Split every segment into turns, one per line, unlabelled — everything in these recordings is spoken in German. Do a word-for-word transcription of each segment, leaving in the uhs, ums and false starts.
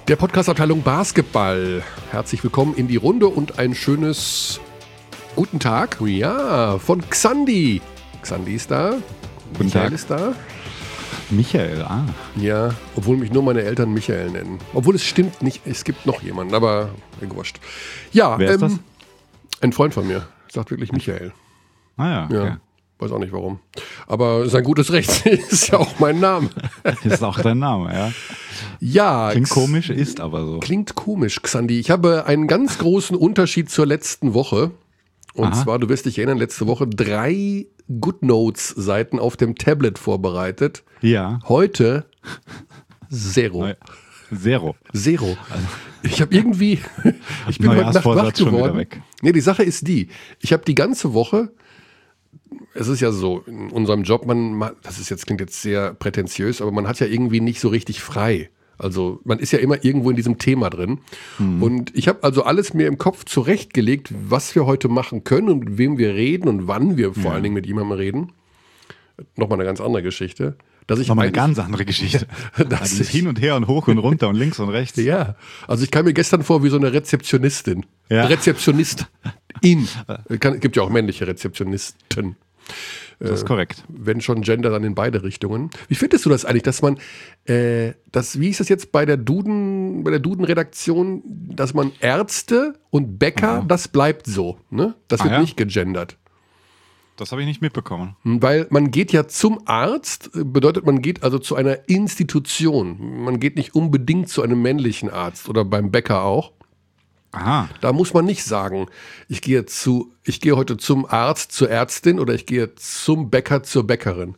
Der Podcast-Abteilung Basketball. Herzlich willkommen in die Runde und ein schönes guten Tag. Ja, von Xandi. Xandi ist da.
Guten
Michael
Tag.
ist da.
Michael, ah.
Ja, obwohl mich nur meine Eltern Michael nennen. Obwohl es stimmt nicht, es gibt noch jemanden, aber wurscht. Ja,
Wer ist
ähm,
das?
ein Freund von mir. Sagt wirklich Michael.
Ah ja, okay.
Ja, weiß auch nicht warum. Aber sein gutes Recht ist ja auch mein Name.
Ist auch dein Name, ja.
Ja.
Klingt
X-
komisch, ist aber so.
Klingt komisch, Xandi. Ich habe einen ganz großen Unterschied zur letzten Woche. Und
Aha.
zwar, du wirst dich erinnern, letzte Woche drei GoodNotes-Seiten auf dem Tablet vorbereitet.
Ja.
Heute Zero.
Neu- Zero.
Zero. Ich habe irgendwie, ich bin heute Nacht wach
Neujahrsvorsatz schon wieder
geworden.
weg.
Nee, die Sache ist die, ich habe die ganze Woche, es ist ja so, in unserem Job, man, man, das ist jetzt, klingt jetzt sehr prätentiös, aber man hat ja irgendwie nicht so richtig frei. Also man ist ja immer irgendwo in diesem Thema drin.
Mhm.
Und ich habe also alles mir im Kopf zurechtgelegt, was wir heute machen können und mit wem wir reden und wann wir vor
Ja.
allen Dingen mit jemandem reden. Nochmal eine ganz andere Geschichte. Dass ich
Nochmal eine
eigentlich-
ganz andere Geschichte.
Das
Also
ist-
hin und her und hoch und runter und links und rechts.
Ja, also ich kam mir gestern vor wie so eine Rezeptionistin.
Ja.
Rezeptionistin. Kann, gibt ja auch männliche Rezeptionisten.
Das ist korrekt.
Wenn schon Gender, dann in beide Richtungen. Wie findest du das eigentlich, dass man, äh, das, wie ist das jetzt bei der Duden, bei der Duden-Redaktion, dass man Ärzte und Bäcker,
Aha.
das bleibt so, ne? Das
Ah,
wird
ja?
nicht gegendert.
Das habe ich nicht mitbekommen.
Weil man geht ja zum Arzt, bedeutet, man geht also zu einer Institution. Man geht nicht unbedingt zu einem männlichen Arzt oder beim Bäcker auch.
Aha.
Da muss man nicht sagen, ich gehe zu, ich gehe heute zum Arzt, zur Ärztin oder ich gehe zum Bäcker, zur Bäckerin.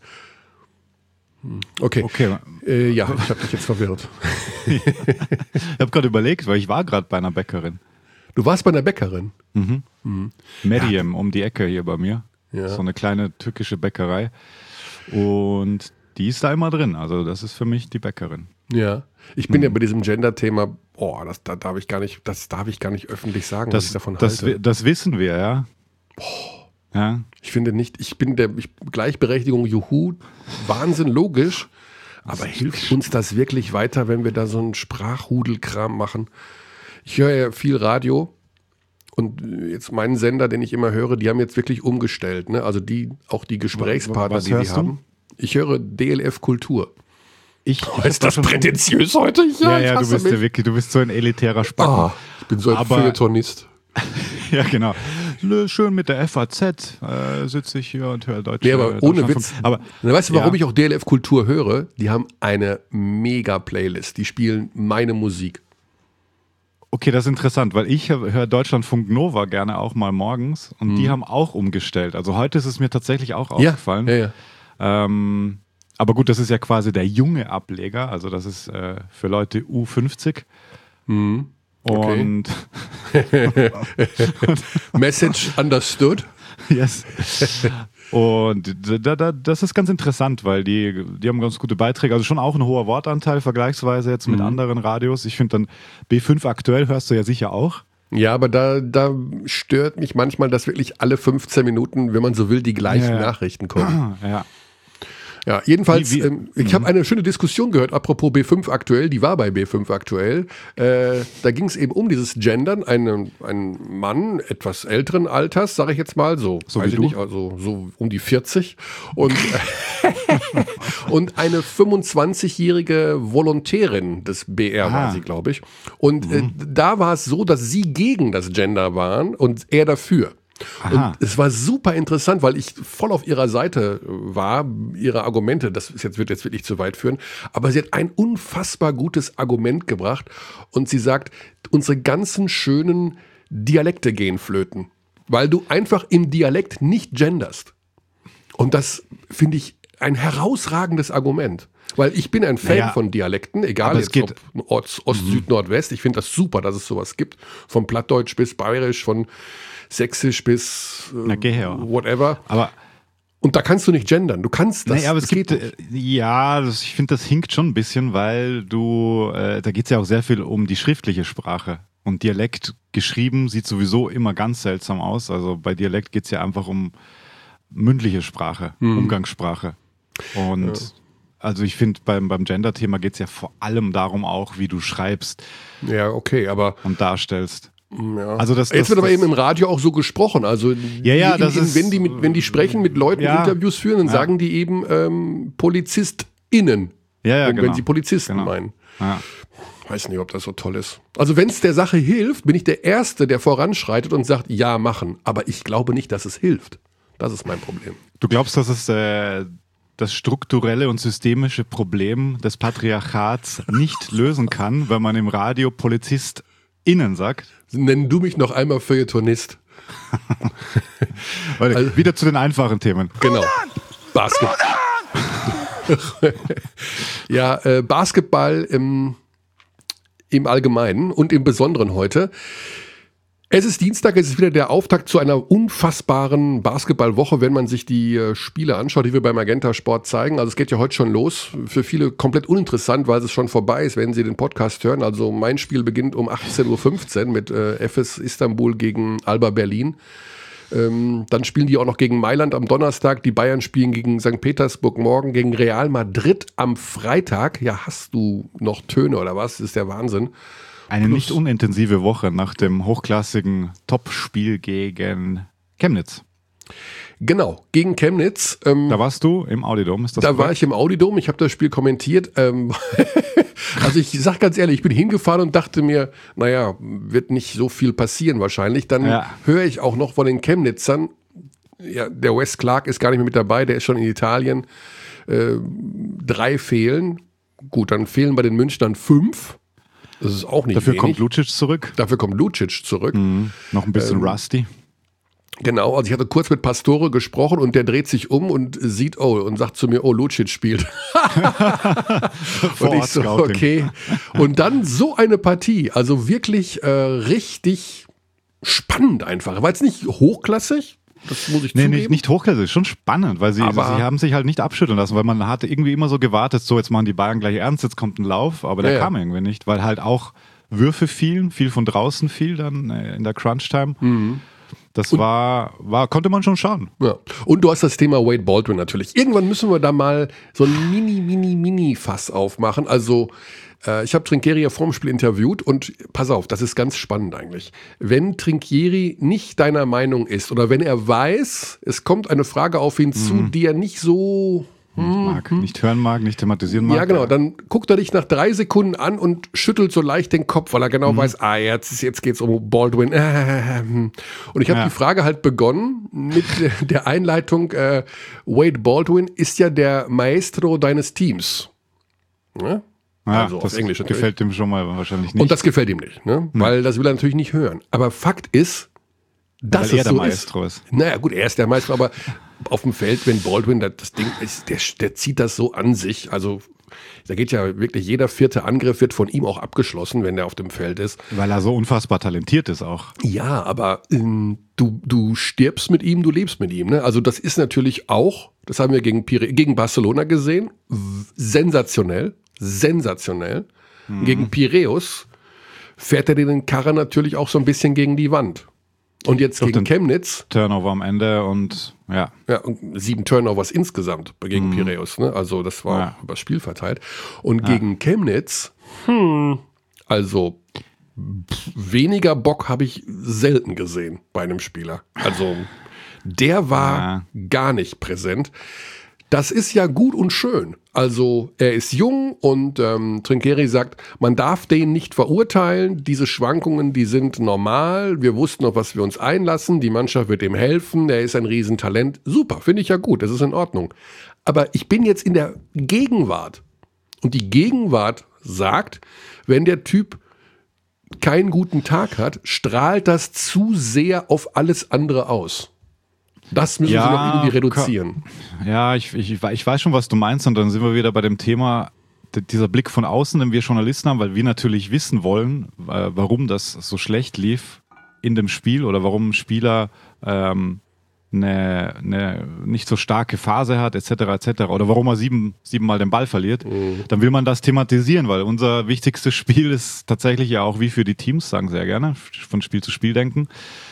Hm, Okay.
Okay.
Äh, ja, ich habe dich jetzt verwirrt.
Ich habe gerade überlegt, weil ich war gerade bei einer Bäckerin.
Du warst bei einer Bäckerin.
Medium um die Ecke hier bei mir.
Ja.
So eine kleine türkische Bäckerei. Und die ist da immer drin. Also das ist für mich die Bäckerin.
Ja. Ich bin ja bei diesem Gender-Thema, boah, das, da darf ich gar nicht, das darf ich gar nicht öffentlich sagen, was
Das,
ich davon
das,
halte.
wi- das wissen wir, ja. Ja.
Ich finde nicht, ich bin der ich, Gleichberechtigung, juhu, Wahnsinn, logisch. Aber hilft uns das wirklich weiter, wenn wir da so einen Sprachhudelkram machen? Ich höre ja viel Radio und jetzt meinen Sender, den ich immer höre, die haben jetzt wirklich umgestellt. Ne? Also die, auch die Gesprächspartner,
Was
die
hörst
sie
du?
haben. Ich höre D L F Kultur.
Ich, ich
Ist
hab
das
schon-
prätentiös heute?
Ja,
ich
ja, du
hasse
bist
mich.
ja wirklich, du bist so ein elitärer Spacken.
Ah, ich bin so ein
Aber-
Feuilletonist.
Ja, genau. Nö, Schön mit der F A Z äh, sitze ich hier und höre deutsche
Nee, aber ohne
Deutschlandfunk.
Witz.
Aber
Na, weißt du, warum
ja.
ich auch D L F Kultur höre? Die haben eine mega Playlist. Die spielen meine Musik.
Okay, das ist interessant, weil ich höre Deutschlandfunk Nova gerne auch mal morgens und die haben auch umgestellt. Also heute ist es mir tatsächlich auch aufgefallen.
Ja, ja, ja.
Ähm, aber gut, das ist ja quasi der junge Ableger, also das ist äh, für Leute U fünfzig.
Mhm. Okay.
Und
Message understood.
yes. Und da, da, das ist ganz interessant, weil die, die haben ganz gute Beiträge, also schon auch ein hoher Wortanteil vergleichsweise jetzt mit anderen Radios. Ich finde dann B fünf aktuell hörst du ja sicher auch.
Ja, aber da, da stört mich manchmal, dass wirklich alle fünfzehn Minuten, wenn man so will, die gleichen
Ja, ja.
Nachrichten kommen.
Ja.
Ja, jedenfalls,
Wie- wie-
ähm, ich habe eine schöne Diskussion gehört, apropos B fünf aktuell, die war bei B fünf aktuell. Äh, da ging es eben um dieses Gendern. Ein, ein Mann etwas älteren Alters, sage ich jetzt mal, so,
So
weiß
wie
ich
du?
nicht, also so um die vierzig. Und, und eine fünfundzwanzigjährige Volontärin des B R war
Ah.
sie, glaube ich. Und äh, da war es so, dass sie gegen das Gender waren und er dafür.
Aha.
Und es war super interessant, weil ich voll auf ihrer Seite war, ihre Argumente, das ist jetzt, wird jetzt wirklich zu weit führen, aber sie hat ein unfassbar gutes Argument gebracht und sie sagt, unsere ganzen schönen Dialekte gehen flöten, weil du einfach im Dialekt nicht genderst. Und das finde ich ein herausragendes Argument. Weil ich bin ein Fan
Naja,
von Dialekten, egal
aber es
jetzt
geht-
ob Ost, Ost Süd, Nordwest. Ich finde das super, dass es sowas gibt. Von Plattdeutsch bis Bayerisch, von Sächsisch bis äh,
Na, geh her.
whatever.
Aber
Und da kannst du nicht gendern. Du kannst das.
Nee, aber es
das
gibt,
geht
äh, ja, das, ich finde, das hinkt schon ein bisschen, weil du, äh, da geht es ja auch sehr viel um die schriftliche Sprache. Und Dialekt geschrieben sieht sowieso immer ganz seltsam aus. Also bei Dialekt geht es ja einfach um mündliche Sprache, Umgangssprache. Und also ich finde, beim, beim Gender-Thema geht es ja vor allem darum auch, wie du schreibst.
Ja, okay, aber...
Und darstellst.
Ja.
Also das,
Jetzt
das,
wird aber
das,
eben im Radio auch so gesprochen. Also
ja, ja,
in,
das
in,
ist,
wenn, die mit, wenn die sprechen mit Leuten,
ja,
Interviews führen, dann
ja.
sagen die eben ähm, PolizistInnen.
Ja, ja,
und
genau.
wenn sie Polizisten
Genau.
meinen.
Ja.
Weiß nicht, ob das so toll ist. Also wenn es der Sache hilft, bin ich der Erste, der voranschreitet und sagt, ja, machen. Aber ich glaube nicht, dass es hilft. Das ist mein Problem.
Du glaubst, dass es äh, das strukturelle und systemische Problem des Patriarchats nicht lösen kann, wenn man im Radio PolizistInnen sagt?
Nenn du mich noch einmal Feuilletonist.
Warte,
Also-
wieder zu den einfachen Themen.
Genau. Basketball. ja, äh, Basketball im, im Allgemeinen und im Besonderen heute. Es ist Dienstag, es ist wieder der Auftakt zu einer unfassbaren Basketballwoche, wenn man sich die äh, Spiele anschaut, die wir beim Magenta Sport zeigen. Also es geht ja heute schon los. Für viele komplett uninteressant, weil es schon vorbei ist, wenn sie den Podcast hören. Also mein Spiel beginnt um achtzehn Uhr fünfzehn mit äh, F S Istanbul gegen Alba Berlin. Ähm, dann spielen die auch noch gegen Mailand am Donnerstag. Die Bayern spielen gegen Sankt Petersburg morgen, gegen Real Madrid am Freitag. Ja, hast du noch Töne oder was? Das ist der Wahnsinn.
Eine
Plus-
nicht unintensive Woche nach dem hochklassigen Topspiel gegen Chemnitz.
Genau, gegen Chemnitz. Ähm,
Da warst du im Audidom, ist das
Da
korrekt?
war ich im Audidom, ich habe das Spiel kommentiert. Ähm, also ich sag ganz ehrlich, ich bin hingefahren und dachte mir, naja, wird nicht so viel passieren wahrscheinlich. Dann
Ja.
höre ich auch noch von den Chemnitzern, ja, der Wes Clark ist gar nicht mehr mit dabei, der ist schon in Italien. Äh, drei fehlen. Gut, dann fehlen bei den Münchnern fünf. Das ist auch nicht
Dafür
wenig.
kommt Lucic zurück.
Dafür kommt Lucic zurück.
Mhm. Noch ein bisschen
Ähm,
rusty.
Genau, also ich hatte kurz mit Pastore gesprochen und der dreht sich um und sieht, oh, und sagt zu mir, oh, Lucic spielt. Und ich so,
Scouting.
okay. Und dann so eine Partie, also wirklich äh, richtig spannend einfach. War jetzt nicht hochklassig, das muss ich
Nee,
zugeben.
nicht, nicht hochklassig, schon spannend, weil sie,
Aber-
sie haben sich halt nicht abschütteln lassen, weil man hatte irgendwie immer so gewartet, so jetzt machen die Bayern gleich ernst, jetzt kommt ein Lauf, aber der
Ja, ja.
kam irgendwie nicht, weil halt auch Würfe fielen, viel von draußen fiel dann äh, in der Crunch-Time.
Mhm.
Das war, war, konnte man schon schauen.
Ja. Und du hast das Thema Wade Baldwin natürlich. Irgendwann müssen wir da mal so ein mini, mini, mini Fass aufmachen. Also äh, ich habe Trinchieri ja vorm Spiel interviewt und pass auf, das ist ganz spannend eigentlich. Wenn Trinchieri nicht deiner Meinung ist oder wenn er weiß, es kommt eine Frage auf ihn zu, die er nicht so...
Nicht mag, nicht hören mag, nicht thematisieren mag.
Ja, genau. Dann guckt er dich nach drei Sekunden an und schüttelt so leicht den Kopf, weil er genau weiß, ah, jetzt, jetzt geht's um Baldwin. Und ich habe
Ja.
die Frage halt begonnen mit der Einleitung, äh, Wade Baldwin ist ja der Maestro deines Teams. Ja?
Ja,
Also auf
das
Englisch natürlich.
gefällt dem schon mal wahrscheinlich nicht.
Und das gefällt ihm nicht, ne? Weil das will er natürlich nicht hören. Aber Fakt ist, dass
weil er
es
der
so
Maestro ist.
ist. Naja, gut, er ist der Maestro, aber auf dem Feld, wenn Baldwin das, das Ding ist, der, der zieht das so an sich. Also da geht ja wirklich jeder vierte Angriff wird von ihm auch abgeschlossen, wenn der auf dem Feld ist.
Weil er so unfassbar talentiert ist auch.
Ja, aber ähm, du, du stirbst mit ihm, du lebst mit ihm. Ne? Also das ist natürlich auch, das haben wir gegen, Pire, gegen Barcelona gesehen, w- sensationell, sensationell.
Mhm.
Gegen Piräus fährt er den Karren natürlich auch so ein bisschen gegen die Wand. Und jetzt
Doch,
gegen
den-
Chemnitz,
Turnover am Ende und ja.
ja, und sieben Turnovers insgesamt gegen
Mhm.
Piräus. Ne? Also das war
Ja.
auch über das Spiel verteilt. Und gegen Chemnitz, hm, also pff, weniger Bock habe ich selten gesehen bei einem Spieler. Also der war gar nicht präsent. Das ist ja gut und schön. Also er ist jung und ähm, Trinchieri sagt, man darf den nicht verurteilen. Diese Schwankungen, die sind normal. Wir wussten, auf was wir uns einlassen. Die Mannschaft wird ihm helfen. Er ist ein Riesentalent. Super, finde ich ja gut. Das ist in Ordnung. Aber ich bin jetzt in der Gegenwart. Und die Gegenwart sagt, wenn der Typ keinen guten Tag hat, strahlt das zu sehr auf alles andere aus. Das müssen
Ja,
sie noch irgendwie reduzieren.
Ja, ich, ich, ich weiß schon, was du meinst, und dann sind wir wieder bei dem Thema, d- dieser Blick von außen, den wir Journalisten haben, weil wir natürlich wissen wollen, äh, warum das so schlecht lief in dem Spiel oder warum ein Spieler ähm, eine, eine nicht so starke Phase hat, et cetera et cetera. Oder warum er sieben, siebenmal den Ball verliert.
Mhm.
Dann will man das thematisieren, weil unser wichtigstes Spiel ist tatsächlich ja auch wie für die Teams, sagen sehr gerne, von Spiel zu Spiel denken.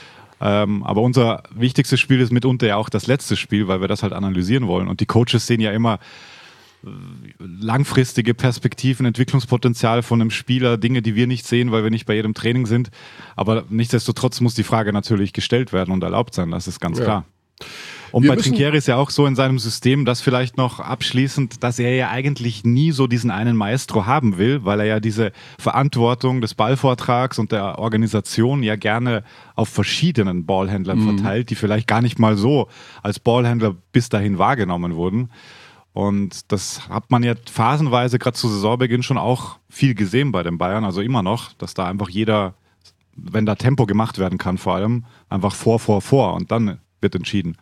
Ähm, aber unser wichtigstes Spiel ist mitunter ja auch das letzte Spiel, weil wir das halt analysieren wollen. Und die Coaches sehen ja immer langfristige Perspektiven, Entwicklungspotenzial von einem Spieler, Dinge, die wir nicht sehen, weil wir nicht bei jedem Training sind. Aber nichtsdestotrotz muss die Frage natürlich gestellt werden und erlaubt sein, das ist ganz ja. klar. Und wir bei Trinchieri ist ja auch so in seinem System, das vielleicht noch abschließend, dass er ja eigentlich nie so diesen einen Maestro haben will, weil er ja diese Verantwortung des Ballvortrags und der Organisation ja gerne auf verschiedenen Ballhändlern mhm. verteilt, die vielleicht gar nicht mal so als Ballhändler bis dahin wahrgenommen wurden. Und das hat man ja phasenweise gerade zu Saisonbeginn schon auch viel gesehen bei den Bayern, also immer noch, dass da einfach jeder, wenn da Tempo gemacht werden kann vor allem, einfach vor, vor, vor und dann wird entschieden.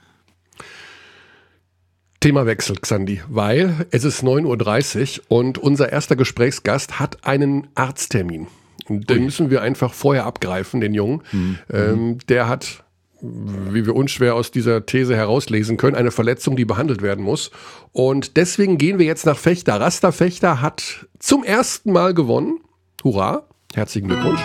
Themawechsel, Xandi, weil es ist neun Uhr dreißig und unser erster Gesprächsgast hat einen Arzttermin. Und den müssen wir einfach vorher abgreifen, den Jungen. Mhm. Ähm, der hat, wie wir unschwer aus dieser These herauslesen können, eine Verletzung, die behandelt werden muss. Und deswegen gehen wir jetzt nach Fechter. Rasta Fechter hat zum ersten Mal gewonnen. Hurra, herzlichen Glückwunsch.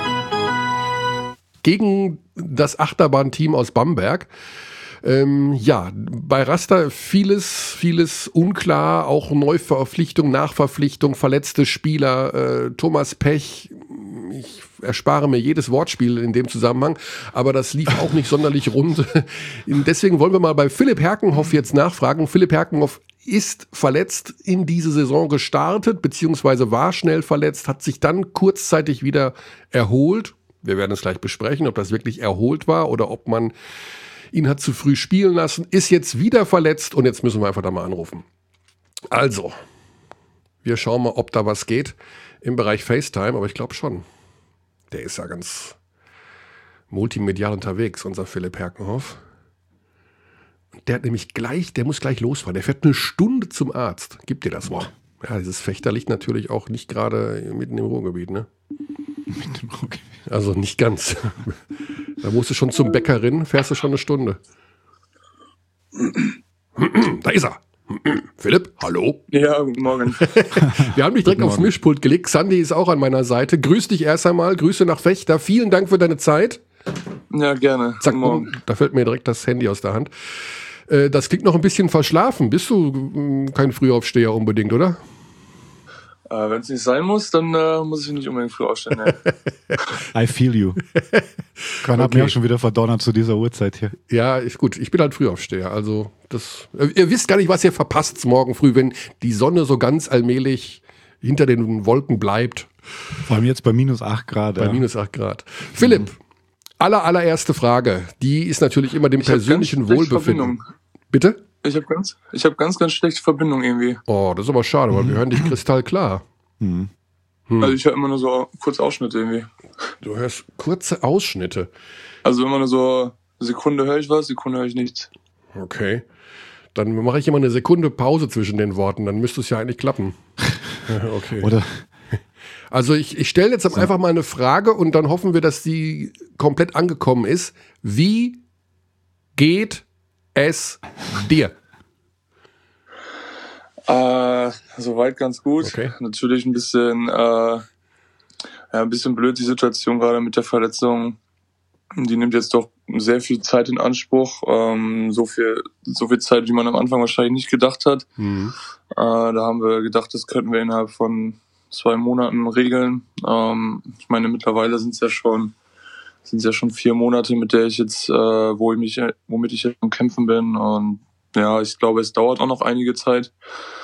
Gegen das Achterbahnteam aus Bamberg. Ähm, ja, bei Rasta vieles, vieles unklar, auch Neuverpflichtung, Nachverpflichtung, verletzte Spieler, äh, Thomas Pech, ich erspare mir jedes Wortspiel in dem Zusammenhang, aber das lief auch nicht sonderlich rund. Deswegen wollen wir mal bei Philipp Herkenhoff jetzt nachfragen. Philipp Herkenhoff ist verletzt in diese Saison gestartet, beziehungsweise war schnell verletzt, hat sich dann kurzzeitig wieder erholt. Wir werden es gleich besprechen, ob das wirklich erholt war oder ob man ihn hat zu früh spielen lassen, ist jetzt wieder verletzt und jetzt müssen wir einfach da mal anrufen. Also, wir schauen mal, ob da was geht im Bereich FaceTime, aber ich glaube schon. Der ist ja ganz multimedial unterwegs, unser Philipp Herkenhoff. Und der hat nämlich gleich, der muss gleich losfahren. Der fährt eine Stunde zum Arzt. Gib dir das mal. Ja, dieses Fechter liegt natürlich auch nicht gerade mitten im Ruhrgebiet, ne? Mitten im Ruhrgebiet. Also nicht ganz. Da musst du schon zum Bäckerin, fährst du schon eine Stunde. Da ist er. Philipp, hallo.
Ja, guten Morgen.
Wir haben dich direkt aufs Mischpult gelegt. Xandi ist auch an meiner Seite. Grüß dich erst einmal. Grüße nach Fechter. Vielen Dank für deine Zeit.
Ja, gerne.
Zack, morgen. Da fällt mir direkt das Handy aus der Hand. Das klingt noch ein bisschen verschlafen. Bist du kein Frühaufsteher unbedingt, oder?
Äh, wenn es nicht sein muss, dann äh, muss ich nicht unbedingt früh aufstehen. Ne?
I feel you. Kann okay. Mir auch schon wieder verdonnert zu dieser Uhrzeit hier.
Ja, ist gut. Ich bin halt Frühaufsteher. Also das, ihr wisst gar nicht, was ihr verpasst morgen früh, wenn die Sonne so ganz allmählich hinter den Wolken bleibt.
Vor allem jetzt bei minus acht Grad.
Bei
ja.
minus acht Grad. Philipp, mhm. aller, allererste Frage. Die ist natürlich immer dem ich persönlichen Wohlbefinden. Bitte?
Ich habe ganz, ich hab ganz, ganz schlechte Verbindung irgendwie.
Oh, das ist aber schade, weil wir hören dich kristallklar.
Hm.
Hm. Also ich höre immer nur so kurze Ausschnitte irgendwie.
Du hörst kurze Ausschnitte?
Also immer nur so, Sekunde höre ich was, Sekunde höre ich nichts.
Okay. Dann mache ich immer eine Sekunde Pause zwischen den Worten, dann müsste es ja eigentlich klappen. Okay.
Oder?
Also ich, ich stelle jetzt einfach mal eine Frage und dann hoffen wir, dass die komplett angekommen ist. Wie geht es dir?
Äh, soweit ganz gut.
Okay.
Natürlich ein bisschen, äh, ja, ein bisschen blöd die Situation gerade mit der Verletzung. Die nimmt jetzt doch sehr viel Zeit in Anspruch. Ähm, so viel, so viel Zeit, wie man am Anfang wahrscheinlich nicht gedacht hat. Mhm. Äh, da haben wir gedacht, das könnten wir innerhalb von zwei Monaten regeln. Ähm, ich meine, mittlerweile sind es ja schon sind es ja schon vier Monate, mit der ich jetzt, äh, wo ich mich, womit ich jetzt am Kämpfen bin. Und ja, ich glaube, es dauert auch noch einige Zeit.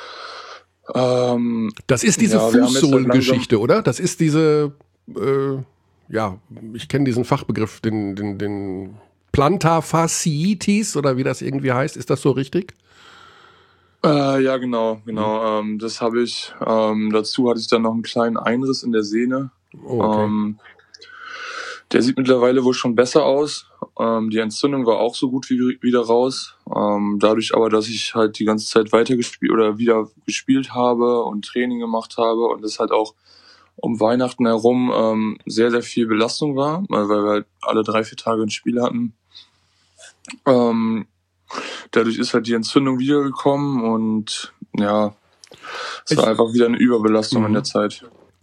Ähm, das ist diese ja, Fußsohlengeschichte, halt oder? Das ist diese, äh, ja, ich kenne diesen Fachbegriff, den, den, den Plantarfasciitis oder wie das irgendwie heißt. Ist das so richtig?
Äh, ja, genau, genau. Mhm. Ähm, das habe ich. Ähm, dazu hatte ich dann noch einen kleinen Einriss in der Sehne.
Oh, okay. Ähm,
Der sieht mittlerweile wohl schon besser aus. Ähm, die Entzündung war auch so gut wie wieder raus. Ähm, dadurch aber, dass ich halt die ganze Zeit weiter gespielt oder wieder gespielt habe und Training gemacht habe und es halt auch um Weihnachten herum ähm, sehr, sehr viel Belastung war, weil wir halt alle drei, vier Tage ein Spiel hatten. Ähm, dadurch ist halt die Entzündung wiedergekommen und ja, es war einfach wieder eine Überbelastung
mhm.
in der Zeit.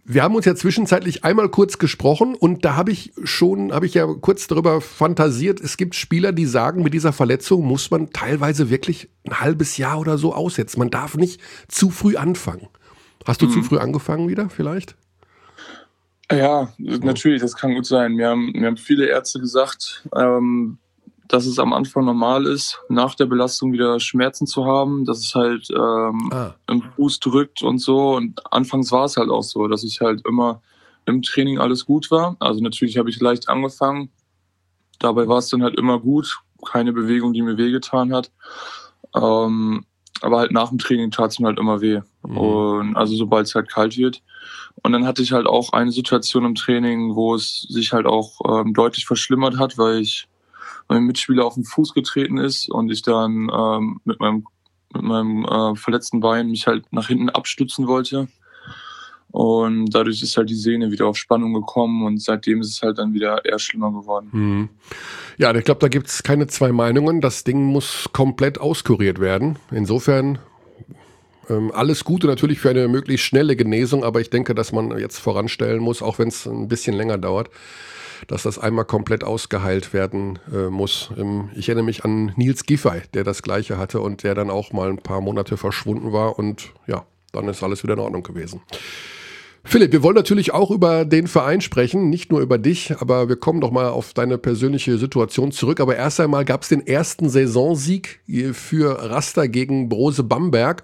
Wir haben uns ja zwischenzeitlich einmal kurz gesprochen und da habe ich schon, habe ich ja kurz darüber fantasiert, es gibt Spieler, die sagen, mit dieser Verletzung muss man teilweise wirklich ein halbes Jahr oder so aussetzen. Man darf nicht zu früh anfangen. Hast du mhm. zu früh angefangen wieder vielleicht?
Ja, natürlich, das kann gut sein. Mir haben, mir haben viele Ärzte gesagt, ähm, dass es am Anfang normal ist, nach der Belastung wieder Schmerzen zu haben, dass es halt ähm, ah. im Fuß drückt und so. Und anfangs war es halt auch so, dass ich halt immer im Training alles gut war. Also natürlich habe ich leicht angefangen. Dabei war es dann halt immer gut. Keine Bewegung, die mir wehgetan hat. Ähm, aber halt nach dem Training tat es mir halt immer weh. Mhm. Und also sobald es halt kalt wird. Und dann hatte ich halt auch eine Situation im Training, wo es sich halt auch ähm, deutlich verschlimmert hat, weil ich mein Mitspieler auf den Fuß getreten ist und ich dann ähm, mit meinem, mit meinem äh, verletzten Bein mich halt nach hinten abstützen wollte. Und dadurch ist halt die Sehne wieder auf Spannung gekommen und seitdem ist es halt dann wieder eher schlimmer geworden.
Mhm. Ja, ich glaube, da gibt es keine zwei Meinungen. Das Ding muss komplett auskuriert werden. Insofern ähm, alles Gute natürlich für eine möglichst schnelle Genesung, aber ich denke, dass man jetzt voranstellen muss, auch wenn es ein bisschen länger dauert, dass das einmal komplett ausgeheilt werden äh, muss. Ähm, ich erinnere mich an Nils Giffey, der das Gleiche hatte und der dann auch mal ein paar Monate verschwunden war und ja, dann ist alles wieder in Ordnung gewesen. Philipp, wir wollen natürlich auch über den Verein sprechen, nicht nur über dich, aber wir kommen doch mal auf deine persönliche Situation zurück. Aber erst einmal gab es den ersten Saisonsieg für Raster gegen Brose Bamberg.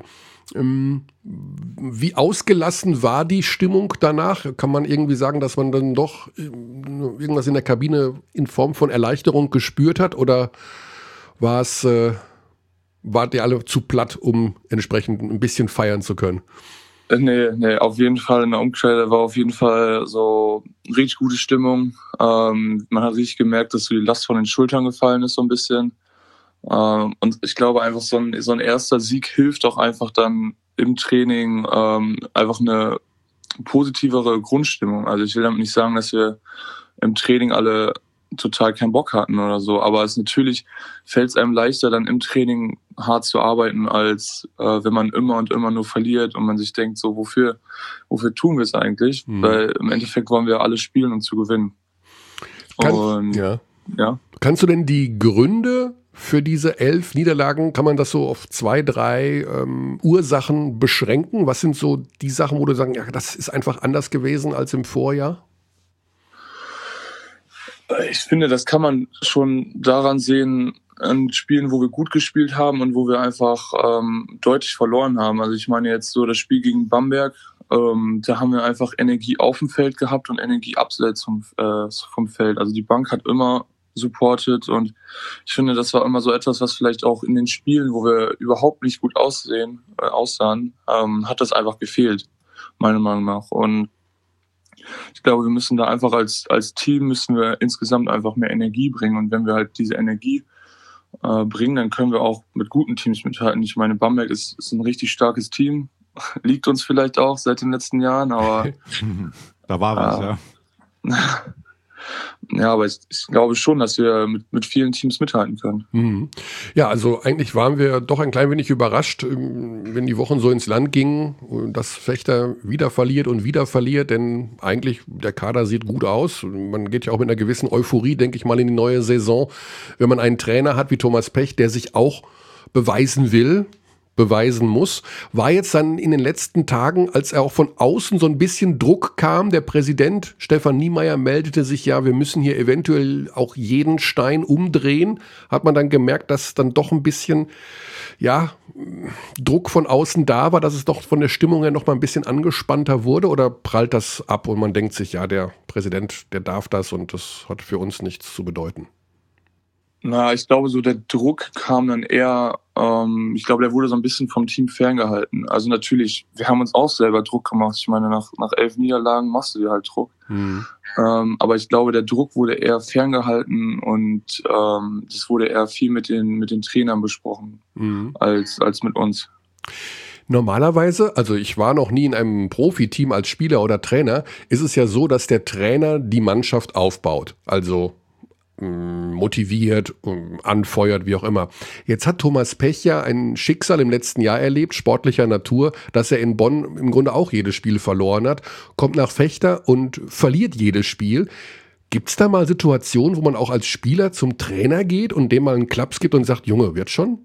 Wie ausgelassen war die Stimmung danach? Kann man irgendwie sagen, dass man dann doch irgendwas in der Kabine in Form von Erleichterung gespürt hat? Oder war es, äh, wart ihr alle zu platt, um entsprechend ein bisschen feiern zu können?
Nee, nee, auf jeden Fall in der Umkleide war auf jeden Fall so richtig gute Stimmung. Ähm, man hat richtig gemerkt, dass so die Last von den Schultern gefallen ist so ein bisschen. Ähm, und ich glaube einfach, so ein, so ein erster Sieg hilft auch einfach dann im Training ähm, einfach eine positivere Grundstimmung. Also ich will damit nicht sagen, dass wir im Training alle total keinen Bock hatten oder so, aber es natürlich fällt es einem leichter, dann im Training hart zu arbeiten, als äh, wenn man immer und immer nur verliert und man sich denkt, so wofür, wofür tun wir es eigentlich? Mhm. Weil im Endeffekt wollen wir alle spielen, um zu gewinnen.
Kann,
und,
ja.
Ja.
Kannst du denn die Gründe für diese elf Niederlagen, kann man das so auf zwei, drei ähm, Ursachen beschränken? Was sind so die Sachen, wo du sagst, ja, das ist einfach anders gewesen als im Vorjahr?
Ich finde, das kann man schon daran sehen, an Spielen, wo wir gut gespielt haben und wo wir einfach ähm, deutlich verloren haben. Also ich meine jetzt so das Spiel gegen Bamberg, ähm, da haben wir einfach Energie auf dem Feld gehabt und Energie abseits vom, äh, vom Feld. Also die Bank hat immer supportet und ich finde, das war immer so etwas, was vielleicht auch in den Spielen, wo wir überhaupt nicht gut aussehen, äh, aussahen, ähm, hat das einfach gefehlt, meiner Meinung nach. Und ich glaube, wir müssen da einfach als, als Team müssen wir insgesamt einfach mehr Energie bringen. Und wenn wir halt diese Energie äh, bringen, dann können wir auch mit guten Teams mithalten. Ich meine, Bamberg ist, ist ein richtig starkes Team. Liegt uns vielleicht auch seit den letzten Jahren, aber
da war was,
äh,
ja.
Ja, aber ich, ich glaube schon, dass wir mit, mit vielen Teams mithalten können.
Mhm. Ja, also eigentlich waren wir doch ein klein wenig überrascht, wenn die Wochen so ins Land gingen, dass Vechta wieder verliert und wieder verliert, denn eigentlich der Kader sieht gut aus. Man geht ja auch mit einer gewissen Euphorie, denke ich mal, in die neue Saison, wenn man einen Trainer hat wie Thomas Pech, der sich auch beweisen will, beweisen muss, war jetzt dann in den letzten Tagen, als er auch von außen so ein bisschen Druck kam, der Präsident Stefan Niemeyer meldete sich, ja, wir müssen hier eventuell auch jeden Stein umdrehen, hat man dann gemerkt, dass dann doch ein bisschen, ja, Druck von außen da war, dass es doch von der Stimmung her noch mal ein bisschen angespannter wurde, oder prallt das ab und man denkt sich, ja, der Präsident, der darf das und das hat für uns nichts zu bedeuten?
Na, ich glaube, so der Druck kam dann eher, ähm, ich glaube, der wurde so ein bisschen vom Team ferngehalten. Also natürlich, wir haben uns auch selber Druck gemacht. Ich meine, nach, nach elf Niederlagen machst du dir halt Druck. Mhm. Ähm, aber ich glaube, der Druck wurde eher ferngehalten und ähm, das wurde eher viel mit den, mit den Trainern besprochen, mhm. als, als mit uns.
Normalerweise, also ich war noch nie in einem Profiteam als Spieler oder Trainer, ist es ja so, dass der Trainer die Mannschaft aufbaut. Also motiviert, anfeuert, wie auch immer. Jetzt hat Thomas Pech ja ein Schicksal im letzten Jahr erlebt, sportlicher Natur, dass er in Bonn im Grunde auch jedes Spiel verloren hat, kommt nach Vechta und verliert jedes Spiel. Gibt es da mal Situationen, wo man auch als Spieler zum Trainer geht und dem mal einen Klaps gibt und sagt, Junge, wird schon?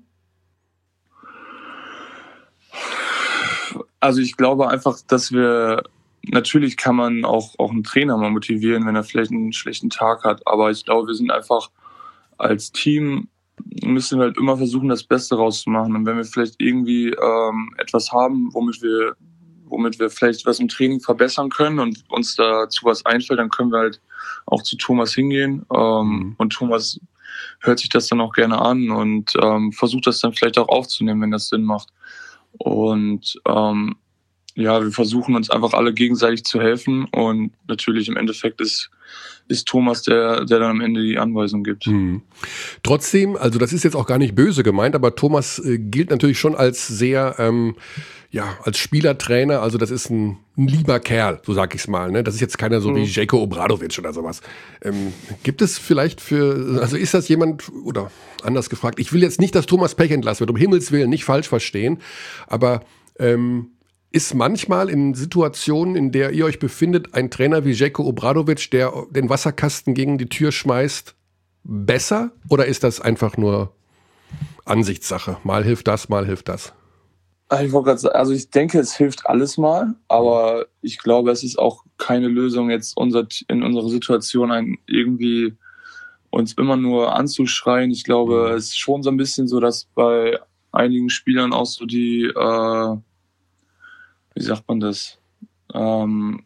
Also ich glaube einfach, dass wir, natürlich kann man auch, auch einen Trainer mal motivieren, wenn er vielleicht einen schlechten Tag hat, aber ich glaube, wir sind einfach als Team, müssen wir halt immer versuchen, das Beste rauszumachen. Und wenn wir vielleicht irgendwie ähm, etwas haben, womit wir, womit wir vielleicht was im Training verbessern können und uns dazu was einfällt, dann können wir halt auch zu Thomas hingehen. Ähm, mhm. Und Thomas hört sich das dann auch gerne an und ähm, versucht das dann vielleicht auch aufzunehmen, wenn das Sinn macht. Und ähm, ja, wir versuchen uns einfach alle gegenseitig zu helfen und natürlich im Endeffekt ist, ist Thomas der, der dann am Ende die Anweisung gibt.
Hm. Trotzdem, also das ist jetzt auch gar nicht böse gemeint, aber Thomas äh, gilt natürlich schon als sehr, ähm, ja, als Spielertrainer, also das ist ein, ein lieber Kerl, so sag ich's mal, ne? Das ist jetzt keiner so hm. wie Željko Obradović oder sowas. Ähm, gibt es vielleicht für, also ist das jemand, oder anders gefragt, ich will jetzt nicht, dass Thomas Pech entlassen wird, um Himmels Willen, nicht falsch verstehen, aber ähm, ist manchmal in Situationen, in der ihr euch befindet, ein Trainer wie Željko Obradović, der den Wasserkasten gegen die Tür schmeißt, besser? Oder ist das einfach nur Ansichtssache? Mal hilft das, mal hilft das.
Ich wollte gerade sagen, also ich denke, es hilft alles mal, aber ich glaube, es ist auch keine Lösung, jetzt unser, in unserer Situation ein, irgendwie uns immer nur anzuschreien. Ich glaube, es ist schon so ein bisschen so, dass bei einigen Spielern auch so die äh, wie sagt man das? Ähm,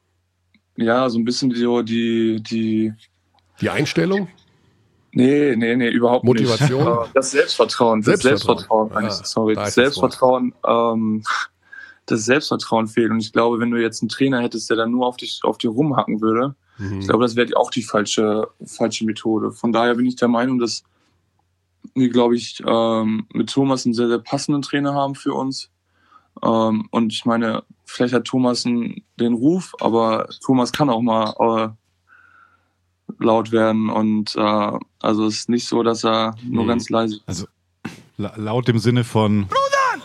ja, so ein bisschen so die, die...
Die Einstellung?
Nee, nee, nee, überhaupt
Motivation?
nicht. Motivation? Das Selbstvertrauen. Das Selbstvertrauen,
Selbstvertrauen.
ja, sorry.
Da
Das Selbstvertrauen, ähm, das Selbstvertrauen fehlt. Und ich glaube, wenn du jetzt einen Trainer hättest, der dann nur auf dich, auf dir rumhacken würde, mhm. ich glaube, das wäre auch die falsche, falsche Methode. Von daher bin ich der Meinung, dass wir, glaube ich, ähm, mit Thomas einen sehr, sehr passenden Trainer haben für uns. Ähm, und ich meine, vielleicht hat Thomas einen, den Ruf, aber Thomas kann auch mal äh, laut werden und äh, also es ist nicht so, dass er nur mhm. ganz leise ist.
Also la- laut im Sinne von Rudern!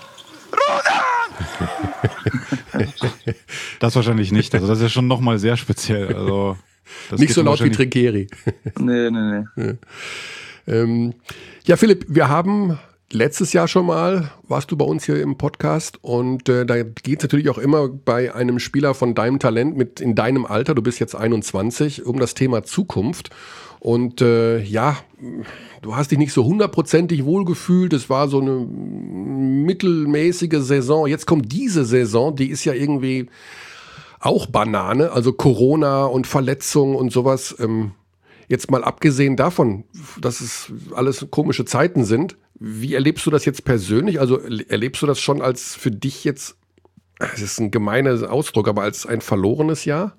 Rudern! Das wahrscheinlich nicht. Also das ist ja schon nochmal sehr speziell. Also das
nicht so laut wie Trinkieri.
Nee, nee, nee.
Ja. Ähm, ja, Philipp, wir haben letztes Jahr schon mal, warst du bei uns hier im Podcast und äh, da geht es natürlich auch immer bei einem Spieler von deinem Talent mit in deinem Alter, du bist jetzt einundzwanzig, um das Thema Zukunft. Und äh, ja, du hast dich nicht so hundertprozentig wohlgefühlt, es war so eine mittelmäßige Saison. Jetzt kommt diese Saison, die ist ja irgendwie auch Banane, also Corona und Verletzungen und sowas. Ähm, jetzt mal abgesehen davon, dass es alles komische Zeiten sind, wie erlebst du das jetzt persönlich? Also erlebst du das schon als für dich jetzt, es ist ein gemeiner Ausdruck, aber als ein verlorenes Jahr?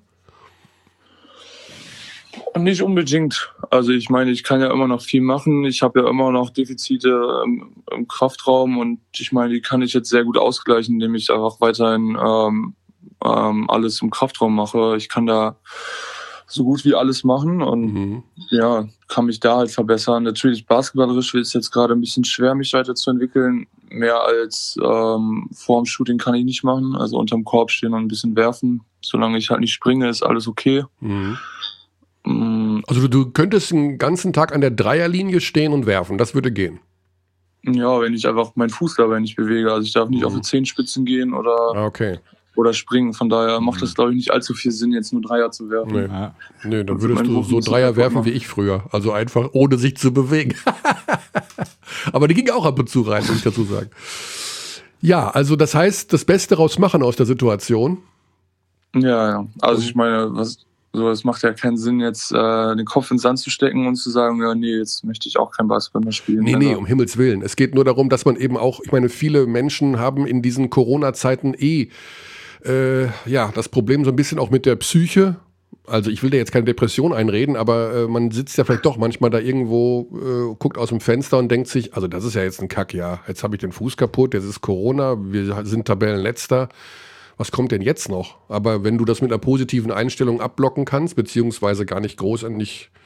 Nicht unbedingt. Also ich meine, ich kann ja immer noch viel machen. Ich habe ja immer noch Defizite im, im Kraftraum und ich meine, die kann ich jetzt sehr gut ausgleichen, indem ich einfach weiterhin ähm, ähm, alles im Kraftraum mache. Ich kann da so gut wie alles machen und mhm. ja, kann mich da halt verbessern. Natürlich basketballerisch ist es jetzt gerade ein bisschen schwer, mich weiterzuentwickeln. Mehr als ähm, vor dem Shooting kann ich nicht machen. Also unterm Korb stehen und ein bisschen werfen. Solange ich halt nicht springe, ist alles okay.
Mhm. Also du, du könntest den ganzen Tag an der Dreierlinie stehen und werfen, das würde gehen?
Ja, wenn ich einfach meinen Fuß dabei nicht bewege. Also ich darf nicht mhm. auf die Zehenspitzen gehen oder,
ah, okay.
oder springen. Von daher macht das, glaube ich, nicht allzu viel Sinn, jetzt nur Dreier zu werfen.
Nee, ja. nee dann würdest du so Dreier werfen wie ich früher. Also einfach ohne sich zu bewegen. Aber die ging auch ab und zu rein, muss ich dazu sagen. Ja, also das heißt, das Beste rausmachen aus der Situation.
Ja, ja. Also ich meine, was... So, es macht ja keinen Sinn, jetzt äh, den Kopf ins Sand zu stecken und zu sagen, ja, nee, jetzt möchte ich auch kein Basketball mehr spielen.
Nee, nee, um Himmels Willen. Es geht nur darum, dass man eben auch, ich meine, viele Menschen haben in diesen Corona-Zeiten eh, äh, ja, das Problem so ein bisschen auch mit der Psyche. Also ich will dir jetzt keine Depression einreden, aber äh, man sitzt ja vielleicht doch manchmal da irgendwo, äh, guckt aus dem Fenster und denkt sich, also das ist ja jetzt ein Kackjahr. Jetzt habe ich den Fuß kaputt, jetzt ist Corona, wir sind Tabellenletzter. Was kommt denn jetzt noch? Aber wenn du das mit einer positiven Einstellung abblocken kannst, beziehungsweise gar nicht groß und nicht,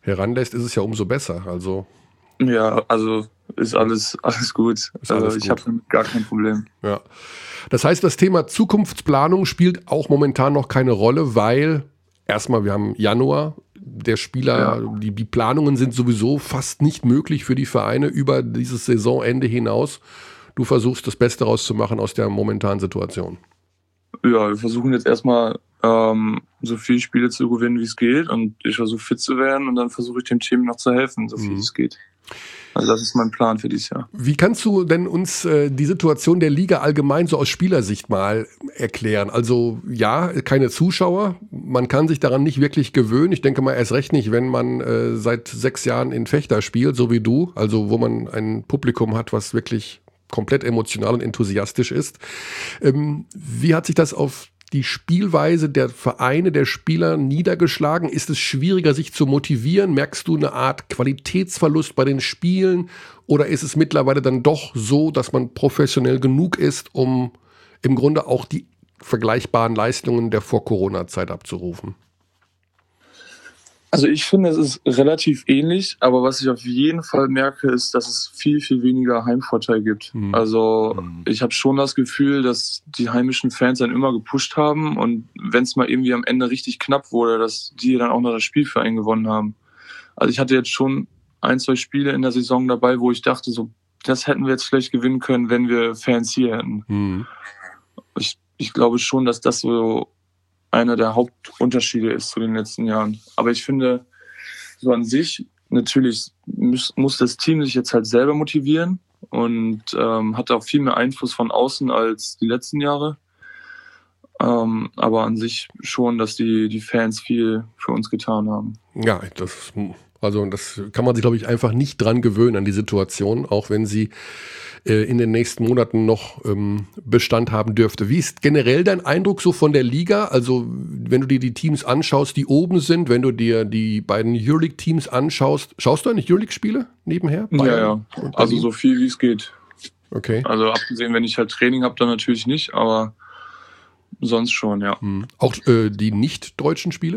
heranlässt, ist es ja umso besser. Also
Ja, also ist alles, alles gut.
Ist alles
also ich
gut.
habe damit gar kein Problem.
Ja. Das heißt, das Thema Zukunftsplanung spielt auch momentan noch keine Rolle, weil erstmal wir haben Januar, der Spieler,
Ja.
die, die Planungen sind sowieso fast nicht möglich für die Vereine über dieses Saisonende hinaus. Du versuchst das Beste rauszumachen aus der momentanen Situation.
Ja, wir versuchen jetzt erstmal ähm, so viele Spiele zu gewinnen, wie es geht. Und ich versuche fit zu werden und dann versuche ich dem Team noch zu helfen, so viel
Mhm.
es geht. Also das ist mein Plan für dieses Jahr.
Wie kannst du denn uns äh, die Situation der Liga allgemein so aus Spielersicht mal erklären? Also ja, keine Zuschauer, man kann sich daran nicht wirklich gewöhnen. Ich denke mal erst recht nicht, wenn man äh, seit sechs Jahren in Fechter spielt, so wie du, also wo man ein Publikum hat, was wirklich komplett emotional und enthusiastisch ist. Ähm, wie hat sich das auf die Spielweise der Vereine, der Spieler niedergeschlagen? Ist es schwieriger, sich zu motivieren? Merkst du eine Art Qualitätsverlust bei den Spielen? Oder ist es mittlerweile dann doch so, dass man professionell genug ist, um im Grunde auch die vergleichbaren Leistungen der Vor-Corona-Zeit abzurufen?
Also ich finde, es ist relativ ähnlich, aber was ich auf jeden Fall merke, ist, dass es viel, viel weniger Heimvorteil gibt.
Mhm.
Also
Mhm.
ich habe schon das Gefühl, dass die heimischen Fans dann immer gepusht haben und wenn es mal irgendwie am Ende richtig knapp wurde, dass die dann auch noch das Spiel für einen gewonnen haben. Also ich hatte jetzt schon ein, zwei Spiele in der Saison dabei, wo ich dachte, so das hätten wir jetzt vielleicht gewinnen können, wenn wir Fans hier hätten.
Mhm.
Ich, ich glaube schon, dass das so einer der Hauptunterschiede ist zu den letzten Jahren. Aber ich finde, so an sich, natürlich muss, muss das Team sich jetzt halt selber motivieren und ähm, hat auch viel mehr Einfluss von außen als die letzten Jahre. Ähm, aber an sich schon, dass die, die Fans viel für uns getan haben.
Ja, das, also das kann man sich, glaube ich, einfach nicht dran gewöhnen an die Situation, auch wenn sie äh, in den nächsten Monaten noch ähm, Bestand haben dürfte. Wie ist generell dein Eindruck so von der Liga? Also wenn du dir die Teams anschaust, die oben sind, wenn du dir die beiden Euroleague-Teams anschaust, schaust du eigentlich Euroleague-Spiele nebenher?
Ja,
Bayern
ja.
und
Also
Berlin?
so viel wie es geht.
Okay.
Also abgesehen, wenn ich halt Training habe, dann natürlich nicht, aber sonst schon, ja.
Hm. Auch äh, die nicht-deutschen Spiele?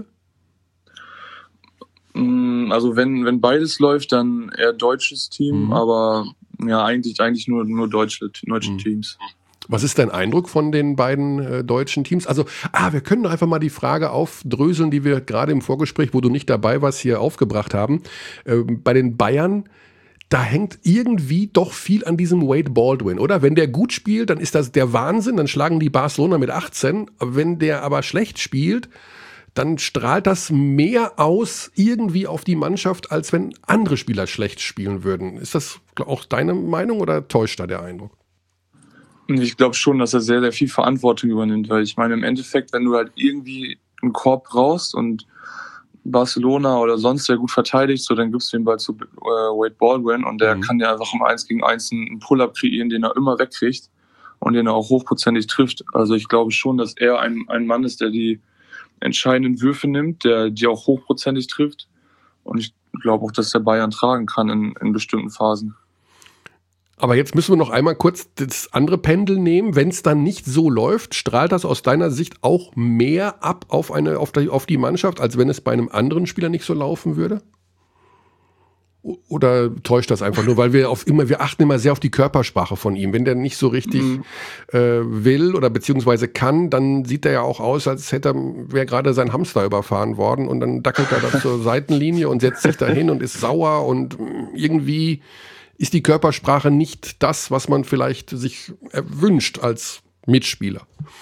Mm, Also wenn, wenn beides läuft, dann eher deutsches Team,
Mhm.
aber ja, eigentlich, eigentlich nur, nur deutsche, deutsche
Mhm.
Teams.
Was ist dein Eindruck von den beiden äh, deutschen Teams? Also, ah, wir können doch einfach mal die Frage aufdröseln, die wir gerade im Vorgespräch, wo du nicht dabei warst, hier aufgebracht haben. Ähm, bei den Bayern, da hängt irgendwie doch viel an diesem Wade Baldwin, oder? Wenn der gut spielt, dann ist das der Wahnsinn, dann schlagen die Barcelona mit achtzehn. Wenn der aber schlecht spielt, dann strahlt das mehr aus irgendwie auf die Mannschaft, als wenn andere Spieler schlecht spielen würden. Ist das auch deine Meinung oder täuscht da der Eindruck?
Und ich glaube schon, dass er sehr, sehr viel Verantwortung übernimmt, weil ich meine, im Endeffekt, wenn du halt irgendwie einen Korb brauchst und Barcelona oder sonst der gut verteidigt, so dann gibst du den Ball zu äh, Wade Baldwin und der
Mhm.
kann ja einfach im eins gegen eins einen Pull-Up kreieren, den er immer wegkriegt und den er auch hochprozentig trifft. Also ich glaube schon, dass er ein, ein Mann ist, der die entscheidenden Würfe nimmt, der die auch hochprozentig trifft. Und ich glaube auch, dass der Bayern tragen kann in, in bestimmten Phasen.
Aber jetzt müssen wir noch einmal kurz das andere Pendel nehmen. Wenn es dann nicht so läuft, strahlt das aus deiner Sicht auch mehr ab auf, eine, auf, die, auf die Mannschaft, als wenn es bei einem anderen Spieler nicht so laufen würde? O- Oder täuscht das einfach nur, weil wir auf immer, wir achten immer sehr auf die Körpersprache von ihm. Wenn der nicht so richtig
Mhm.
äh, will oder beziehungsweise kann, dann sieht er ja auch aus, als hätte er, wäre gerade sein Hamster überfahren worden und dann dackelt er da zur Seitenlinie und setzt sich da hin und ist sauer und mm, irgendwie ist die Körpersprache nicht das, was man vielleicht sich wünscht als Mitspieler.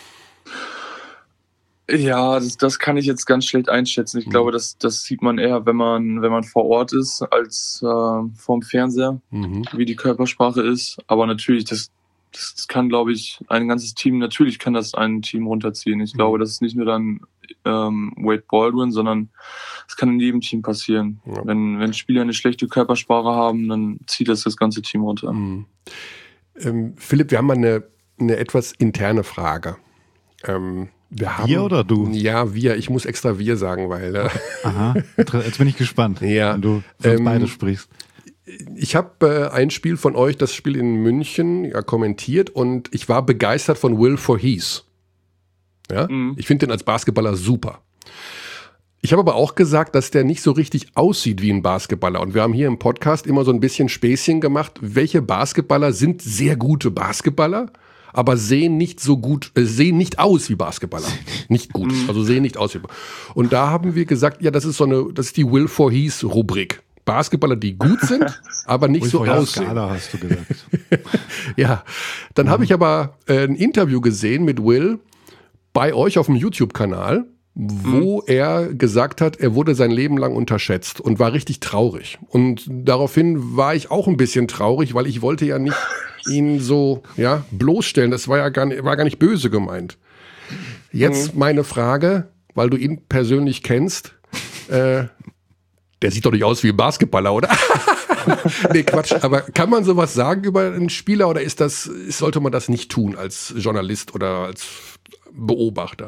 Ja, das, das kann ich jetzt ganz schlecht einschätzen. Ich
Mhm.
glaube, das, das sieht man eher, wenn man, wenn man vor Ort ist, als äh, vorm Fernseher,
Mhm.
wie die Körpersprache ist. Aber natürlich, das, das, das kann, glaube ich, ein ganzes Team, natürlich kann das ein Team runterziehen. Ich
Mhm.
glaube, das ist nicht nur dann ähm, Wade Baldwin, sondern es kann in jedem Team passieren.
Ja.
Wenn, wenn Spieler eine schlechte Körpersprache haben, dann zieht das das ganze Team runter.
Mhm. Ähm, Philipp, wir haben mal eine, eine etwas interne Frage. Ähm, wir haben,
Wir oder du?
Ja, wir. Ich muss extra wir sagen, weil äh,
Aha, jetzt bin ich gespannt,
Ja,
wenn du für uns
ähm,
beide sprichst.
ich habe äh, ein Spiel von euch, das Spiel in München, ja, kommentiert und ich war begeistert von Will Voorhees. Ja?
Mhm.
Ich finde den als Basketballer super. Ich habe aber auch gesagt, dass der nicht so richtig aussieht wie ein Basketballer. Und wir haben hier im Podcast immer so ein bisschen Späßchen gemacht. Welche Basketballer sind sehr gute Basketballer, aber sehen nicht so gut, äh, sehen nicht aus wie Basketballer. Nicht gut, also sehen nicht aus wie. Und da haben wir gesagt, ja, das ist so eine, das ist die Will Voorhees Rubrik. Basketballer, die gut sind, aber nicht so aussehen.
Skala, hast du gesagt.
Ja, dann mhm. habe ich aber äh, ein Interview gesehen mit Will bei euch auf dem YouTube-Kanal, wo mhm. er gesagt hat, er wurde sein Leben lang unterschätzt und war richtig traurig. Und daraufhin war ich auch ein bisschen traurig, weil ich wollte ja nicht ihn so ja, bloßstellen. Das war ja gar nicht, war gar nicht böse gemeint. Jetzt mhm. meine Frage, weil du ihn persönlich kennst, äh, der sieht doch nicht aus wie ein Basketballer, oder? Nee, Quatsch. Aber kann man sowas sagen über einen Spieler oder ist das, sollte man das nicht tun als Journalist oder als Beobachter?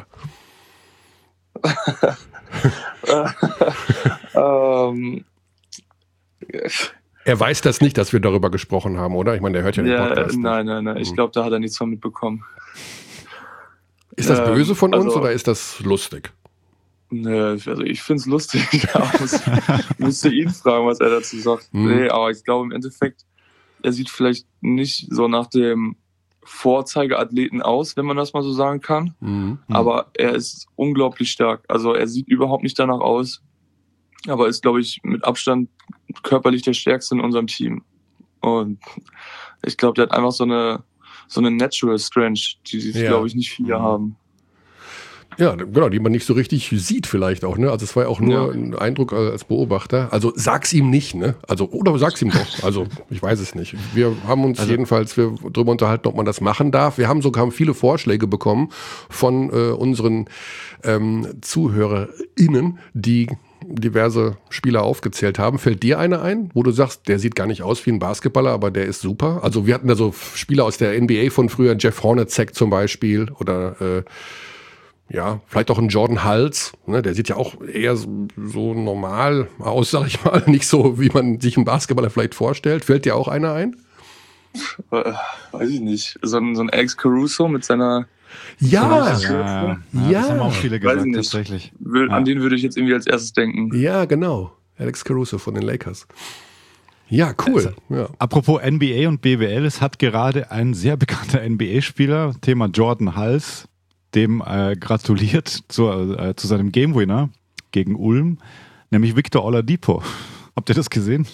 ähm, er weiß das nicht, dass wir darüber gesprochen haben, oder? Ich meine, der hört ja den
ja,
Podcast.
Nein, nein, nein. Ich glaube, da hat er nichts von mitbekommen.
Ist das böse von
ähm,
uns
also,
oder ist das lustig?
Ne, also ich finde es lustig. Ich müsste ihn fragen, was er dazu sagt. Mhm. Nee, aber ich glaube im Endeffekt, er sieht vielleicht nicht so nach dem Vorzeigeathleten aus, wenn man das mal so sagen kann. Mhm. Aber er ist unglaublich stark. Also er sieht überhaupt nicht danach aus, aber ist, glaube ich, mit Abstand körperlich der Stärkste in unserem Team. Und ich glaube, der hat einfach so eine so eine Natural Strength, die, die ja. glaube ich, nicht viele mhm. haben.
Ja, genau, die man nicht so richtig sieht vielleicht auch, ne? Also es war ja auch nur ja. ein Eindruck als Beobachter. Also sag's ihm nicht, ne? Also, oder sag's ihm doch. Also, ich weiß es nicht. Wir haben uns also, jedenfalls wir drüber unterhalten, ob man das machen darf. Wir haben sogar viele Vorschläge bekommen von äh, unseren ähm, ZuhörerInnen, die diverse Spieler aufgezählt haben. Fällt dir einer ein, wo du sagst, der sieht gar nicht aus wie ein Basketballer, aber der ist super? Also wir hatten da so Spieler aus der N B A von früher, Jeff Hornacek zum Beispiel oder äh, ja, vielleicht auch ein Jordan Hulls, ne, der sieht ja auch eher so, so normal aus, sag ich mal, nicht so, wie man sich einen Basketballer vielleicht vorstellt. Fällt dir auch einer ein?
Äh, weiß ich nicht. So ein, so ein Alex Caruso mit seiner...
Ja,
ja, ja, ja. Das haben auch viele gesagt, tatsächlich.
Will, an
ja.
den würde ich jetzt irgendwie als erstes denken.
Ja, genau. Alex Caruso von den Lakers. Ja, cool. Also, ja.
Apropos N B A und B W L, es hat gerade ein sehr bekannter N B A-Spieler, Thema Jordan Hulls, dem äh, gratuliert zu, äh, zu seinem Game-Winner gegen Ulm, nämlich Victor Oladipo. Habt ihr das gesehen?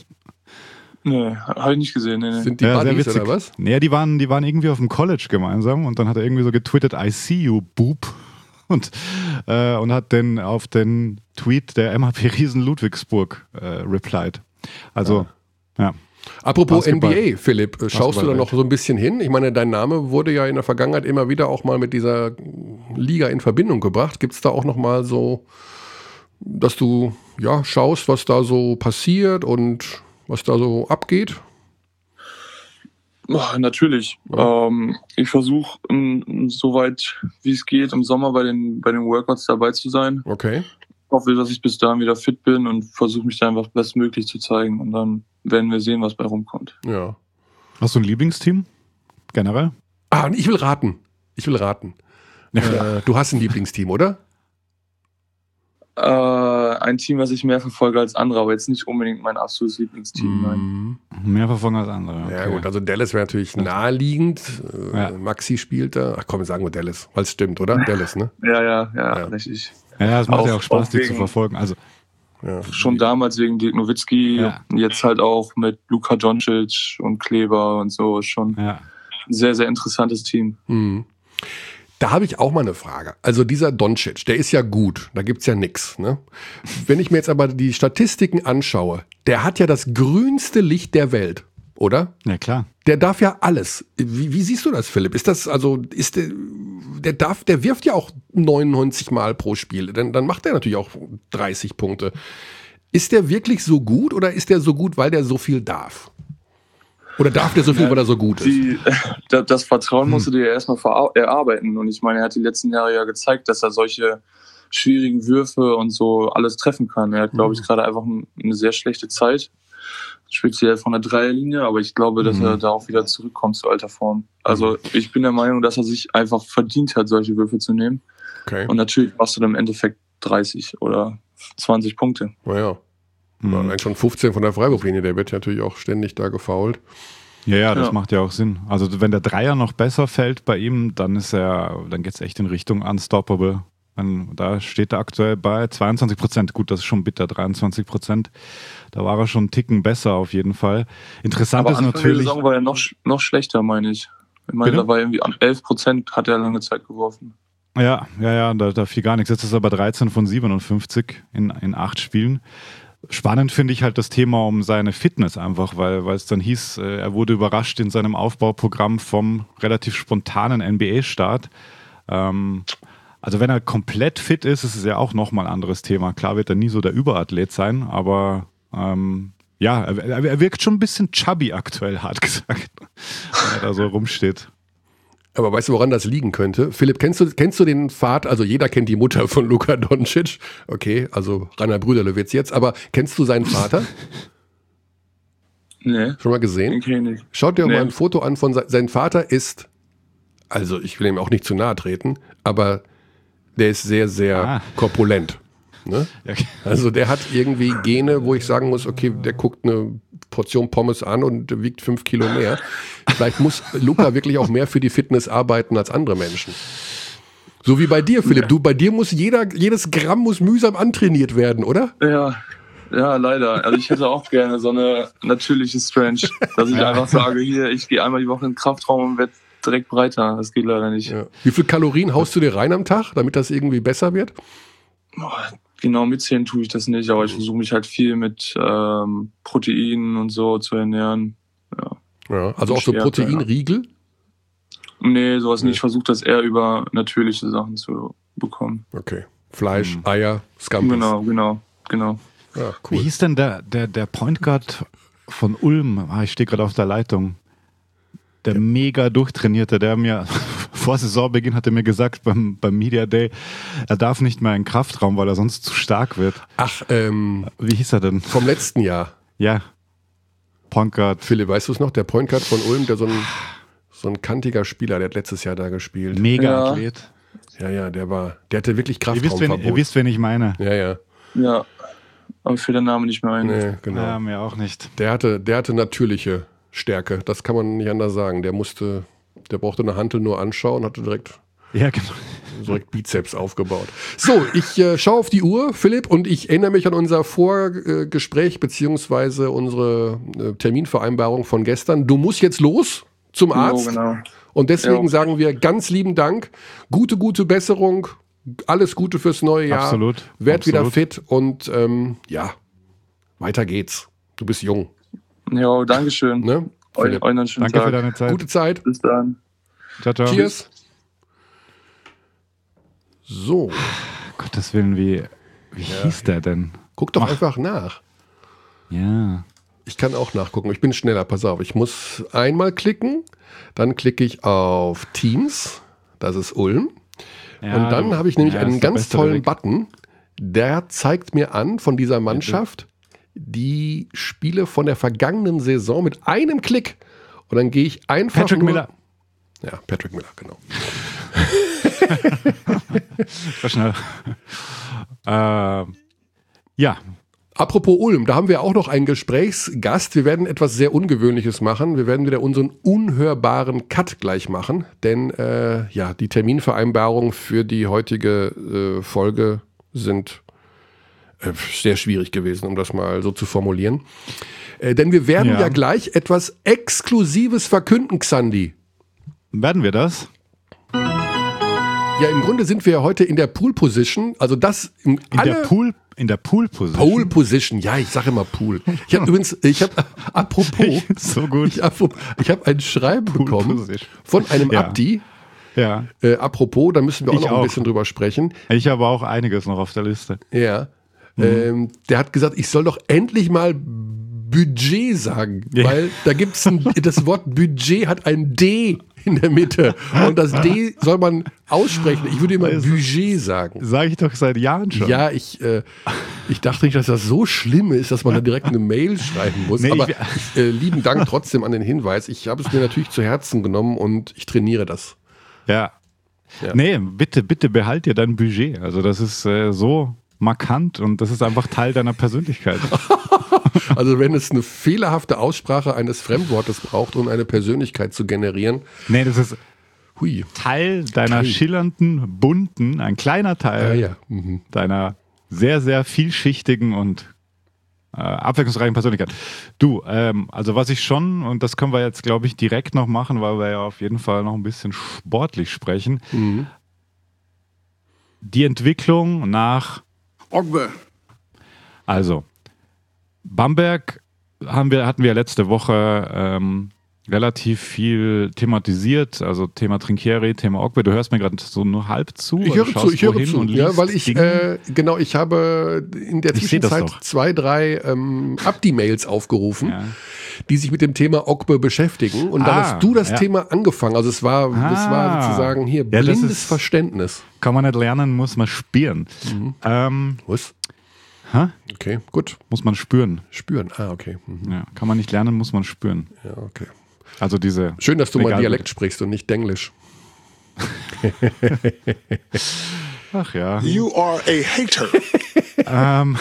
Nee, habe ich nicht gesehen. Nee, nee.
Sind die
ja,
Buddies oder was?
Nee, die waren, die waren irgendwie auf dem College gemeinsam und dann hat er irgendwie so getwittert, I see you, Boob. Und, äh, und hat dann auf den Tweet der M H P Riesen Ludwigsburg äh, replied. Also, ja. ja.
Apropos Basketball. N B A, Philipp, schaust du da noch so ein bisschen hin? Ich meine, dein Name wurde ja in der Vergangenheit immer wieder auch mal mit dieser Liga in Verbindung gebracht. Gibt es da auch noch mal so, dass du ja schaust, was da so passiert und was da so abgeht?
Oh, natürlich. Ja. Ähm, ich versuche, soweit wie es geht, im Sommer bei den, bei den Workouts dabei zu sein.
Okay.
Ich hoffe, dass ich bis dahin wieder fit bin und versuche mich da einfach bestmöglich zu zeigen. Und dann werden wir sehen, was bei rumkommt.
Ja.
Hast du ein Lieblingsteam? Generell?
Ah, ich will raten. Ich will raten. Ja. Äh, du hast ein Lieblingsteam, oder?
Äh, ein Team, was ich mehr verfolge als andere, aber jetzt nicht unbedingt mein absolutes Lieblingsteam.
Mm.
Nein.
Mehr verfolgen als andere. Okay.
Ja gut, also Dallas wäre natürlich naheliegend. Ja. Maxi spielt da. Ach komm, sagen wir Dallas, weil es stimmt, oder? Dallas, ne?
Ja, ja, ja, ja. Richtig.
Ja, es macht auch, ja auch Spaß, auch die zu verfolgen. Also
ja. Schon damals wegen Dirk Nowitzki, ja. Jetzt halt auch mit Luka Doncic und Kleber und so. Schon ja. Ein sehr, sehr interessantes Team.
Mhm. Da habe ich auch mal eine Frage. Also dieser Doncic, der ist ja gut, da gibt's ja nix. Ne? Wenn ich mir jetzt aber die Statistiken anschaue, der hat ja das grünste Licht der Welt, oder?
Ja, klar.
Der darf ja alles. Wie, wie siehst du das, Philipp? Ist das, also, ist der, der darf, der wirft ja auch neunundneunzig Mal pro Spiel. Dann, dann macht er natürlich auch dreißig Punkte. Ist der wirklich so gut oder ist der so gut, weil der so viel darf? Oder darf der so viel, ja, weil er so gut ist?
Die, das Vertrauen musst du dir ja erstmal erarbeiten. Und ich meine, er hat die letzten Jahre ja gezeigt, dass er solche schwierigen Würfe und so alles treffen kann. Er hat, glaube ich, gerade einfach eine sehr schlechte Zeit. Speziell von der Dreierlinie, aber ich glaube, dass mhm. er da auch wieder zurückkommt zu alter Form. Also ich bin der Meinung, dass er sich einfach verdient hat, solche Würfe zu nehmen.
Okay.
Und natürlich machst du dann im Endeffekt dreißig oder zwanzig Punkte.
Naja. Mhm. Allein schon fünfzehn von der Freiwurflinie, der wird natürlich auch ständig da gefoult.
Ja, ja, das
Ja.
macht ja auch Sinn. Also wenn der Dreier noch besser fällt bei ihm, dann ist er, dann geht es echt in Richtung Unstoppable. Und da steht er aktuell bei zweiundzwanzig Prozent. Gut, das ist schon bitter, dreiundzwanzig Prozent. Da war er schon einen Ticken besser auf jeden Fall. Interessant
Aber
ist
Anfang der
natürlich.
Saison war er noch, sch- noch schlechter, meine ich. Ich meine,
Bitte?
da war irgendwie an elf Prozent hat er lange Zeit geworfen.
Ja, ja, ja, da, da fiel gar nichts. Jetzt ist er bei dreizehn von siebenundfünfzig in, in acht Spielen. Spannend finde ich halt das Thema um seine Fitness einfach, weil, weil es dann hieß, äh, er wurde überrascht in seinem Aufbauprogramm vom relativ spontanen N B A-Start. Ähm, also wenn er komplett fit ist, ist es ja auch nochmal ein anderes Thema. Klar wird er nie so der Überathlet sein, aber ähm, ja, er, er wirkt schon ein bisschen chubby aktuell, hart gesagt, wenn er da so rumsteht.
Aber weißt du, woran das liegen könnte? Philipp, kennst du, kennst du den Vater, also jeder kennt die Mutter von Luka Doncic, okay, also Rainer Brüderle wird's jetzt, aber kennst du seinen Vater?
Nee,
Schon mal gesehen?
den kenn ich nicht.
Schaut dir
Nee.
mal ein Foto an von se- sein Vater ist, also ich will ihm auch nicht zu nahe treten, aber der ist sehr, sehr
Ah.
korpulent. Ne?
Ja,
Also der hat irgendwie Gene, wo ich sagen muss, okay, der guckt eine Portion Pommes an und wiegt fünf Kilo mehr. Vielleicht muss Luka wirklich auch mehr für die Fitness arbeiten als andere Menschen. So wie bei dir, Philipp. Du, bei dir muss jeder, jedes Gramm muss mühsam antrainiert werden, oder?
Ja, ja, leider. Also ich hätte auch gerne so eine natürliche Strange, dass ich einfach sage, hier, ich gehe einmal die Woche in den Kraftraum und werde direkt breiter. Das geht leider nicht.
Ja. Wie viel Kalorien haust du dir rein am Tag, damit das irgendwie besser wird?
Boah, genau mitzählen tue ich das nicht, aber ich versuche mich halt viel mit ähm, Proteinen und so zu ernähren. Ja.
Ja, also auch so
Stärke,
Proteinriegel?
Nee, sowas
Nee.
nicht. Ich versuche das eher über natürliche Sachen zu bekommen.
Okay. Fleisch,
Hm.
Eier, Scampis.
Genau, genau, genau.
Ja,
Wie
cool.
hieß denn der, der, der Point Guard von Ulm? Ah, ich stehe gerade auf der Leitung. Der mega durchtrainierte, der mir vor Saisonbeginn hatte mir gesagt beim, beim Media Day, er darf nicht mehr in den Kraftraum, weil er sonst zu stark wird.
Ach, ähm,
Wie hieß er denn?
vom letzten Jahr.
Ja. Point Guard.
Philipp, weißt du es noch? Der Point Guard von Ulm, der so ein, so ein kantiger Spieler, der hat letztes Jahr da gespielt.
Mega
Ja.
Athlet.
Ja, ja, der war, der hatte wirklich
Ihr wisst, wen,
Kraftraumverbot.
ihr wisst, wen ich meine.
Ja, ja.
Ja, aber für den Namen nicht mehr ein.
Nee, genau.
Ja, mir auch nicht.
Der hatte, der hatte natürliche Stärke. Das kann man nicht anders sagen. Der musste, der brauchte eine Hantel nur anschauen, hatte direkt,
Ja, genau.
direkt Bizeps aufgebaut. So, ich äh, schaue auf die Uhr, Philipp, und ich erinnere mich an unser Vorgespräch beziehungsweise unsere äh, Terminvereinbarung von gestern. Du musst jetzt los zum Arzt.
Oh, genau.
Und deswegen
Ja.
sagen wir ganz lieben Dank. Gute, gute Besserung. Alles Gute fürs neue Jahr.
Absolut.
Werd wieder
Absolut.
fit und ähm, ja, weiter geht's. Du bist jung.
Ja, Dankeschön.
Ne?
Eu,
Philipp.
euch einen schönen
Danke
Tag.
für deine Zeit.
Gute Zeit.
Bis dann.
Ciao, ciao.
Cheers. So,
Gottes Willen, wie, wie hieß der denn?
guck doch einfach nach.
Ja.
Ich kann auch nachgucken. Ich bin schneller. Pass auf. Ich muss einmal klicken. Dann klicke ich auf Teams. Das ist Ulm.
Ja,
Und dann
du-
habe ich nämlich
ja,
einen
ist der
ganz
beste
tollen
Weg.
Button. Der zeigt mir an von dieser Mannschaft die Spiele von der vergangenen Saison mit einem Klick. Und dann gehe ich einfach
Patrick
nur...
Miller.
Ja, Patrick Miller, genau.
War schnell. äh, ja,
Apropos Ulm, da haben wir auch noch einen Gesprächsgast. Wir werden etwas sehr Ungewöhnliches machen. Wir werden wieder unseren unhörbaren Cut gleich machen. Denn äh, ja, die Terminvereinbarungen für die heutige äh, Folge sind äh, sehr schwierig gewesen, um das mal so zu formulieren. Äh, denn wir werden ja.
Ja.
gleich etwas Exklusives verkünden, Xandi.
werden wir das?
Ja, im Grunde sind wir heute in der Pool Position. Also das in,
In
alle
der Pool, in der Pool-Position.
Pole Position. Ja, ich sage immer Pool. Ich habe übrigens, ich habe apropos,
So gut.
ich habe ich hab ein Schreiben
Pool
bekommen
Position.
von einem
Ja.
Abdi.
Ja,
Äh, apropos, da müssen wir auch
Ich
noch ein
auch.
bisschen drüber sprechen.
ich habe auch einiges noch auf der Liste.
Ja.
Mhm.
Ähm, der hat gesagt, ich soll doch endlich mal Budget sagen,
Ja.
weil da gibt's ein, das Wort Budget hat ein D in der Mitte und das D soll man aussprechen. Ich würde immer
Also,
Budget sagen.
Sage ich doch seit Jahren schon.
Ja, ich, äh, ich dachte nicht, dass das so schlimm ist, dass man da direkt eine Mail schreiben muss.
Nee,
Aber
ich-
ich, äh, lieben Dank trotzdem an den Hinweis. Ich habe es mir natürlich zu Herzen genommen und ich trainiere das.
Ja.
Ja.
Nee, bitte, bitte behalt dir dein Budget. Also das ist äh, so markant und das ist einfach Teil deiner Persönlichkeit.
Also wenn es eine fehlerhafte Aussprache eines Fremdwortes braucht, um eine Persönlichkeit zu generieren.
Nee, das ist
Hui.
Teil deiner
Teil.
schillernden, bunten, ein kleiner Teil
Ja, ja. Mhm.
deiner sehr, sehr vielschichtigen und äh, abwechslungsreichen Persönlichkeit. Du, ähm, also was ich schon, und das können wir jetzt, glaube ich, direkt noch machen, weil wir ja auf jeden Fall noch ein bisschen sportlich sprechen,
Mhm.
die Entwicklung nach
Ogbe.
Also, Bamberg haben wir, hatten wir letzte Woche ähm, relativ viel thematisiert, also Thema Trinchieri, Thema Ogbe. Du hörst mir gerade so nur halb zu.
Ich
oder
höre
schaust
zu, ich höre
wohin
zu,
und
ja,
liest
weil ich,
Dinge.
äh, genau, ich habe in der
Ich seh das
Zwischenzeit
doch.
zwei, drei ähm, Abdi-Mails aufgerufen,
Ja.
die sich mit dem Thema Ogbe beschäftigen. Und dann
Ah,
hast du das
ja.
Thema angefangen. Also es war, das
Ah.
war sozusagen hier
Ja, das
blindes
ist-
Verständnis.
Kann man nicht lernen, muss man spüren.
Mhm.
Ähm,
Was?
hä?
Okay, gut.
Muss man spüren.
Spüren. Ah, okay. Mhm.
Ja, kann man nicht lernen, muss man spüren.
Ja, okay.
Also diese.
Schön, dass du mal
Egal,
Dialekt sprichst und nicht Denglisch.
Ach ja.
You are a hater.
Ähm,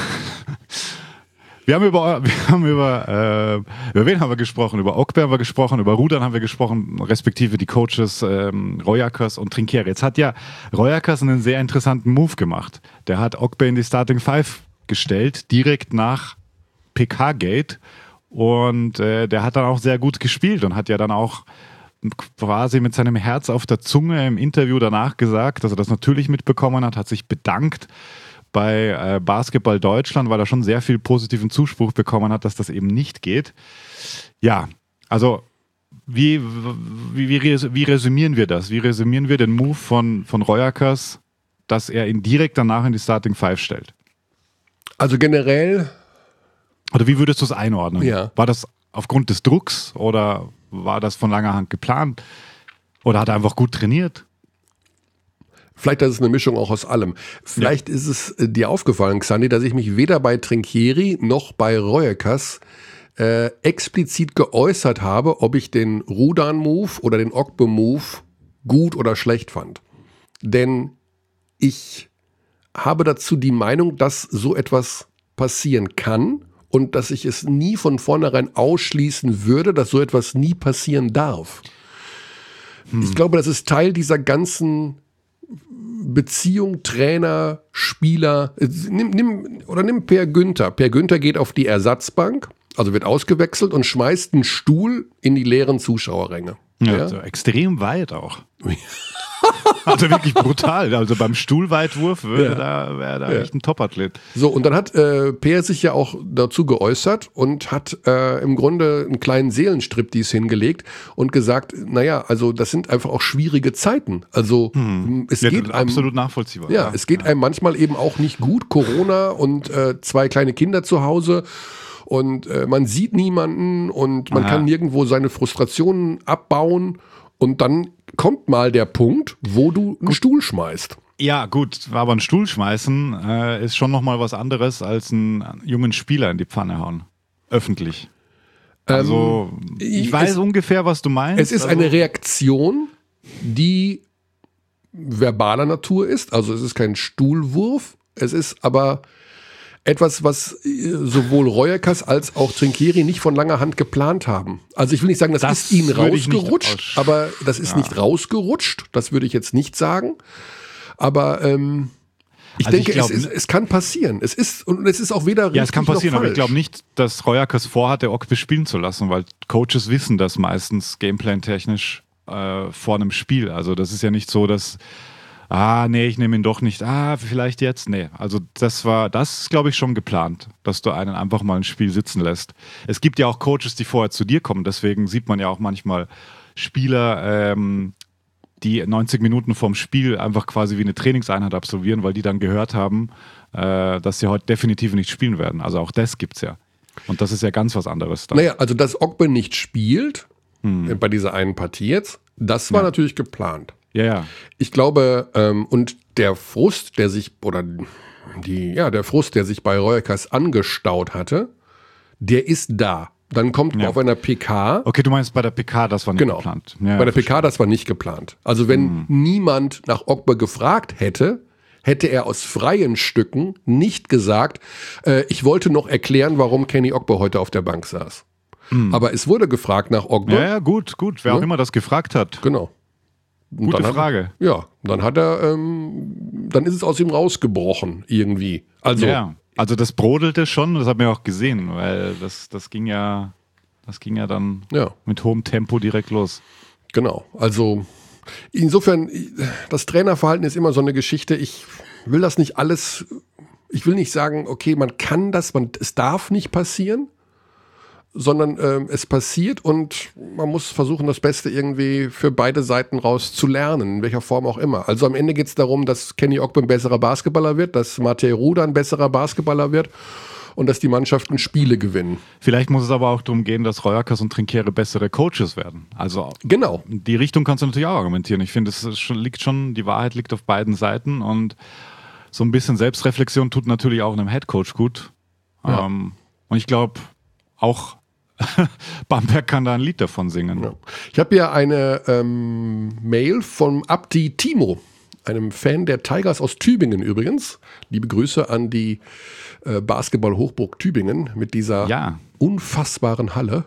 wir haben über, wir haben über, äh, über wen haben wir gesprochen? Über Ogbe haben wir gesprochen, über Rudern haben wir gesprochen, respektive die Coaches ähm, Rojakas und Trinchieri. Jetzt hat ja Rojakas einen sehr interessanten Move gemacht. Der hat Ogbe in die Starting Five gestellt, direkt nach P K-Gate. Und äh, der hat dann auch sehr gut gespielt und hat ja dann auch quasi mit seinem Herz auf der Zunge im Interview danach gesagt, dass er das natürlich mitbekommen hat, hat sich bedankt bei äh, Basketball Deutschland, weil er schon sehr viel positiven Zuspruch bekommen hat, dass das eben nicht geht. Ja, also wie, wie, wie, res- wie resümieren wir das? Wie resümieren wir den Move von, von Rojakas, dass er ihn direkt danach in die Starting Five stellt?
Also generell,
Oder wie würdest du es einordnen?
Ja.
War das aufgrund des Drucks oder war das von langer Hand geplant? Oder hat er einfach gut trainiert?
vielleicht ist es eine Mischung auch aus allem. Vielleicht ist es äh, dir aufgefallen, Xandi, dass ich mich weder bei Trinchieri noch bei Rojakas äh, explizit geäußert habe, ob ich den Rudan-Move oder den Ogbe-Move gut oder schlecht fand. Denn ich habe dazu die Meinung, dass so etwas passieren kann und dass ich es nie von vornherein ausschließen würde, dass so etwas nie passieren darf. Ich glaube, das ist Teil dieser ganzen Beziehung, Trainer, Spieler. Äh, Nimm, nimm, oder nimm Per Günther. Per Günther geht auf die Ersatzbank, also wird ausgewechselt und schmeißt einen Stuhl in die leeren Zuschauerränge.
Ja,
Ja?
Also extrem weit auch. Also wirklich brutal. Also beim Stuhlweitwurf würde
Ja.
da, wäre da
Ja.
echt ein Topathlet.
So, und dann hat äh, Per sich ja auch dazu geäußert und hat äh, im Grunde einen kleinen Seelenstriptease hingelegt und gesagt, naja, also das sind einfach auch schwierige Zeiten. Also m, es
Ja,
geht einem,
absolut nachvollziehbar.
ja, es geht einem manchmal eben auch nicht gut. Corona und äh, zwei kleine Kinder zu Hause und äh, man sieht niemanden und man
Aha.
kann nirgendwo seine Frustrationen abbauen und dann kommt mal der Punkt, wo du einen Stuhl schmeißt.
Ja, gut, aber einen Stuhl schmeißen äh, ist schon nochmal was anderes als einen jungen Spieler in die Pfanne hauen. Öffentlich. Also, ich,
ich-
weiß
es-
ungefähr, was du meinst.
Es ist
also,
eine Reaktion, die verbaler Natur ist. Also es ist kein Stuhlwurf. Es ist aber etwas, was äh, sowohl Rojakas als auch Trinchieri nicht von langer Hand geplant haben. Also ich will nicht sagen, das,
Das
ist ihnen
würde ich nicht
rausgerutscht,
aus-
aber das ist nicht rausgerutscht. Das würde ich jetzt nicht sagen. Aber ähm, ich
Also ich
denke,
glaub,
es, ist, es kann passieren. Es ist, und es ist auch weder richtig
Ja, es kann passieren,
noch
aber ich
falsch.
glaube nicht, dass Rojakas vorhatte, Ogbe spielen zu lassen, weil Coaches wissen das meistens gameplan-technisch äh, vor einem Spiel. Also das ist ja nicht so, dass ah, nee, ich nehme ihn doch nicht, ah, vielleicht jetzt, nee. Also das war, das ist, glaube ich, schon geplant, dass du einen einfach mal ein Spiel sitzen lässt. Es gibt ja auch Coaches, die vorher zu dir kommen, deswegen sieht man ja auch manchmal Spieler, ähm, die neunzig Minuten vorm Spiel einfach quasi wie eine Trainingseinheit absolvieren, weil die dann gehört haben, äh, dass sie heute definitiv nicht spielen werden. Also auch das gibt's ja. Und das ist ja ganz was anderes. Dann.
Naja, also dass Ogbe nicht spielt, äh, bei dieser einen Partie jetzt, das war
Ja.
natürlich geplant.
Ja, ja.
Ich glaube, ähm, und der Frust, der sich, oder die, ja, der Frust, der sich bei Rojakas angestaut hatte, der ist da. Dann kommt
Ja.
auf einer P K,
Okay, du meinst bei der P K, das war nicht
genau,
geplant. Ja,
bei der P
verstehe.
K, das war nicht geplant. Also wenn niemand nach Ogbe gefragt hätte, hätte er aus freien Stücken nicht gesagt, äh, ich wollte noch erklären, warum Kenny Ogba heute auf der Bank saß. Mhm. Aber es wurde gefragt nach Ogba.
Ja, ja, gut, gut. Wer ja? auch immer das gefragt hat.
Genau. Und
Gute
hat,
Frage.
Ja, dann hat er, ähm, dann ist es aus ihm rausgebrochen irgendwie. Also,
ja, also das brodelte schon, das haben wir auch gesehen, weil das, das ging ja, das ging ja dann
ja.
mit hohem Tempo direkt los.
Genau, also insofern, das Trainerverhalten ist immer so eine Geschichte. Ich will das nicht alles, ich will nicht sagen, okay, man kann das, man, es darf nicht passieren, sondern ähm, es passiert und man muss versuchen, das Beste irgendwie für beide Seiten raus zu lernen, in welcher Form auch immer. Also am Ende geht es darum, dass Kenny Ogba ein besserer Basketballer wird, dass Matej Ruda ein besserer Basketballer wird und dass die Mannschaften Spiele gewinnen.
Vielleicht muss es aber auch darum gehen, dass Royakas und Trinkiere bessere Coaches werden. Also
genau.
In die Richtung kannst du natürlich auch argumentieren. Ich finde, es schon, liegt schon, die Wahrheit liegt auf beiden Seiten und so ein bisschen Selbstreflexion tut natürlich auch einem Headcoach gut.
Ja.
Ähm, und ich glaube, auch Bamberg kann da ein Lied davon singen.
Ja. Ich habe hier eine ähm, Mail vom Abdi Timo, einem Fan der Tigers aus Tübingen übrigens. Liebe Grüße an die äh, Basketball-Hochburg Tübingen mit dieser
ja.
unfassbaren Halle.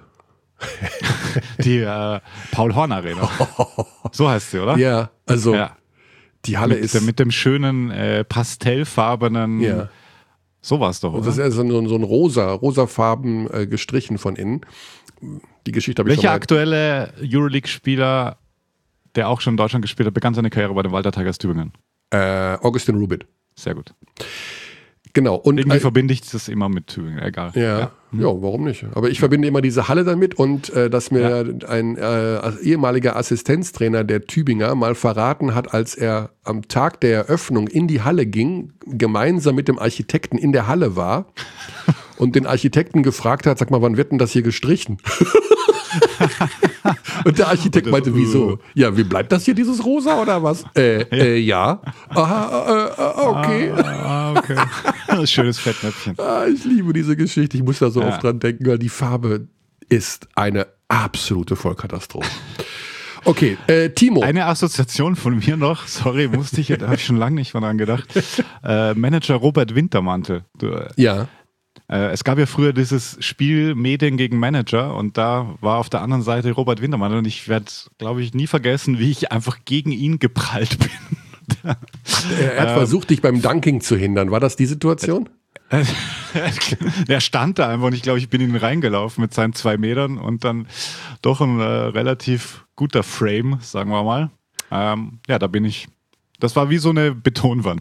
Die äh, Paul-Horn-Arena. So heißt sie, oder?
Ja, also
ja.
die Halle
mit,
ist...
Mit dem schönen äh, pastellfarbenen...
Ja.
So war es doch, oder?
Das ist ja so ein, so ein rosa, rosafarben äh, gestrichen von innen. Die Geschichte habe ich
Welcher
schon mal...
aktuelle Euroleague-Spieler, der auch schon in Deutschland gespielt hat, begann seine Karriere bei den Walter Tigers Tübingen?
Äh, Augustin Rubit.
Sehr gut.
Genau. Und
irgendwie
äh,
verbinde ich das immer mit Tübingen, egal.
Ja, ja, ja, warum nicht? Aber ich verbinde immer diese Halle damit und äh, dass mir ja. ein äh, ehemaliger Assistenztrainer der Tübinger mal verraten hat, als er am Tag der Eröffnung in die Halle ging, gemeinsam mit dem Architekten in der Halle war und den Architekten gefragt hat, sag mal, wann wird denn das hier gestrichen? Und der Architekt meinte, wieso? Ja, wie bleibt das hier, dieses Rosa oder was? Äh, äh, ja. Aha, äh, okay.
Ah, okay. Schönes Fettnäpfchen.
Ah, ich liebe diese Geschichte. Ich muss da so ja. oft dran denken, weil die Farbe ist eine absolute Vollkatastrophe. Okay, äh, Timo.
Eine Assoziation von mir noch, sorry, musste ich, da habe ich schon lange nicht mal dran gedacht. Äh, Manager Robert Wintermantel. Du, äh,
ja.
Äh, es gab ja früher dieses Spiel Medien gegen Manager und da war auf der anderen Seite Robert Wintermantel und ich werde, glaube ich, nie vergessen, wie ich einfach gegen ihn geprallt bin.
Er hat ähm, versucht, dich beim Dunking zu hindern. War das die Situation?
Der stand da einfach und ich glaube, ich bin in ihn reingelaufen mit seinen zwei Metern und dann doch ein äh, relativ guter Frame, sagen wir mal. Ähm, ja, da bin ich. Das war wie so eine Betonwand.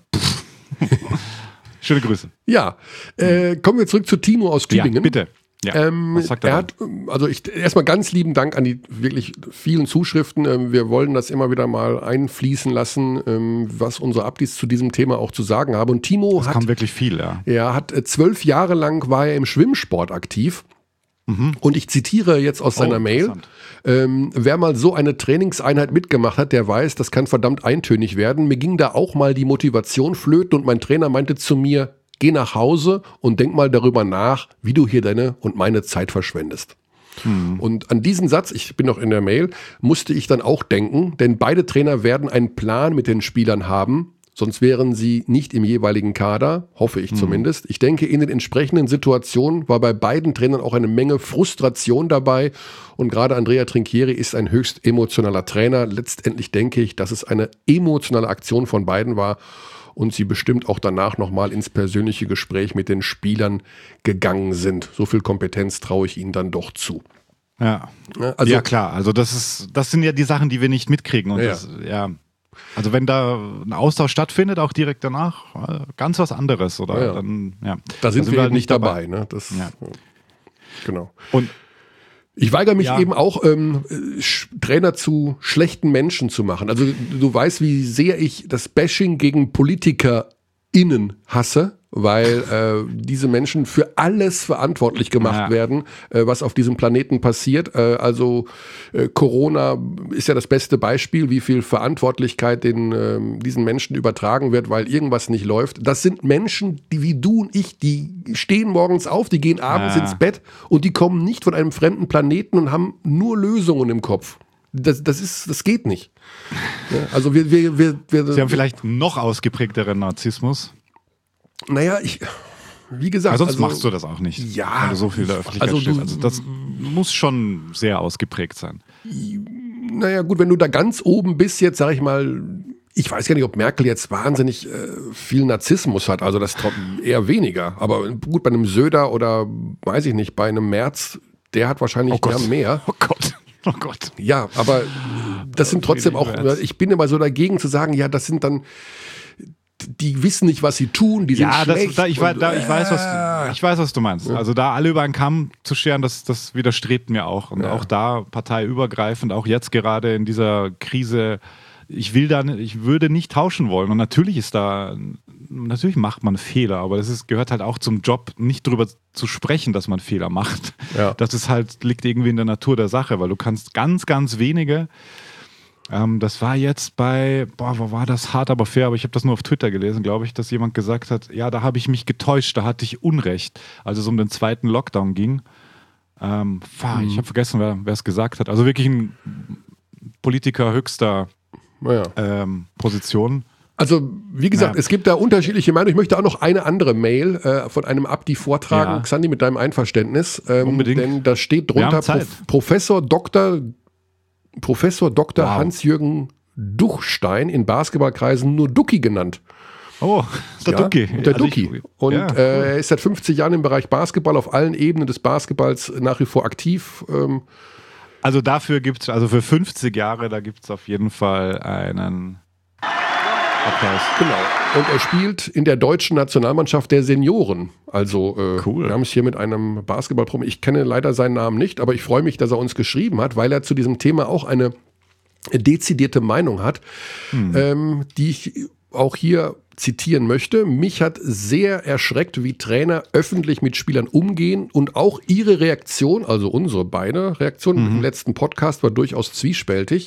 Schöne Grüße.
Ja, äh, kommen wir zurück zu Timo aus Tübingen.
Ja, bitte. Ja,
ähm, was sagt er? Er hat, also ich, erstmal ganz lieben Dank an die wirklich vielen Zuschriften. Ähm, wir wollen das immer wieder mal einfließen lassen, ähm, was unsere Abdis zu diesem Thema auch zu sagen haben. Und Timo
das
hat,
kam wirklich viel, ja.
Er hat äh, zwölf Jahre lang war er im Schwimmsport aktiv. Mhm. Und ich zitiere jetzt aus seiner oh, Mail, ähm, wer mal so eine Trainingseinheit mitgemacht hat, der weiß, das kann verdammt eintönig werden. Mir ging da auch mal die Motivation flöten und mein Trainer meinte zu mir, geh nach Hause und denk mal darüber nach, wie du hier deine und meine Zeit verschwendest. Mhm. Und an diesen Satz, ich bin noch in der Mail, musste ich dann auch denken, denn beide Trainer werden einen Plan mit den Spielern haben, sonst wären sie nicht im jeweiligen Kader, hoffe ich mhm. zumindest. Ich denke, in den entsprechenden Situationen war bei beiden Trainern auch eine Menge Frustration dabei und gerade Andrea Trinchieri ist ein höchst emotionaler Trainer. Letztendlich denke ich, dass es eine emotionale Aktion von beiden war und sie bestimmt auch danach nochmal ins persönliche Gespräch mit den Spielern gegangen sind. So viel Kompetenz traue ich ihnen dann doch zu.
Ja, also, ja klar, also das ist, das sind ja die Sachen, die wir nicht mitkriegen und
ja.
das, ja. Also wenn da ein Austausch stattfindet, auch direkt danach, ganz was anderes, oder?
Ja, ja.
Dann, ja.
Da sind, da sind wir halt nicht dabei. dabei ne? Das,
ja.
Genau.
Und
ich weigere mich
ja.
eben auch, ähm, Trainer zu schlechten Menschen zu machen. Also du weißt, wie sehr ich das Bashing gegen PolitikerInnen hasse, weil äh, diese Menschen für alles verantwortlich gemacht ja. werden, äh, was auf diesem Planeten passiert. Äh, also äh, Corona ist ja das beste Beispiel, wie viel Verantwortlichkeit den, äh, diesen Menschen übertragen wird, weil irgendwas nicht läuft. Das sind Menschen, die wie du und ich, die stehen morgens auf, die gehen abends
ja.
ins Bett und die kommen nicht von einem fremden Planeten und haben nur Lösungen im Kopf. das, das ist, das geht nicht. Ja, also wir, wir, wir, wir
Sie haben vielleicht noch ausgeprägteren Narzissmus.
Naja, ich, wie gesagt.
Aber sonst
also,
machst du das auch nicht.
Ja.
Wenn du so viel in der Öffentlichkeit
Also
stehst.
du-
Also das muss schon sehr ausgeprägt sein.
Naja, gut, wenn du da ganz oben bist, jetzt sag ich mal, ich weiß gar nicht, ob Merkel jetzt wahnsinnig äh, viel Narzissmus hat, also das eher weniger. Aber gut, bei einem Söder oder, weiß ich nicht, bei einem Merz, der hat wahrscheinlich
Oh Gott.
eher mehr.
Oh Gott. Oh Gott.
Ja, aber das sind trotzdem auch,
Merz.
ich bin immer so dagegen zu sagen, ja, das sind dann, die wissen nicht, was sie tun, die sind
Ja, das,
schlecht.
da, ich, wei-
und,
da, ich, weiß, was,
äh,
du- ich weiß, was du meinst. Also da alle über einen Kamm zu scheren, das, das widerstrebt mir auch. Und
Ja.
auch da parteiübergreifend, auch jetzt gerade in dieser Krise, ich will da, nicht- ich würde nicht tauschen wollen. Und natürlich ist da, natürlich macht man Fehler, aber das ist, gehört halt auch zum Job, nicht darüber zu sprechen, dass man Fehler macht.
Ja.
Das ist halt, liegt irgendwie in der Natur der Sache, weil du kannst ganz, ganz wenige. Ähm, das war jetzt bei, boah, wo war das hart, aber fair, aber ich habe das nur auf Twitter gelesen, glaube ich, dass jemand gesagt hat, ja, da habe ich mich getäuscht, da hatte ich Unrecht, als es um den zweiten Lockdown ging. Ähm, fuck,
Mhm.
Ich habe vergessen, wer wer es gesagt hat. Also wirklich ein Politiker höchster
naja.
ähm, Position.
Also, wie gesagt,
Ja.
es gibt da unterschiedliche Meinungen. Ich möchte auch noch eine andere Mail äh, von einem Abdi vortragen,
Ja.
Xandi, mit deinem Einverständnis. Ähm,
Unbedingt.
Denn da steht
Wir haben
drunter
Zeit.
Prof, Professor Doktor Professor Doktor
Wow.
Hans-Jürgen Duchstein, in Basketballkreisen nur Ducki genannt.
Oh, der
Ja,
Ducki.
Der
Also
Ducki.
ich-
Und
ja, cool.
äh, er ist seit fünfzig Jahren im Bereich Basketball auf allen Ebenen des Basketballs nach wie vor aktiv. Ähm,
Also dafür gibt es, also für fünfzig Jahre, da gibt es auf jeden Fall einen Applaus.
Genau. Und er spielt in der deutschen Nationalmannschaft der Senioren. Also äh,
Cool.
wir haben es hier mit einem Basketballprofi. Ich kenne leider seinen Namen nicht, aber ich freue mich, dass er uns geschrieben hat, weil er zu diesem Thema auch eine dezidierte Meinung hat, ähm, die ich auch hier zitieren möchte. Mich hat sehr erschreckt, wie Trainer öffentlich mit Spielern umgehen und auch ihre Reaktion, also unsere beide Reaktionen im letzten Podcast war durchaus zwiespältig.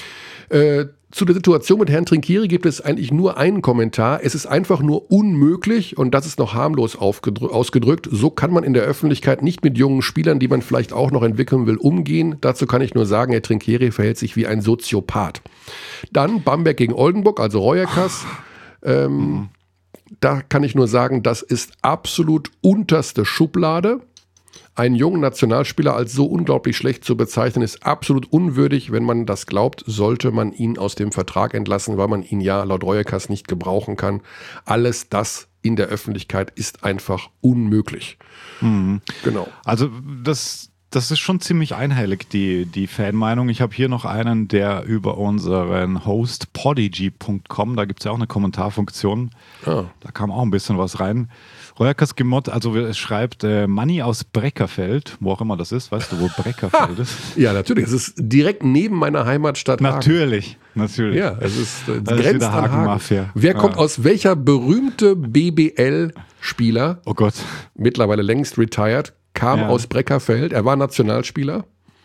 Äh, zu der Situation mit Herrn Trinkieri gibt es eigentlich nur einen Kommentar. Es ist einfach nur unmöglich, und das ist noch harmlos aufgedrü- ausgedrückt, so kann man in der Öffentlichkeit nicht mit jungen Spielern, die man vielleicht auch noch entwickeln will, umgehen. Dazu kann ich nur sagen, Herr Trinkieri verhält sich wie ein Soziopath. Dann Bamberg gegen Oldenburg, also Reuerkas. Ähm, da kann ich nur sagen, das ist absolut unterste Schublade. Einen jungen Nationalspieler als so unglaublich schlecht zu bezeichnen, ist absolut unwürdig. Wenn man das glaubt, sollte man ihn aus dem Vertrag entlassen, weil man ihn ja laut Reuerkas nicht gebrauchen kann. Alles das in der Öffentlichkeit ist einfach unmöglich. Genau.
Also das, das ist schon ziemlich einhellig, die, die Fanmeinung. Ich habe hier noch einen, der über unseren Host podigy punkt com, da gibt es ja auch eine Kommentarfunktion,
Ah.
da kam auch ein bisschen was rein. Reuerkas Gemott, also es schreibt äh, Manni aus Breckerfeld, wo auch immer das ist, weißt du, wo Breckerfeld ist?
Ja, natürlich. Es ist direkt neben meiner Heimatstadt Hagen.
Natürlich, natürlich.
Ja, es ist, äh,
Das ist
grenzt
wieder
an Hagen.
Hagen-Mafia.
Wer
Ja.
kommt aus welcher berühmte B B L-Spieler,
Oh Gott.
mittlerweile längst retired, kam
Ja.
aus Breckerfeld? Er war Nationalspieler.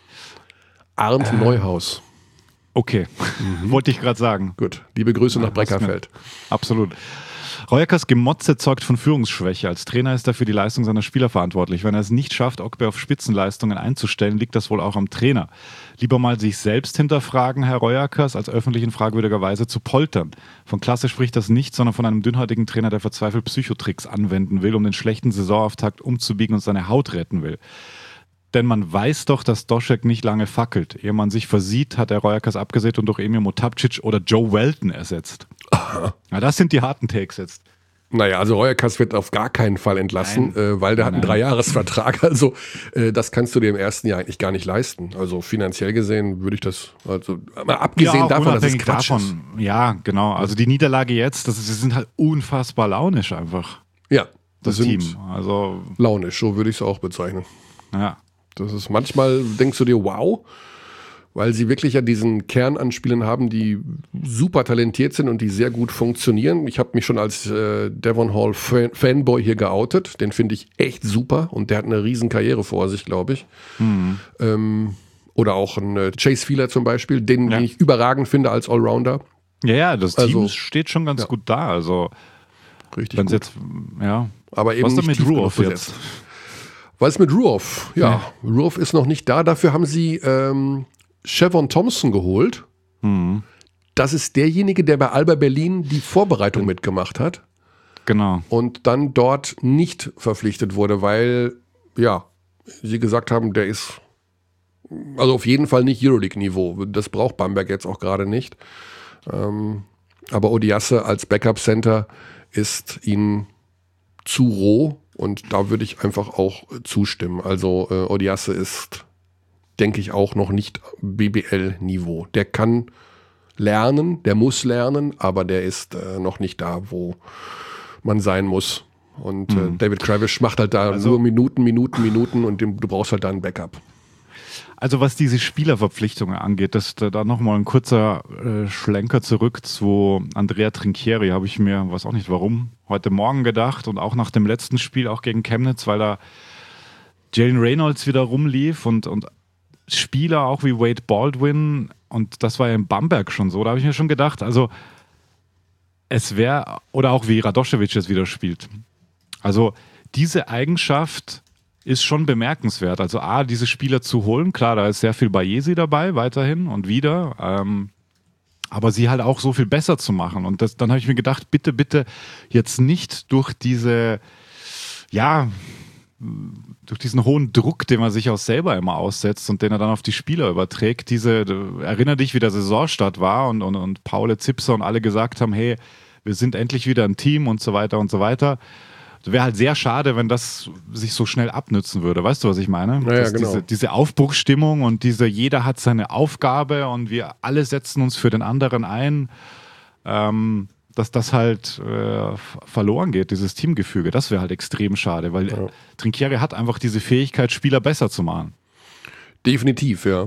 Arndt Neuhaus.
Okay, wollte ich gerade sagen.
Gut, liebe Grüße nach
hast mir-
Breckerfeld.
Absolut. Reuerkas Gemotze zeugt von Führungsschwäche. Als Trainer ist er für die Leistung seiner Spieler verantwortlich. Wenn er es nicht schafft, Ogbe auf Spitzenleistungen einzustellen, liegt das wohl auch am Trainer. Lieber mal sich selbst hinterfragen, Herr Reuerkas, als öffentlich in fragwürdiger Weise zu poltern. Von Klasse spricht das nicht, sondern von einem dünnhäutigen Trainer, der verzweifelt Psychotricks anwenden will, um den schlechten Saisonauftakt umzubiegen und seine Haut retten will. Denn man weiß doch, dass Doschek nicht lange fackelt. Ehe man sich versieht, hat er Reuerkas abgesät und durch Emir Motapcic oder Joe Welton ersetzt. Ja, das sind die harten Takes jetzt.
Naja, also Reuerkas wird auf gar keinen Fall entlassen, äh, weil der hat einen
Nein.
Dreijahresvertrag. Also äh, das kannst du dir im ersten Jahr eigentlich gar nicht leisten. Also finanziell gesehen würde ich das, also mal abgesehen
auch
davon, dass es
unabhängig
Quatsch ist.
davon. Ja, genau. Also die Niederlage jetzt, das ist, sie sind halt unfassbar launisch einfach,
Ja,
das,
das sind
Team. Also,
launisch, so würde ich es auch bezeichnen.
ja.
Das ist manchmal, denkst du dir, wow, weil sie wirklich ja diesen Kern an Spielern haben, die super talentiert sind und die sehr gut funktionieren. Ich habe mich schon als äh, Devon Hall Fan Fanboy hier geoutet. Den finde ich echt super und der hat eine riesen Karriere vor sich, glaube ich.
Mhm.
Ähm, oder auch ein äh, Chase Fieler zum Beispiel, den,
Ja.
den ich überragend finde als Allrounder.
Ja, ja, das
Also-
Team steht schon ganz
Ja.
gut da. Also,
Richtig
wenn es
gut.
jetzt, ja.
Aber eben
Was ist
nicht
denn mit
tief genug
Ruoff
besetzt.
jetzt?
Was mit Ruoff? Ja, Ruoff ist noch nicht da. Dafür haben sie ähm, Chevon Thompson geholt.
Mhm.
Das ist derjenige, der bei Alba Berlin die Vorbereitung mitgemacht hat.
Genau.
Und dann dort nicht verpflichtet wurde, weil, ja, sie gesagt haben, der ist also auf jeden Fall nicht Euroleague-Niveau. Das braucht Bamberg jetzt auch gerade nicht. Ähm, aber Odiasse als Backup-Center ist ihnen zu roh und da würde ich einfach auch zustimmen. Also äh, Odiasse ist, denke ich, auch noch nicht B B L-Niveau. Der kann lernen, der muss lernen, aber der ist äh, noch nicht da, wo man sein muss. Und
mhm.
äh, David Kravish macht halt da
also,
nur Minuten, Minuten, Minuten und dem, du brauchst halt da ein Backup.
Also was diese Spielerverpflichtungen angeht, das da, da nochmal ein kurzer äh, Schlenker zurück zu Andrea Trinchieri, habe ich mir, weiß auch nicht warum, heute Morgen gedacht und auch nach dem letzten Spiel, auch gegen Chemnitz, weil da Jalen Reynolds wieder rumlief und, und Spieler auch wie Wade Baldwin, und das war ja in Bamberg schon so, da habe ich mir schon gedacht, also es wäre, oder auch wie Radošević jetzt wieder spielt, also diese Eigenschaft ist schon bemerkenswert. Also A, diese Spieler zu holen, klar, da ist sehr viel Bayesi dabei, weiterhin und wieder, ähm, aber sie halt auch so viel besser zu machen. Und das, dann habe ich mir gedacht, bitte, bitte jetzt nicht durch diese, ja, durch diesen hohen Druck, den man sich auch selber immer aussetzt und den er dann auf die Spieler überträgt, diese, erinnere dich, wie der Saisonstart war und, und, und Paul Zipser und alle gesagt haben, hey, wir sind endlich wieder ein Team und so weiter und so weiter. Wäre halt sehr schade, wenn das sich so schnell abnützen würde. Weißt du, was ich meine?
Ja, ja, genau.
diese, diese Aufbruchsstimmung und diese, jeder hat seine Aufgabe und wir alle setzen uns für den anderen ein, ähm, dass das halt äh, verloren geht, dieses Teamgefüge. Das wäre halt extrem schade, weil ja. Trinchieri hat einfach diese Fähigkeit, Spieler besser zu machen.
Definitiv, ja.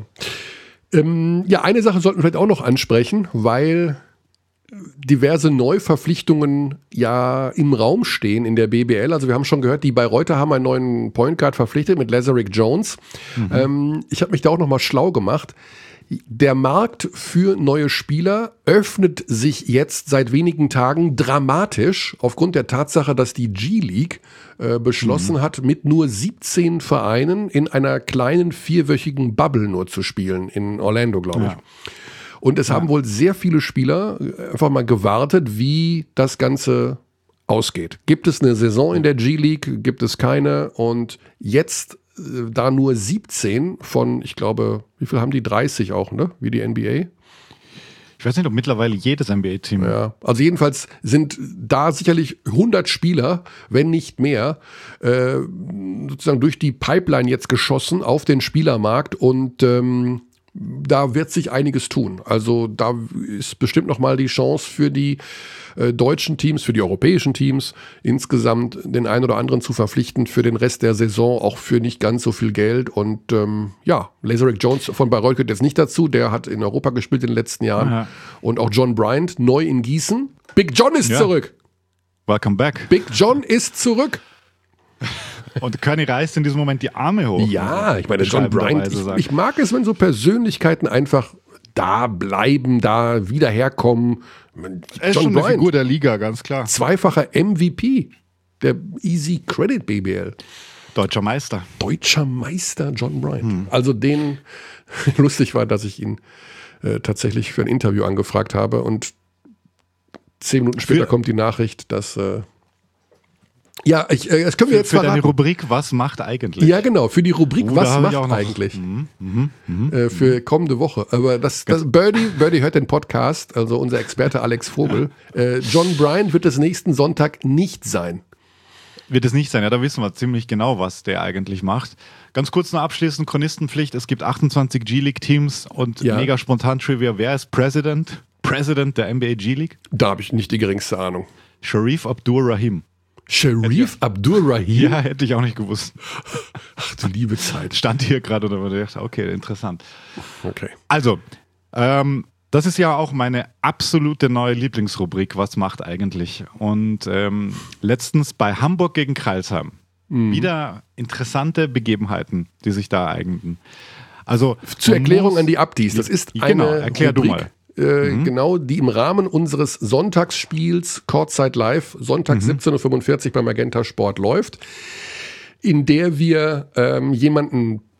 Ähm, ja, eine Sache sollten wir vielleicht auch noch ansprechen, weil diverse Neuverpflichtungen ja im Raum stehen in der B B L. Also wir haben schon gehört, die Bayreuther haben einen neuen Point Guard verpflichtet mit Lazarick Jones. Mhm. Ähm, ich habe mich da auch noch mal schlau gemacht. Der Markt für neue Spieler öffnet sich jetzt seit wenigen Tagen dramatisch aufgrund der Tatsache, dass die G-League äh, beschlossen mhm. hat, mit nur siebzehn Vereinen in einer kleinen vierwöchigen Bubble nur zu spielen, in Orlando, glaube ich. Ja. Und es ja. haben wohl sehr viele Spieler einfach mal gewartet, wie das Ganze ausgeht. Gibt es eine Saison in der G-League? Gibt es keine? Und jetzt, da nur siebzehn von, ich glaube, wie viel haben die? dreißig auch, ne? Wie die N B A?
Ich weiß nicht, ob mittlerweile jedes N B A-Team.
Ja, also jedenfalls sind da sicherlich hundert Spieler, wenn nicht mehr, äh, sozusagen durch die Pipeline jetzt geschossen auf den Spielermarkt und ähm, da wird sich einiges tun. Also da ist bestimmt nochmal die Chance für die äh, deutschen Teams, für die europäischen Teams, insgesamt den einen oder anderen zu verpflichten für den Rest der Saison, auch für nicht ganz so viel Geld. Und ähm, ja, Lazarick Jones von Bayreuth gehört jetzt nicht dazu. Der hat in Europa gespielt in den letzten Jahren. Aha. Und auch John Bryant, neu in Gießen. Big John ist ja. zurück.
Welcome back.
Big John ist zurück.
Und Kearney reißt in diesem Moment die Arme hoch.
Ja, ich meine, John Bryant, ich, ich mag es, wenn so Persönlichkeiten einfach da bleiben, da wieder herkommen.
Er ist John schon Bryant, eine Figur der Liga, ganz klar.
Zweifacher M V P der Easy Credit B B L.
Deutscher Meister.
Deutscher Meister John Bryant. Hm. Also den, lustig war, dass ich ihn äh, tatsächlich für ein Interview angefragt habe und zehn Minuten später für kommt die Nachricht, dass äh, ja, ich, äh, das können wir
für,
jetzt
für
verraten.
deine Rubrik, was macht eigentlich?
Ja, genau, für die Rubrik,
oh,
was macht eigentlich? Mhm,
mh, mh,
äh, für kommende Woche. Aber das, das Birdie, Birdie hört den Podcast, also unser Experte Alex Vogel. Äh, John Bryant wird es nächsten Sonntag nicht sein.
Wird es nicht sein, ja, da wissen wir ziemlich genau, was der eigentlich macht. Ganz kurz noch abschließend, Chronistenpflicht, es gibt achtundzwanzig G-League-Teams und ja. mega spontan Trivia, wer ist President? President der N B A G-League?
Da habe ich nicht die geringste Ahnung.
Sharif Abdur-Rahim.
Sharif Abdur-Rahim?
Ja, hätte ich auch nicht gewusst.
Ach du liebe Zeit.
Stand hier gerade und da dachte, okay, interessant.
Okay.
Also, ähm, das ist ja auch meine absolute neue Lieblingsrubrik, was macht eigentlich? Und ähm, letztens bei Hamburg gegen Crailsheim. Mhm. Wieder interessante Begebenheiten, die sich da eigneten. Also,
zur Erklärung muss, an die Abdis, das ist eine
genau, erklär
Rubrik,
du mal.
Äh, mhm. Genau, die im Rahmen unseres Sonntagsspiels Courtside Live, Sonntag mhm. siebzehn Uhr fünfundvierzig bei Magenta Sport läuft, in der wir ähm, jemanden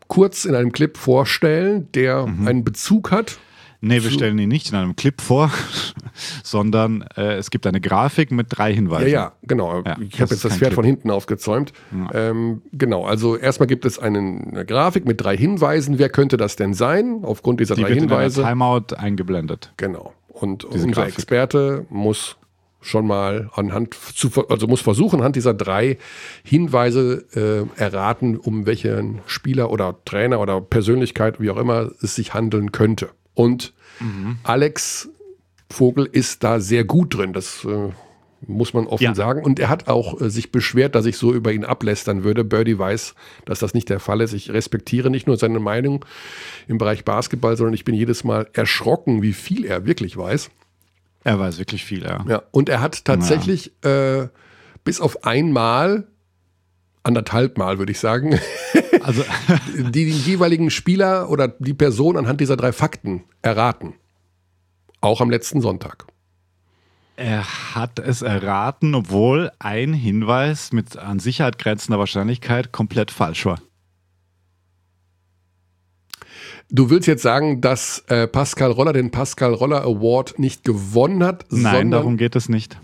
kurz in einem Clip vorstellen, der mhm. einen Bezug hat.
Nee, wir stellen ihn nicht in einem Clip vor, sondern äh, es gibt eine Grafik mit drei Hinweisen.
Ja, ja, genau. Ja, ich habe jetzt das Pferd Clip. von hinten aufgezäumt. Ja. Ähm, genau, also erstmal gibt es einen, eine Grafik mit drei Hinweisen. Wer könnte das denn sein? Aufgrund dieser
Die
drei
wird
Hinweise.
In der Timeout eingeblendet.
Genau. Und
Diese
unser
Grafik.
Experte muss schon mal anhand, zu, also muss versuchen, anhand dieser drei Hinweise äh, erraten, um welchen Spieler oder Trainer oder Persönlichkeit, wie auch immer, es sich handeln könnte. Und mhm. Alex Vogel ist da sehr gut drin, das äh, muss man offen
ja.
sagen. Und er hat auch äh, sich beschwert, dass ich so über ihn ablästern würde. Birdie weiß, dass das nicht der Fall ist. Ich respektiere nicht nur seine Meinung im Bereich Basketball, sondern ich bin jedes Mal erschrocken, wie viel er wirklich weiß.
Er weiß wirklich viel, ja.
Ja, und er hat tatsächlich ja. äh, bis auf einmal, anderthalb Mal würde ich sagen,
also
die den jeweiligen Spieler oder die Person anhand dieser drei Fakten erraten. Auch am letzten Sonntag.
Er hat es erraten, obwohl ein Hinweis mit an Sicherheit grenzender Wahrscheinlichkeit komplett falsch war.
Du willst jetzt sagen, dass äh, Pascal Roller den Pascal Roller Award nicht gewonnen hat?
Nein,
sondern
darum geht es nicht.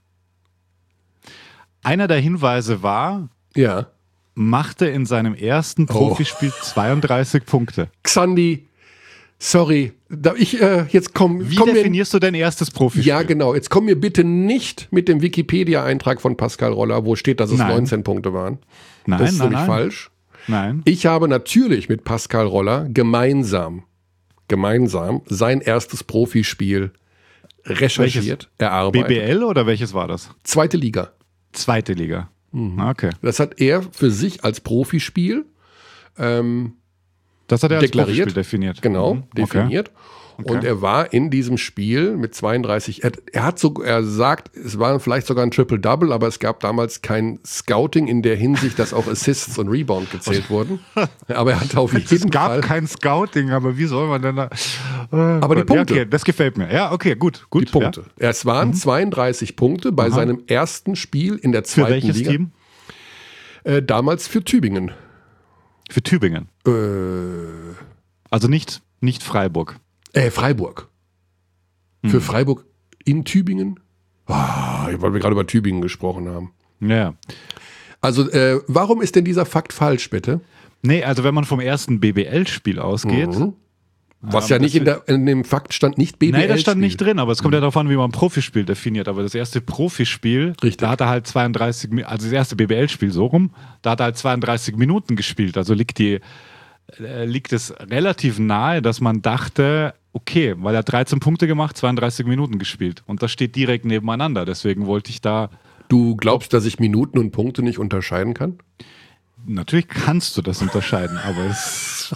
Einer der Hinweise war,
ja.
machte in seinem ersten Profispiel oh. zweiunddreißig Punkte.
Xandi, sorry, da ich äh, jetzt komm.
Wie
komm
definierst mir, du dein erstes Profispiel?
Ja, genau. Jetzt komm mir bitte nicht mit dem Wikipedia-Eintrag von Pascal Roller, wo steht, dass es nein. neunzehn Punkte waren.
Nein,
das ist
nein,
nämlich
nein.
falsch.
Nein.
Ich habe natürlich mit Pascal Roller gemeinsam, gemeinsam sein erstes Profispiel recherchiert,
welches?
erarbeitet.
B B L oder welches war das?
Zweite Liga.
Zweite Liga. Mhm. Okay.
Das hat er für sich als Profispiel ähm,
das hat er als
deklariert,
Profispiel definiert.
Genau,
mhm.
definiert.
Okay.
Und er war in diesem Spiel mit zweiunddreißig, er, er hat so, er sagt, es war vielleicht sogar ein Triple-Double, aber es gab damals kein Scouting in der Hinsicht, dass auch Assists und Rebound gezählt wurden. Aber er hat auf jeden Fall...
Es gab kein Scouting, aber wie soll man denn da... Äh,
aber die Punkte.
Ja, okay, das gefällt mir. Ja, okay, gut. gut
die Punkte.
Ja.
Es waren mhm. zweiunddreißig Punkte bei Aha. seinem ersten Spiel in der zweiten Liga.
Für welches
Liga.
Team?
Äh, damals für Tübingen.
Für Tübingen?
Äh,
also nicht, nicht Freiburg.
Äh, Freiburg. Für hm. Freiburg in Tübingen? Ah, weil wir gerade über Tübingen gesprochen haben.
Ja.
Also, äh, warum ist denn dieser Fakt falsch, bitte?
Nee, also wenn man vom ersten B B L-Spiel ausgeht.
Mhm. Was ja nicht in, der, in dem Fakt stand, nicht B B L.
Nein, das stand nicht drin, aber es kommt mhm. ja darauf an, wie man ein Profispiel definiert. Aber das erste Profispiel,
Richtig.
da hat er halt zweiunddreißig, also das erste B B L-Spiel so rum, da hat er halt zweiunddreißig Minuten gespielt. Also liegt die, äh, liegt es relativ nahe, dass man dachte, okay, weil er hat dreizehn Punkte gemacht, zweiunddreißig Minuten gespielt. Und das steht direkt nebeneinander. Deswegen wollte ich da...
Du glaubst, dass ich Minuten und Punkte nicht unterscheiden kann?
Natürlich kannst du das unterscheiden, aber es...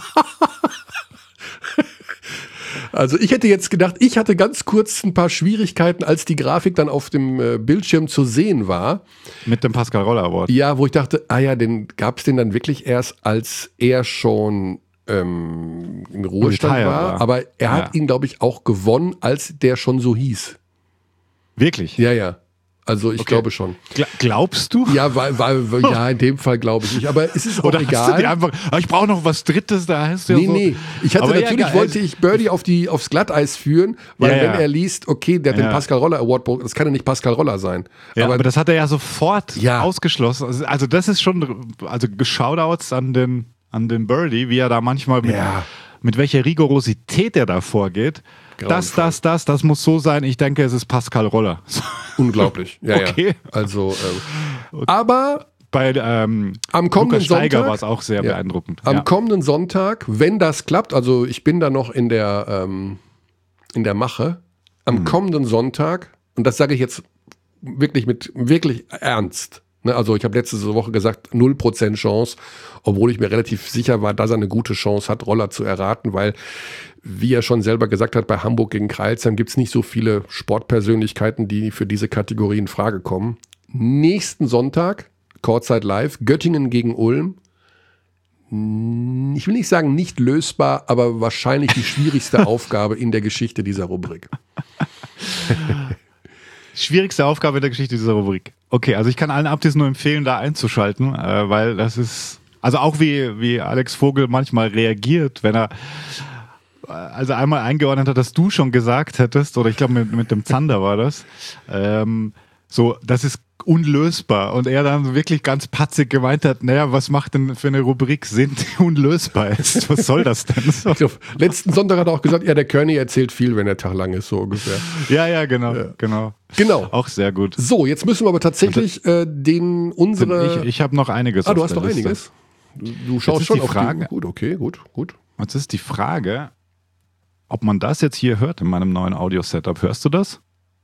Also ich hätte jetzt gedacht, ich hatte ganz kurz ein paar Schwierigkeiten, als die Grafik dann auf dem äh, Bildschirm zu sehen war.
Mit dem Pascal Roller Award.
Ja, wo ich dachte, ah ja, den gab es den dann wirklich erst, als er schon... Ähm, im Ruhestand war, war, aber er hat ja. ihn, glaube ich, auch gewonnen, als der schon so hieß.
Wirklich?
Ja, ja. Also ich
okay.
glaube schon.
Gla- glaubst du?
Ja, weil, weil, weil, ja, in dem Fall glaube ich nicht. Aber es ist auch
Oder
egal.
Hast du dir einfach, ich brauche noch was Drittes, da heißt ja
nee,
so.
Nee, ich hatte
aber
natürlich,
ja,
wollte ich Birdie auf die, aufs Glatteis führen, weil
ja,
wenn
ja.
er liest, okay, der hat ja. den Pascal Roller Award, das kann ja nicht Pascal Roller sein.
Ja,
aber,
aber das hat er ja sofort
ja.
ausgeschlossen. Also, also das ist schon, also Shoutouts an den, an den Birdie, wie er da manchmal mit,
ja.
mit welcher Rigorosität er da vorgeht. Das, das, das, das muss so sein. Ich denke, es ist Pascal Roller.
Unglaublich. Ja,
okay.
Ja. Also, ähm, aber
bei ähm,
am kommenden
Lukas Steiger
Sonntag
war es auch sehr
ja,
beeindruckend.
Am
ja.
kommenden Sonntag, wenn das klappt, also ich bin da noch in der, ähm, in der Mache, am mhm. kommenden Sonntag, und das sage ich jetzt wirklich mit wirklich ernst, ne? Also ich habe letzte Woche gesagt, null Prozent Chance, obwohl ich mir relativ sicher war, dass er eine gute Chance hat, Roller zu erraten, weil, wie er schon selber gesagt hat, bei Hamburg gegen Crailsheim gibt es nicht so viele Sportpersönlichkeiten, die für diese Kategorie in Frage kommen. Nächsten Sonntag, Courtside Live, Göttingen gegen Ulm. Ich will nicht sagen nicht lösbar, aber wahrscheinlich die schwierigste Aufgabe in der Geschichte dieser Rubrik.
Schwierigste Aufgabe in der Geschichte dieser Rubrik. Okay, also ich kann allen Abtis nur empfehlen, da einzuschalten, äh, weil das ist... Also auch wie, wie Alex Vogel manchmal reagiert, wenn er also einmal eingeordnet hat, dass du schon gesagt hättest, oder ich glaube mit, mit dem Zander war das, ähm, so, das ist unlösbar. Und er dann wirklich ganz patzig gemeint hat, naja, was macht denn für eine Rubrik Sinn, die unlösbar ist? Was soll das denn? So.
Ich glaub, letzten Sonntag hat er auch gesagt, ja, der Kearney erzählt viel, wenn der Tag lang ist, so ungefähr.
Ja, ja, genau,
Ja.
genau.
Genau.
Auch sehr gut.
So, jetzt müssen wir aber tatsächlich äh, den unsere...
Ich, ich habe noch einiges.
ah, du
auf
hast
der
noch
Liste.
einiges? Du, du schaust
ist
schon
die
auf
Frage-
die... Gut, okay, gut, gut.
Jetzt ist die Frage, ob man das jetzt hier hört in meinem neuen Audio-Setup. Hörst du das?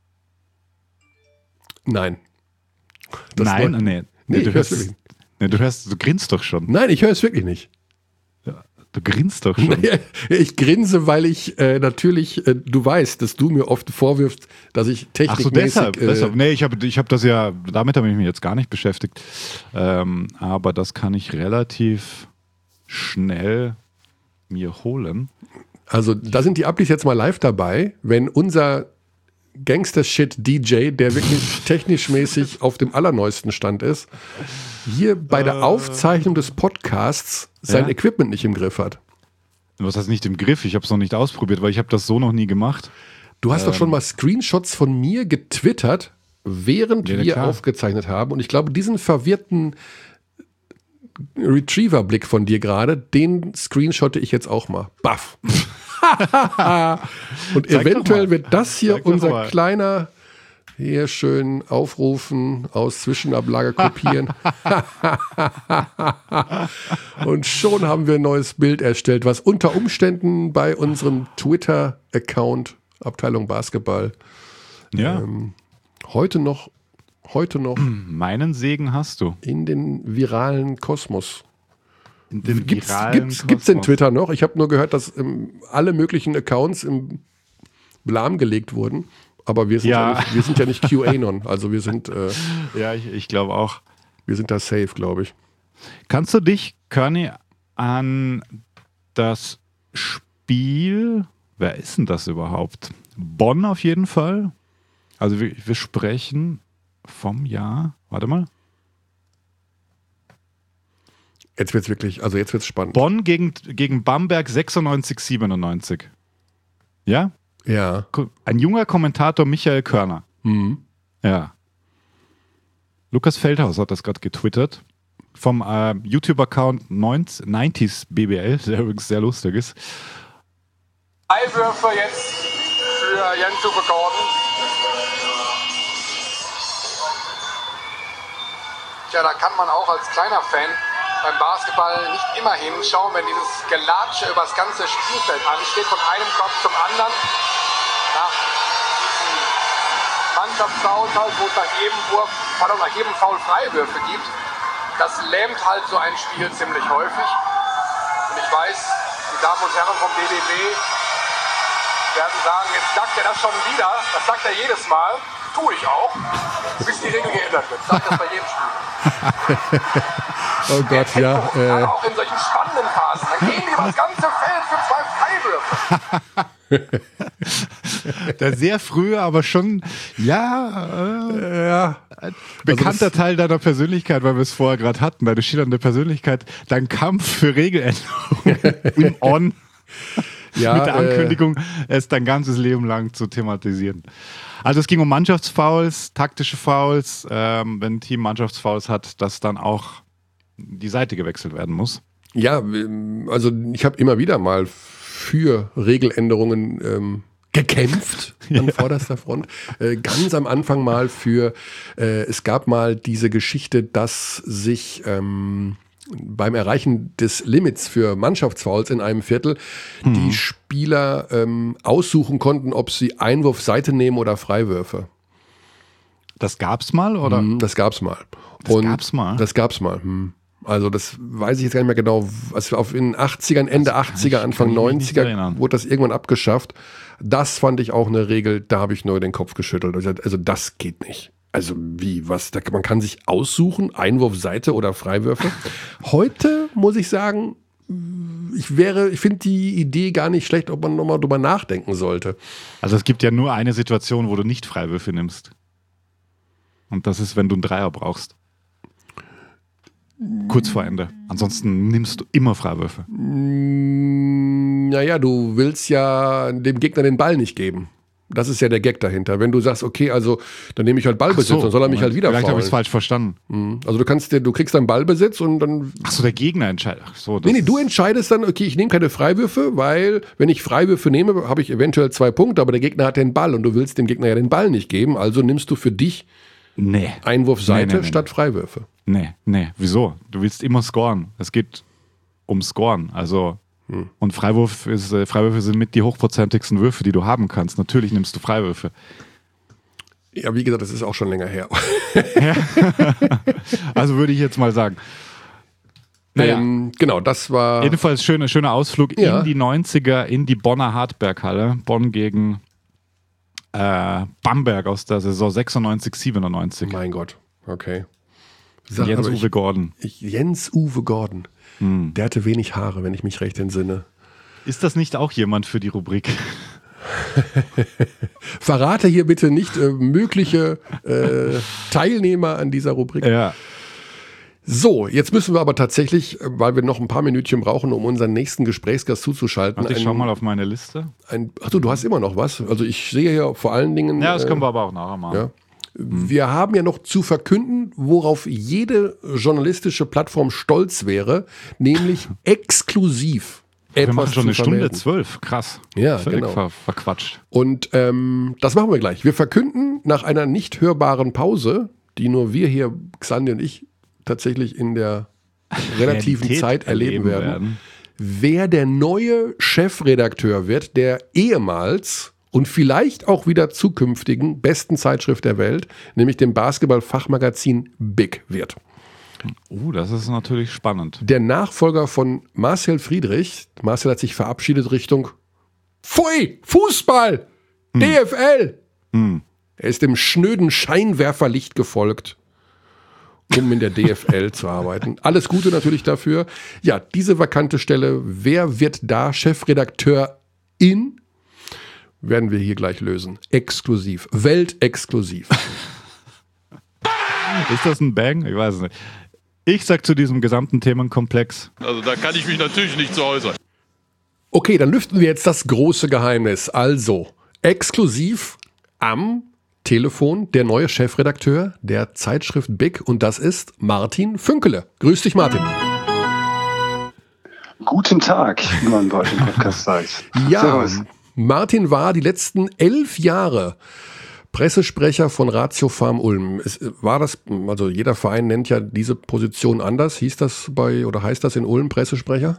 Nein. Das
Nein,
neu-
nee.
Nee, ich
du,
hör's
hörst,
wirklich.
nee, du hörst, du grinst doch schon.
Nein, ich höre es wirklich nicht.
Du grinst doch schon.
Ich grinse, weil ich äh, natürlich, äh, du weißt, dass du mir oft vorwirfst, dass ich
Ach so,
technikmäßig...
deshalb.
äh,
deshalb. Nee, ich habe ich hab das ja, damit habe ich mich jetzt gar nicht beschäftigt. Ähm, aber das kann ich relativ schnell mir holen.
Also da sind die Applis jetzt mal live dabei, wenn unser Gangster-Shit-D J, der wirklich technisch mäßig auf dem allerneuesten Stand ist, hier bei der Aufzeichnung des Podcasts sein
Ja?
Equipment nicht im Griff hat.
Was heißt nicht im Griff? Ich habe es noch nicht ausprobiert, weil ich habe das so noch nie gemacht.
Du hast doch schon mal Screenshots von mir getwittert, während
Ja, na
wir
klar.
aufgezeichnet haben. Und ich glaube, diesen verwirrten Retriever-Blick von dir gerade, den screenshotte ich jetzt auch mal. Baff. Und
Zeig doch
eventuell
mal.
wird das hier
Zeig doch
unser
mal.
kleiner, hier schön aufrufen, aus Zwischenablage kopieren. Und schon haben wir ein neues Bild erstellt, was unter Umständen bei unserem Twitter-Account Abteilung Basketball
Ja,
ähm, heute noch, heute noch
meinen Segen hast du.
in den viralen Kosmos.
In den
Gibt's,
viralen
gibt's, gibt's den
Kosmos.
Twitter noch? Ich habe nur gehört, dass ähm, alle möglichen Accounts im lahmgelegt wurden. Aber wir sind ja,
Ja.
nicht, wir sind ja nicht QAnon. Also wir sind, äh,
Ja, ich, ich glaube auch.
wir sind da safe, glaube ich.
Kannst du dich, Kearney, an das Spiel, wer ist denn das überhaupt? Bonn auf jeden Fall. Also wir, wir sprechen vom Jahr, warte mal.
Jetzt wird's wirklich, also jetzt wird's spannend.
Bonn gegen, gegen Bamberg sechsundneunzig siebenundneunzig. Ja?
Ja.
Ein junger Kommentator, Michael Körner.
Mhm.
Ja. Lukas Feldhaus hat das gerade getwittert. Vom äh, YouTube-Account neunziger B B L, der übrigens sehr lustig ist.
Einwürfe jetzt für Jens-Uwe Gordon. Tja, da kann man auch als kleiner Fan beim Basketball nicht immer hinschauen, wenn dieses Gelatsche übers ganze Spielfeld ansteht, von einem Kopf zum anderen. Nach diesem Mannschaftsfoul, halt, wo es nach jedem Wurf, pardon, nach jedem Foul Freiwürfe gibt. Das lähmt halt so ein Spiel ziemlich häufig. Und ich weiß, die Damen und Herren vom B D B werden sagen, jetzt sagt er das schon wieder. Das sagt er jedes Mal. Tue ich auch. Bis die Regel geändert wird. Sagt das bei jedem Spiel.
Oh Gott, ja.
Gerade
Äh,
auch in solchen spannenden Phasen. Dann gehen die über das ganze Feld für zwei Freiwürfe.
Der sehr frühe, aber schon, ja, äh,
ja.
bekannter
das-
Teil deiner Persönlichkeit, weil wir es vorher gerade hatten, deine schillernde Persönlichkeit, dein Kampf für Regeländerungen im On
Ja,
mit der
äh,
Ankündigung, es dein ganzes Leben lang zu thematisieren. Also es ging um Mannschaftsfouls, taktische Fouls, ähm, wenn ein Team Mannschaftsfouls hat, dass dann auch die Seite gewechselt werden muss.
Ja, ähm, also ich habe immer wieder mal für Regeländerungen ähm, gekämpft an vorderster Front. Äh, ganz am Anfang mal für, äh, es gab mal diese Geschichte, dass sich ähm, beim Erreichen des Limits für Mannschaftsfouls in einem Viertel die Spieler ähm, aussuchen konnten, ob sie Einwurf, Seite nehmen oder Freiwürfe.
Das gab's mal, oder?
Mhm, das gab's mal.
Das gab's mal?
Das gab's mal. Hm. Also das weiß ich jetzt gar nicht mehr genau. Also auf in den achtzigern, Ende achtziger,
ich-
Anfang
kann ich mich nicht
neunziger
erinnern.
wurde das irgendwann abgeschafft. Das fand ich auch eine Regel, da habe ich nur den Kopf geschüttelt. Also also das geht nicht. Also wie, was? Da, man kann sich aussuchen, Einwurf, Seite oder Freiwürfe. Heute muss ich sagen, ich wäre, ich finde die Idee gar nicht schlecht, ob man nochmal drüber nachdenken sollte.
Also es gibt ja nur eine Situation, wo du nicht Freiwürfe nimmst. Und das ist, wenn du einen Dreier brauchst. kurz vor Ende. Ansonsten nimmst du immer Freiwürfe.
Naja, du willst ja dem Gegner den Ball nicht geben. Das ist ja der Gag dahinter. Wenn du sagst, okay, also dann nehme ich halt Ballbesitz,
so,
dann soll er mich halt wieder
Vielleicht habe
faulen.
ich es falsch verstanden.
Also du kannst dir, du kriegst dann Ballbesitz und dann.
Ach so, der Gegner entscheidet. Ach so,
Nee, nee, du entscheidest dann, okay, ich nehme keine Freiwürfe, weil wenn ich Freiwürfe nehme, habe ich eventuell zwei Punkte, aber der Gegner hat den Ball und du willst dem Gegner ja den Ball nicht geben, also nimmst du für dich
nee.
Einwurfseite
nee, nee, nee,
statt Freiwürfe.
Nee, nee, wieso? Du willst immer scoren. Es geht um Scoren. Also hm. und Freiwurf ist, äh, Freiwürfe sind mit die hochprozentigsten Würfe, die du haben kannst. Natürlich nimmst du Freiwürfe.
Ja, wie gesagt, das ist auch schon länger her.
Ja. Also würde ich jetzt mal sagen. Naja.
Ähm, genau, das war.
Jedenfalls schöner schöner Ausflug
ja.
in die neunziger, in die Bonner Hartberghalle. Bonn gegen äh, Bamberg aus der Saison sechsundneunzig, siebenundneunzig.
Mein Gott, okay.
Sag, Jens-Uwe Gordon.
Ich, Jens-Uwe Gordon. Hm. Der hatte wenig Haare, wenn ich mich recht entsinne.
Ist das nicht auch jemand für die Rubrik?
Verrate hier bitte nicht äh, mögliche äh, Teilnehmer an dieser Rubrik.
Ja.
So, jetzt müssen wir aber tatsächlich, weil wir noch ein paar Minütchen brauchen, um unseren nächsten Gesprächsgast zuzuschalten.
Warte, ich schau mal auf meine Liste.
Ein, achso, du hast immer noch was. Also ich sehe ja vor allen Dingen.
Ja, das
äh,
können wir aber auch nachher machen.
Ja. Wir haben ja noch zu verkünden, worauf jede journalistische Plattform stolz wäre, nämlich exklusiv
Wir
etwas
machen schon
zu
eine Stunde
vermelden.
zwölf. Krass.
Ja,
Völlig
genau.
ver verquatscht.
Und ähm, das machen wir gleich. Wir verkünden nach einer nicht hörbaren Pause, die nur wir hier, Xandi und ich, tatsächlich in der relativen
Realität
Zeit erleben,
erleben
werden,
werden,
wer der neue Chefredakteur wird, der ehemals und vielleicht auch wieder zukünftigen besten Zeitschrift der Welt, nämlich dem Basketball-Fachmagazin Big wird.
Uh, das ist natürlich spannend.
Der Nachfolger von Marcel Friedrich, Marcel hat sich verabschiedet Richtung Pfui, Fußball, hm. D F L.
Hm.
Er ist dem schnöden Scheinwerferlicht gefolgt, um in der D F L zu arbeiten. Alles Gute natürlich dafür. Ja, diese vakante Stelle, wer wird da Chefredakteur in? Werden wir hier gleich lösen. Exklusiv. Weltexklusiv.
Ist das ein Bang? Ich weiß es nicht. Ich sag zu diesem gesamten Themenkomplex.
Also da kann ich mich natürlich nicht zu äußern.
Okay, dann lüften wir jetzt das große Geheimnis. Also, exklusiv am Telefon der neue Chefredakteur der Zeitschrift Big und das ist Martin Fünkele. Grüß dich, Martin.
Guten Tag, wie man bei euch im Podcast sagt.
Ja,
Servus.
Martin war die letzten elf Jahre Pressesprecher von Ratio Farm Ulm. Es war das, also jeder Verein nennt ja diese Position anders. Hieß das bei oder heißt das in Ulm Pressesprecher?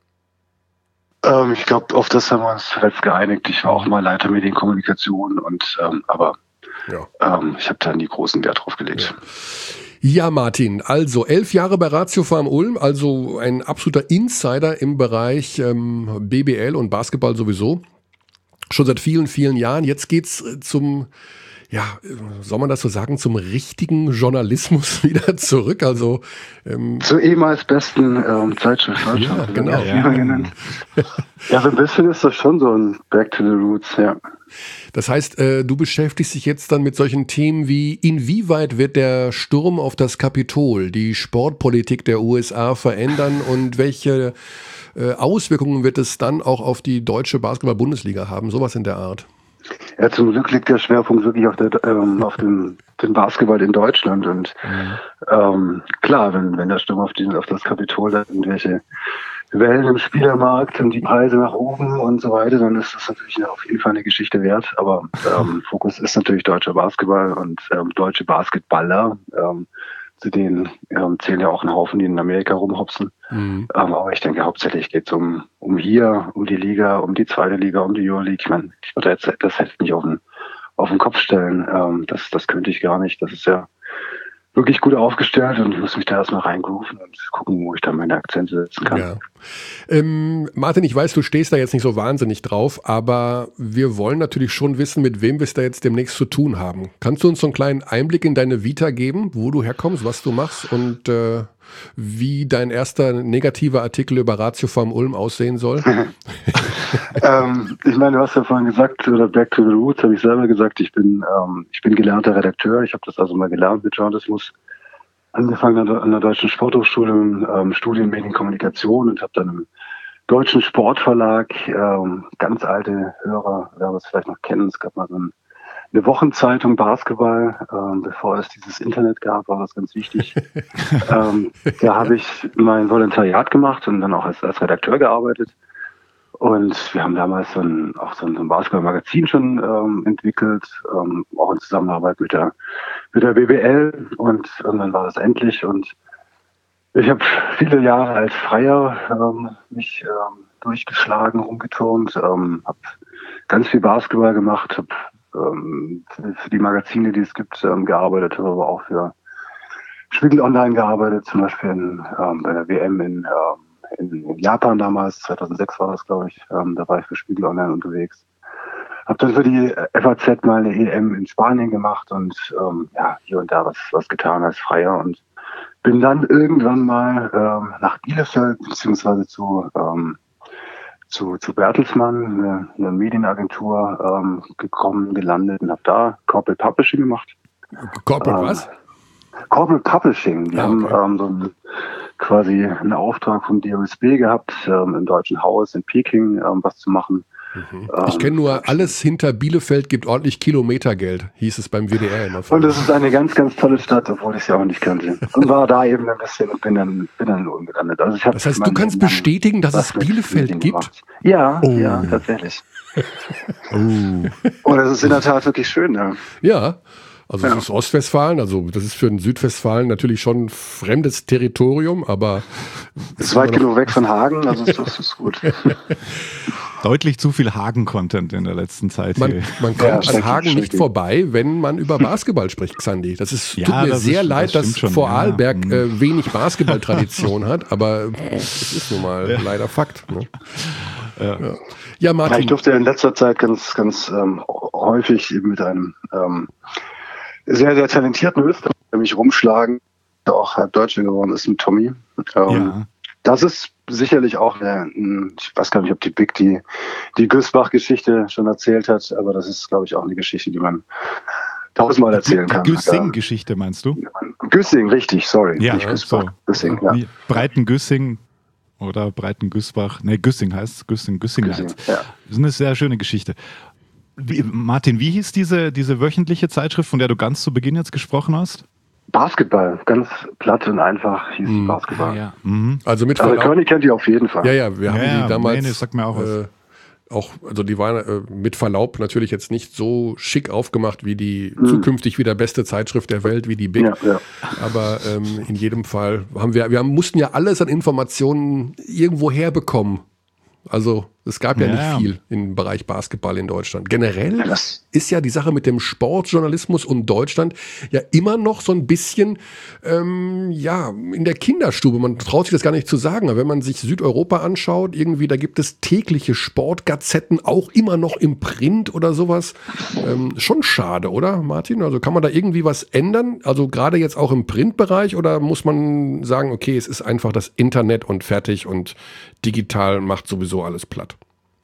Ähm, ich glaube, auf das haben wir uns zuletzt geeinigt. Ich war auch mal Leiter Medienkommunikation und ähm, aber ja. ähm, ich habe da nie großen Wert drauf gelegt.
Ja. Ja, Martin, also elf Jahre bei Ratio Farm Ulm, also ein absoluter Insider im Bereich ähm, B B L und Basketball sowieso. Schon seit vielen, vielen Jahren. Jetzt geht's zum, ja, soll man das so sagen, zum richtigen Journalismus wieder zurück. Also ähm,
zur ehemals besten ähm, Zeitschrift Deutschland.
Ja, genau.
Ja. Ja, so ein bisschen ist das schon so ein Back to the Roots, ja.
Das heißt, äh, du beschäftigst dich jetzt dann mit solchen Themen wie, inwieweit wird der Sturm auf das Kapitol die Sportpolitik der U S A verändern und welche äh, Auswirkungen wird es dann auch auf die deutsche Basketball-Bundesliga haben? Sowas in der Art.
Ja, zum Glück liegt der Schwerpunkt wirklich auf, der, ähm, auf dem, dem Basketball in Deutschland und mhm. ähm, klar, wenn, wenn der Sturm auf, den, auf das Kapitol dann irgendwelche Wellen im Spielermarkt und die Preise nach oben und so weiter, dann ist das natürlich auf jeden Fall eine Geschichte wert. Aber ähm, Fokus ist natürlich deutscher Basketball und ähm, deutsche Basketballer. Ähm, zu denen ähm, zählen ja auch ein Haufen, die in Amerika rumhopsen. Mhm. Ähm, aber ich denke, hauptsächlich geht es um, um hier, um die Liga, um die zweite Liga, um die Euroleague. Ich meine, ich würde jetzt das hätte ich nicht auf den, auf den Kopf stellen. Ähm, das, das könnte ich gar nicht. Das ist ja wirklich gut aufgestellt und ich muss mich da erstmal reingerufen und gucken, wo ich da meine Akzente setzen kann.
Ja. Ähm, Martin, ich weiß, du stehst da jetzt nicht so wahnsinnig drauf, aber wir wollen natürlich schon wissen, mit wem wir es da jetzt demnächst zu tun haben. Kannst du uns so einen kleinen Einblick in deine Vita geben, wo du herkommst, was du machst und äh, wie dein erster negativer Artikel über Ratio Farm Ulm aussehen soll?
ähm, ich meine, du hast ja vorhin gesagt, oder Back to the Roots, habe ich selber gesagt, ich bin, ähm, ich bin gelernter Redakteur. Ich habe das also mal gelernt mit Journalismus. angefangen an der, an der Deutschen Sporthochschule ähm, Studien Medienkommunikation und habe dann im Deutschen Sportverlag, ähm, ganz alte Hörer werden es vielleicht noch kennen, es gab mal so ein, eine Wochenzeitung Basketball, ähm, bevor es dieses Internet gab, war das ganz wichtig. ähm, da habe ich mein Volontariat gemacht und dann auch als, als Redakteur gearbeitet. Und wir haben damals so ein, auch so ein, so ein Basketball-Magazin schon ähm, entwickelt, ähm, auch in Zusammenarbeit mit der, mit der B B L. Und, und dann war das endlich. Und ich habe viele Jahre als Freier ähm, mich ähm, durchgeschlagen, rumgeturnt, ähm, habe ganz viel Basketball gemacht, habe ähm, für, für die Magazine, die es gibt, ähm, gearbeitet, habe aber auch für Spiegel Online gearbeitet, zum Beispiel in, ähm, bei der W M in, ähm, in, in Japan damals, zweitausendsechs war das, glaube ich, ähm, da war ich für Spiegel Online unterwegs. Habe dann für die F A Z mal eine E M in Spanien gemacht und ähm, ja, hier und da was, was getan als Freier und bin dann irgendwann mal ähm, nach Bielefeld beziehungsweise zu, ähm, zu, zu Bertelsmann, eine, eine Medienagentur, ähm, gekommen, gelandet und habe da Corporate Publishing gemacht.
Corporate
ähm,
was?
Corporate Publishing. Die
Ah,
haben
okay.
ähm, so ein, quasi einen Auftrag vom D O S B gehabt, ähm, im Deutschen Haus in Peking ähm, was zu machen.
Mhm. Ich kenne nur, alles hinter Bielefeld gibt ordentlich Kilometergeld, hieß es beim W D R immer.
Und das ist eine ganz, ganz tolle Stadt, obwohl ich sie auch nicht kannte. Und war da eben ein bisschen und bin dann, bin dann in Ulm gelandet. Also ich hab
Das heißt, du
mein
kannst
Leben lang
bestätigen, dass
was
es
mit
Bielefeld
Medien
gibt?
gemacht. Ja,
Oh.
ja, tatsächlich.
Oh.
Und das ist in der Tat wirklich schön. Ja.
Ja, also
Ja.
das ist Ostwestfalen, also das ist für den Südwestfalen natürlich schon fremdes Territorium, aber
Ist weit genug weg von Hagen, also ist das ist gut.
Deutlich zu viel Hagen-Content in der letzten Zeit
man,
hier.
man
Ja,
kommt an
stimmt,
Hagen
stimmt.
nicht vorbei, wenn man über Basketball spricht, Xandi. Das ist,
Ja,
tut mir
das
sehr
ist-
leid,
das
dass
stimmt schon,
Vorarlberg
ja.
äh, wenig Basketballtradition hat, aber es ist nun mal leider Fakt. Ne?
Ja.
Ja. Ja,
Ja, ich
Martin,
durfte in letzter Zeit ganz, ganz ähm, häufig eben mit einem ähm, sehr, sehr talentierten Österreicher mich rumschlagen, der auch halb Deutscher geworden ist, mit Tommy. Ähm,
Ja.
Das ist sicherlich auch, eine, ich weiß gar nicht, ob die Big die, die Güßbach-Geschichte schon erzählt hat, aber das ist, glaube ich, auch eine Geschichte, die man tausendmal erzählen kann.
Güssing-Geschichte meinst du?
Ja. Güssing, richtig, sorry.
Ja,
nicht Güßbach.
so.
Güssing, ja.
Wie Breiten-Güssing oder Breiten-Güßbach. Ne, Güssing heißt es. Güssing, Güssing
Güssing,
heißt.
ja.
Das ist eine sehr schöne Geschichte. Wie, Martin, wie hieß diese, diese wöchentliche Zeitschrift, von der du ganz zu Beginn jetzt gesprochen hast?
Basketball, ganz platt und einfach hieß
Mhm.
Basketball.
Ah, ja. Mhm.
also mit
Also
Verlaub,
Körny kennt die auf jeden Fall.
ja, ja, wir haben
Ja, ja,
die damals
nee, nee, sagt mir auch was.
äh, auch, also die waren äh, mit Verlaub natürlich jetzt nicht so schick aufgemacht wie die zukünftig wieder beste Zeitschrift der Welt, wie die Big.
Ja, ja.
Aber ähm, in jedem Fall haben wir, wir haben, mussten ja alles an Informationen irgendwo herbekommen. Also es gab ja,
Ja,
nicht
ja.
viel im Bereich Basketball in Deutschland. Generell
das-
ist ja die Sache mit dem Sportjournalismus und Deutschland ja immer noch so ein bisschen ähm, ja in der Kinderstube. Man traut sich das gar nicht zu sagen. Aber wenn man sich Südeuropa anschaut, irgendwie da gibt es tägliche Sportgazetten, auch immer noch im Print oder sowas. Ähm, schon schade, oder Martin? Also kann man da irgendwie was ändern? Also gerade jetzt auch im Printbereich oder muss man sagen, okay, es ist einfach das Internet und fertig und digital macht sowieso alles platt?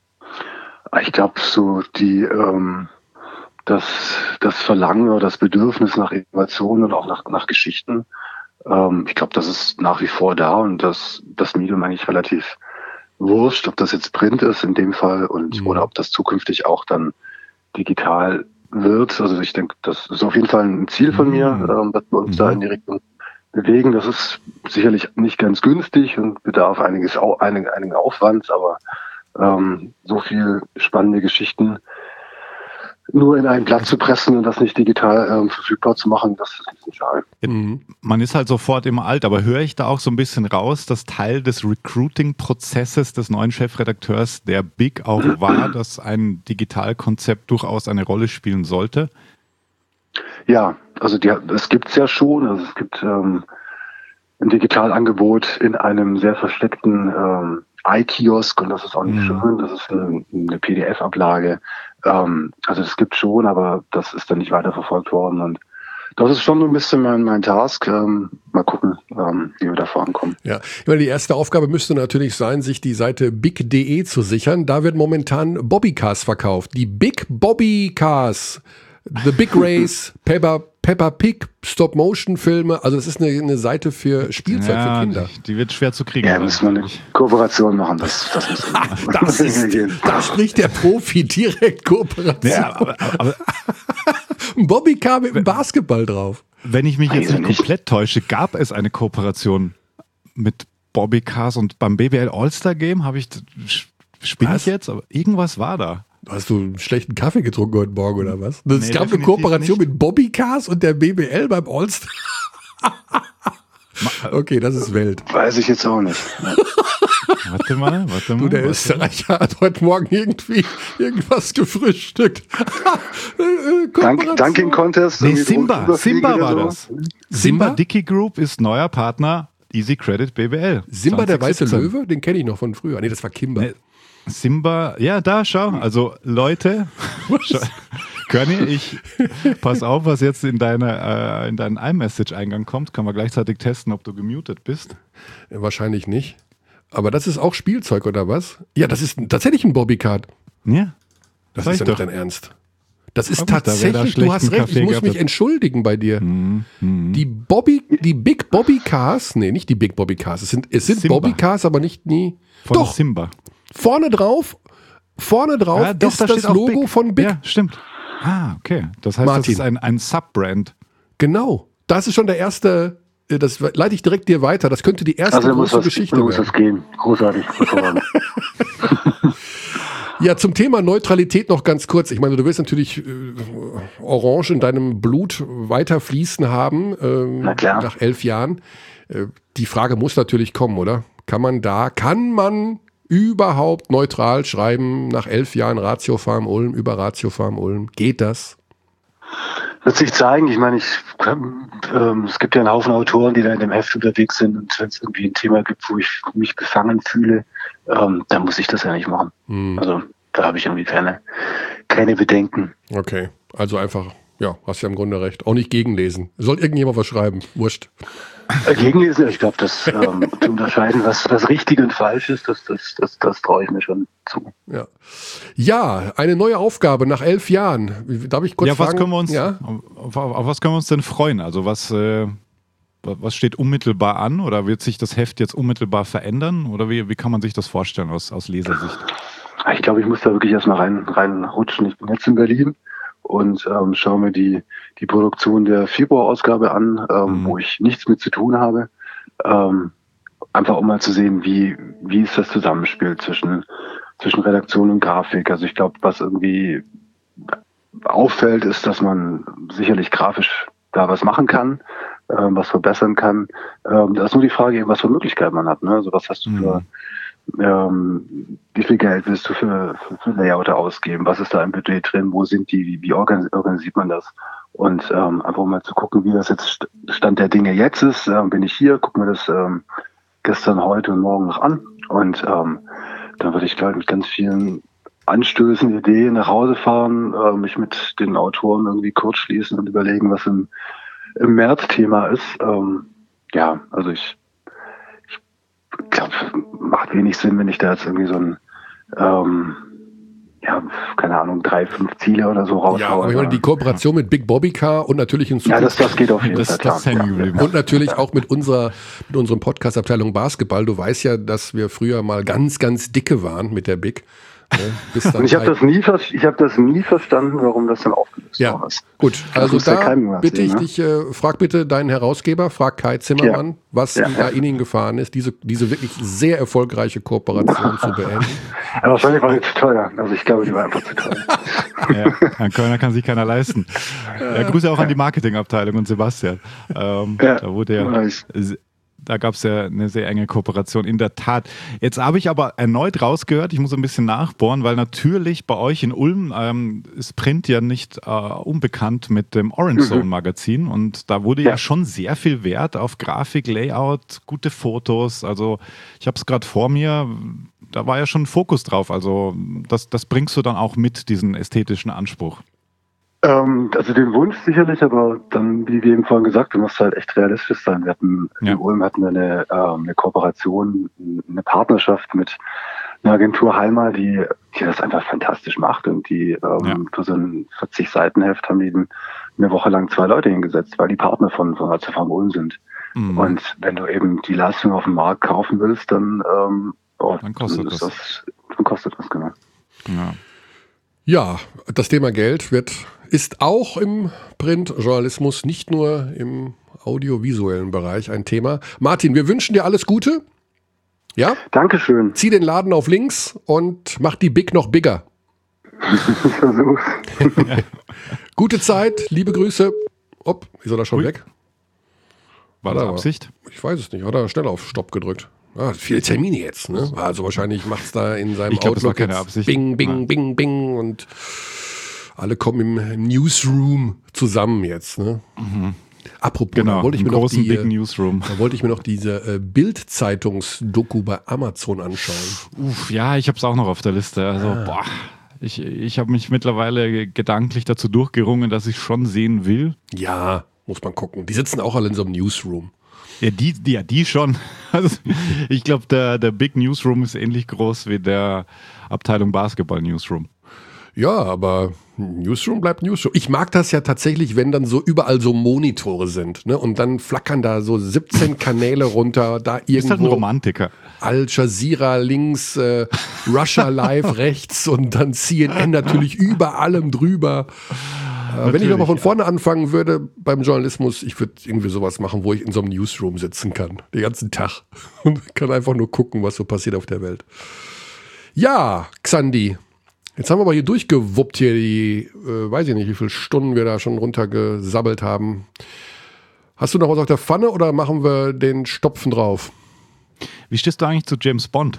Ich glaube, so die ähm, das, das Verlangen oder das Bedürfnis nach Innovation und auch nach, nach Geschichten, ähm, ich glaube, das ist nach wie vor da und das, das Medium eigentlich relativ wurscht, ob das jetzt Print ist in dem Fall und
Mhm.
oder ob das zukünftig auch dann digital wird. Also ich denke, das ist auf jeden Fall ein Ziel von mir,
Mhm.
ähm, dass wir uns
Mhm.
da in die Richtung bewegen. Das ist sicherlich nicht ganz günstig und bedarf einiges, au- einig, einigen Aufwands, aber ähm, so viel spannende Geschichten nur in ein Blatt zu pressen und das nicht digital ähm, verfügbar zu machen, das ist ein bisschen schade.
Mhm.
Man ist halt sofort immer alt, aber höre ich da auch so ein bisschen raus, dass Teil des Recruiting-Prozesses des neuen Chefredakteurs der Big auch war, dass ein Digitalkonzept durchaus eine Rolle spielen sollte?
Ja, also die, das gibt's ja schon. Also es gibt ähm, ein Digitalangebot in einem sehr versteckten ähm, iKiosk und das ist auch nicht
Mhm.
schön. Das ist eine, eine P D F-Ablage. Ähm, also es gibt schon, aber das ist dann nicht weiterverfolgt worden und das ist schon so ein bisschen mein, mein Task. Ähm, mal gucken, ähm, wie wir da vorankommen.
Ja, ich meine, die erste Aufgabe müsste natürlich sein, sich die Seite big punkt de zu sichern. Da wird momentan Bobbycars verkauft. Die Big Bobby Cars The Big Race, Peppa, Peppa Pig, Stop-Motion-Filme. Also das ist eine, eine Seite für Spielzeug
ja,
für Kinder.
Die, die wird schwer zu kriegen.
Ja, müssen wir eine Kooperation machen. Das, das müssen wir.
Das ist, da spricht der Profi direkt Kooperation.
Ja, aber, aber,
ein Bobbycar mit einem Basketball drauf.
wenn ich mich jetzt
Weiß
nicht
nicht.
komplett täusche, gab es eine Kooperation mit Bobbycars und beim B B L All-Star Game habe ich, spinne ich
Was?
jetzt, aber irgendwas war da.
Hast du einen schlechten Kaffee getrunken heute Morgen oder was? Es
Nee,
gab eine
definitiv
Kooperation
nicht.
mit Bobbycars und der B B L beim All-Star. Okay, das ist Welt.
Weiß ich jetzt auch nicht.
Warte mal, warte mal.
Du, der
warte.
Österreicher hat heute Morgen irgendwie irgendwas gefrühstückt. Äh, äh,
Dank,
Kooperation.
Dunking Contest.
Nee,
irgendwie
Simba,
Überfliegen
Simba
oder
war
so.
das. Simba Dickey Group ist neuer Partner Easy Credit B B L.
Simba, der weiße
zwanzig siebzehn.
Löwe, den kenne ich noch von früher. Nee, das war Kimber.
Nee. Simba, ja, da, schau. Also, Leute, schau, Körny, ich pass auf, was jetzt in, deine, äh, in deinen iMessage-Eingang kommt. Können wir gleichzeitig testen, ob du gemutet bist.
Äh, Wahrscheinlich nicht. Aber das ist auch Spielzeug, oder was? Ja, das ist tatsächlich ein Bobbycard.
Ja,
Das
sag
ist
ich
ja
doch.
nicht dein Ernst. Das ist
Aber gut, da wär da
tatsächlich, du
schlechten
hast recht, ich
Kaffee
muss
gehabt.
mich entschuldigen bei dir.
Mhm. Mhm.
Die Bobby, die Big Bobby Cars, nee, nicht die Big Bobby Cars, es sind, es sind
Simba.
Bobby Cars, aber nicht nie.
Von
Doch,
Simba.
vorne drauf, vorne drauf
Ja, doch,
ist
da
das
steht auch
Logo
Big.
von Big.
Ja, stimmt. Ah, okay. Das heißt,
Martin.
das ist ein, ein Subbrand.
Genau. Das ist schon der erste, äh, das leite ich direkt dir weiter. Das könnte die erste
Also da muss
große
was,
Geschichte
da muss
werden.
was gehen. Großartig. hervorragend.
Ja, zum Thema Neutralität noch ganz kurz. Ich meine, du willst natürlich äh, Orange in deinem Blut weiter fließen haben, ähm,
Na klar.
nach elf Jahren. Äh, die Frage muss natürlich kommen, oder? Kann man da, kann man überhaupt neutral schreiben, nach elf Jahren Ratio Farm Ulm, über Ratio Farm Ulm? Geht das?
Wird sich zeigen. Ich meine, ich, ähm, es gibt ja einen Haufen Autoren, die da in dem Heft unterwegs sind. Und wenn es irgendwie ein Thema gibt, wo ich mich befangen fühle, ähm, dann muss ich das ja nicht machen.
Hm.
Also da habe ich irgendwie keine, keine Bedenken.
Okay, also einfach, ja, hast ja im Grunde recht. Auch nicht gegenlesen. Soll irgendjemand was schreiben? Wurscht.
Äh, Gegenlesen, ich glaube, das ähm, zu unterscheiden, was, was richtig und falsch ist, das, das, das, das traue ich mir schon zu.
Ja. Ja, eine neue Aufgabe nach elf Jahren. Darf ich kurz
Ja, was
fragen?
können wir uns,
Ja?
auf, auf, auf was können wir uns denn freuen? Also was, äh, was steht unmittelbar an oder wird sich das Heft jetzt unmittelbar verändern? Oder wie, wie kann man sich das vorstellen aus, aus Lesersicht?
Ich glaube, ich muss da wirklich erstmal rein, reinrutschen. Ich bin jetzt in Berlin und ähm, schaue mir die, die Produktion der Februarausgabe an, ähm,
Mhm.
wo ich nichts mit zu tun habe. Ähm, einfach um mal zu sehen, wie, wie ist das Zusammenspiel zwischen, zwischen Redaktion und Grafik. Also ich glaube, was irgendwie auffällt, ist, dass man sicherlich grafisch da was machen kann, ähm, was verbessern kann. Ähm, da ist nur die Frage, eben, was für Möglichkeiten man hat. Ne? Also was hast du für
Mhm.
Ähm, wie viel Geld willst du für, für, für Layouter ausgeben? Was ist da im Budget drin? Wo sind die? Wie, wie organis organisiert man das? Und ähm, einfach mal zu gucken, wie das jetzt Stand der Dinge jetzt ist. Ähm, bin ich hier, gucken wir das ähm, gestern, heute und morgen noch an. Und ähm, dann würde ich gleich mit ganz vielen Anstößen, Ideen nach Hause fahren, äh, mich mit den Autoren irgendwie kurz schließen und überlegen, was im, im März Thema ist. Ähm, ja, also ich Ich glaube, macht wenig Sinn, wenn ich da jetzt irgendwie so ein, ähm, ja, keine Ahnung, drei, fünf Ziele oder so raushaue.
Ja, aber ich meine, die Kooperation mit Big Bobby Car und natürlich in
ja, das, das geht auf jeden
Das,
Fall
das ist hängen geblieben.
Und natürlich auch mit unserer, mit unserem Podcast-Abteilung Basketball. Du weißt ja, dass wir früher mal ganz, ganz dicke waren mit der Big. Ne? Bis dann
Und ich habe
halt-
das nie, ver- ich habe das nie verstanden, warum das dann aufgelöst
Ja,
worden ist.
gut.
Das
Also
muss der
da
Keim was
bitte
sehen,
ich
ne?
dich, äh, frag bitte deinen Herausgeber, frag Kai Zimmermann,
Ja.
was
Ja,
da
ja.
in ihn gefahren ist, diese, diese wirklich sehr erfolgreiche Kooperation zu beenden.
Ja, wahrscheinlich war die zu teuer. Also ich glaube, die war einfach zu teuer.
Ja, ein Kölner kann sich keiner leisten. Ja, Grüße auch an die Marketingabteilung und Sebastian. Ähm,
Ja,
da wurde ja,
weiß.
da gab es ja eine sehr enge Kooperation, in der Tat. Jetzt habe ich aber erneut rausgehört, ich muss ein bisschen nachbohren, weil natürlich bei euch in Ulm ähm, ist Print ja nicht äh, unbekannt mit dem Orange Zone Magazin und da wurde ja.
Ja.
schon sehr viel Wert auf Grafik, Layout, gute Fotos. Also ich habe es gerade vor mir, da war ja schon ein Fokus drauf. Also das, das bringst du dann auch mit, diesen ästhetischen Anspruch.
Ähm, also den Wunsch sicherlich, aber dann, wie wir eben vorhin gesagt, du musst halt echt realistisch sein. Wir hatten
Ja.
in Ulm hatten wir eine, ähm, eine Kooperation, eine Partnerschaft mit eine Agentur Halma, die, die das einfach fantastisch macht und die ähm,
Ja.
für so ein vierzig Seiten Heft haben die eine Woche lang zwei Leute hingesetzt, weil die Partner von, von A Z V Ulm sind.
Mhm.
Und wenn du eben die Leistung auf dem Markt kaufen willst, dann, ähm, oh,
Dann kostet
ist
das.
das. Dann kostet das, genau.
Ja.
Ja, das Thema Geld wird, ist auch im Printjournalismus, nicht nur im audiovisuellen Bereich ein Thema. Martin, wir wünschen dir alles Gute. Ja?
Dankeschön.
Zieh den Laden auf links und mach die Big noch bigger.
Ich versuch's.
Gute Zeit, liebe Grüße. Ob, ist er da schon
Ui.
weg?
War das
Aber-
Absicht?
Ich weiß es nicht. Hat er schnell auf Stopp gedrückt? Ah, viele Termine jetzt, ne? Also wahrscheinlich macht es da in seinem
Ich glaub, das war
Outlook
keine
jetzt
Absicht.
Bing, bing,
Nein.
bing, bing und alle kommen im, im Newsroom zusammen jetzt, ne? Apropos,
Genau,
da wollte ich
im
mir noch
großen
die,
Big
äh,
Newsroom.
da wollte ich mir noch diese äh, Bild-Zeitungs-Doku bei Amazon anschauen.
Uff, ja, ich habe es auch noch auf der Liste. Also,
Ah.
boah, ich, ich habe mich mittlerweile gedanklich dazu durchgerungen, dass ich schon sehen will.
Ja, muss man gucken. Die sitzen auch alle in so einem Newsroom.
Ja, die, die, ja, die schon. Also, ich glaube, der, der Big Newsroom ist ähnlich groß wie der Abteilung Basketball Newsroom.
Ja, aber Newsroom bleibt Newsroom. Ich mag das ja tatsächlich, wenn dann so überall so Monitore sind, ne? Und dann flackern da so siebzehn Kanäle runter, da
Ist halt ein
irgendwo
Romantiker.
Al Jazeera links, äh, Russia Live rechts und dann C N N natürlich über allem drüber. Äh, wenn ich nochmal von vorne anfangen würde beim Journalismus, ich würde irgendwie sowas machen, wo ich in so einem Newsroom sitzen kann, den ganzen Tag und kann einfach nur gucken, was so passiert auf der Welt. Ja, Xandi. Jetzt haben wir aber hier durchgewuppt hier die, äh, weiß ich nicht, wie viele Stunden wir da schon runtergesabbelt haben. Hast du noch was auf der Pfanne oder machen wir den Stopfen drauf?
Wie stehst du eigentlich zu James Bond?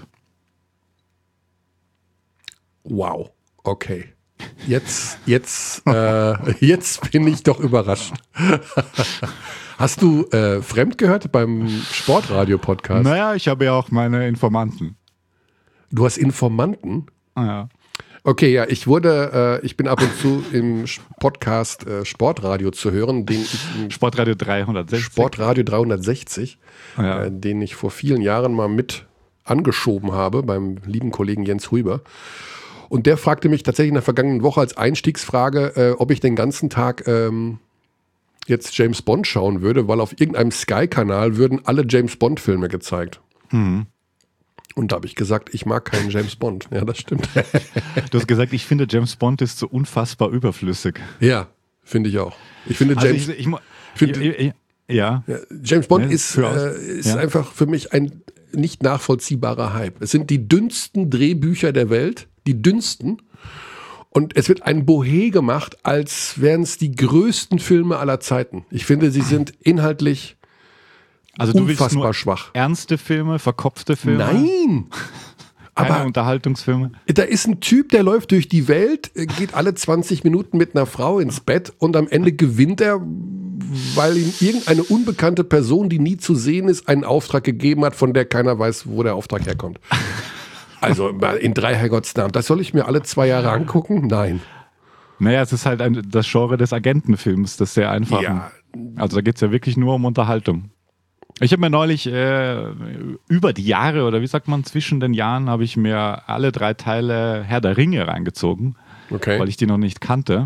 Wow, okay. Jetzt, jetzt, äh, jetzt bin ich doch überrascht. Hast du äh, fremd gehört beim Sportradio-Podcast?
Naja, ich habe ja auch meine Informanten.
Du hast Informanten?
Ja.
Okay, ja, ich wurde, äh, ich bin ab und zu im Podcast äh, Sportradio zu hören, den ich im
Sportradio dreihundertsechzig.
Sportradio dreihundertsechzig,
Ja.
äh, den ich vor vielen Jahren mal mit angeschoben habe beim lieben Kollegen Jens Huber. Und der fragte mich tatsächlich in der vergangenen Woche als Einstiegsfrage, äh, ob ich den ganzen Tag ähm, jetzt James Bond schauen würde, weil auf irgendeinem Sky-Kanal würden alle James Bond-Filme gezeigt.
Mhm.
Und da habe ich gesagt, ich mag keinen James Bond. Ja, das stimmt.
Du hast gesagt, ich finde James Bond ist so unfassbar überflüssig.
Ja, finde ich auch. Ich finde
Also
James,
ich, ich, mo-
find-
ja, ja, ja.
ja, James Bond
Ne,
ist,
für aus-
äh, ist
ja.
einfach für mich ein nicht nachvollziehbarer Hype. Es sind die dünnsten Drehbücher der Welt, die dünnsten. Und es wird ein Bohé gemacht, als wären es die größten Filme aller Zeiten. Ich finde, sie sind inhaltlich
Also du willst
unfassbar
nur
schwach.
ernste Filme, verkopfte Filme?
Nein!
Keine
Aber
Unterhaltungsfilme?
da ist ein Typ, der läuft durch die Welt, äh, geht alle zwanzig Minuten mit einer Frau ins Bett und am Ende gewinnt er, weil ihm irgendeine unbekannte Person, die nie zu sehen ist, einen Auftrag gegeben hat, von der keiner weiß, wo der Auftrag herkommt. Also mal in drei Herrgottsnamen. Das soll ich mir alle zwei Jahre angucken? Nein.
Naja, es ist halt ein, das Genre des Agentenfilms, das sehr einfach.
Ja.
Also da geht es ja wirklich nur um Unterhaltung. Ich habe mir neulich äh, über die Jahre, oder wie sagt man, zwischen den Jahren, habe ich mir alle drei Teile Herr der Ringe reingezogen,
Okay.
weil ich die noch nicht kannte.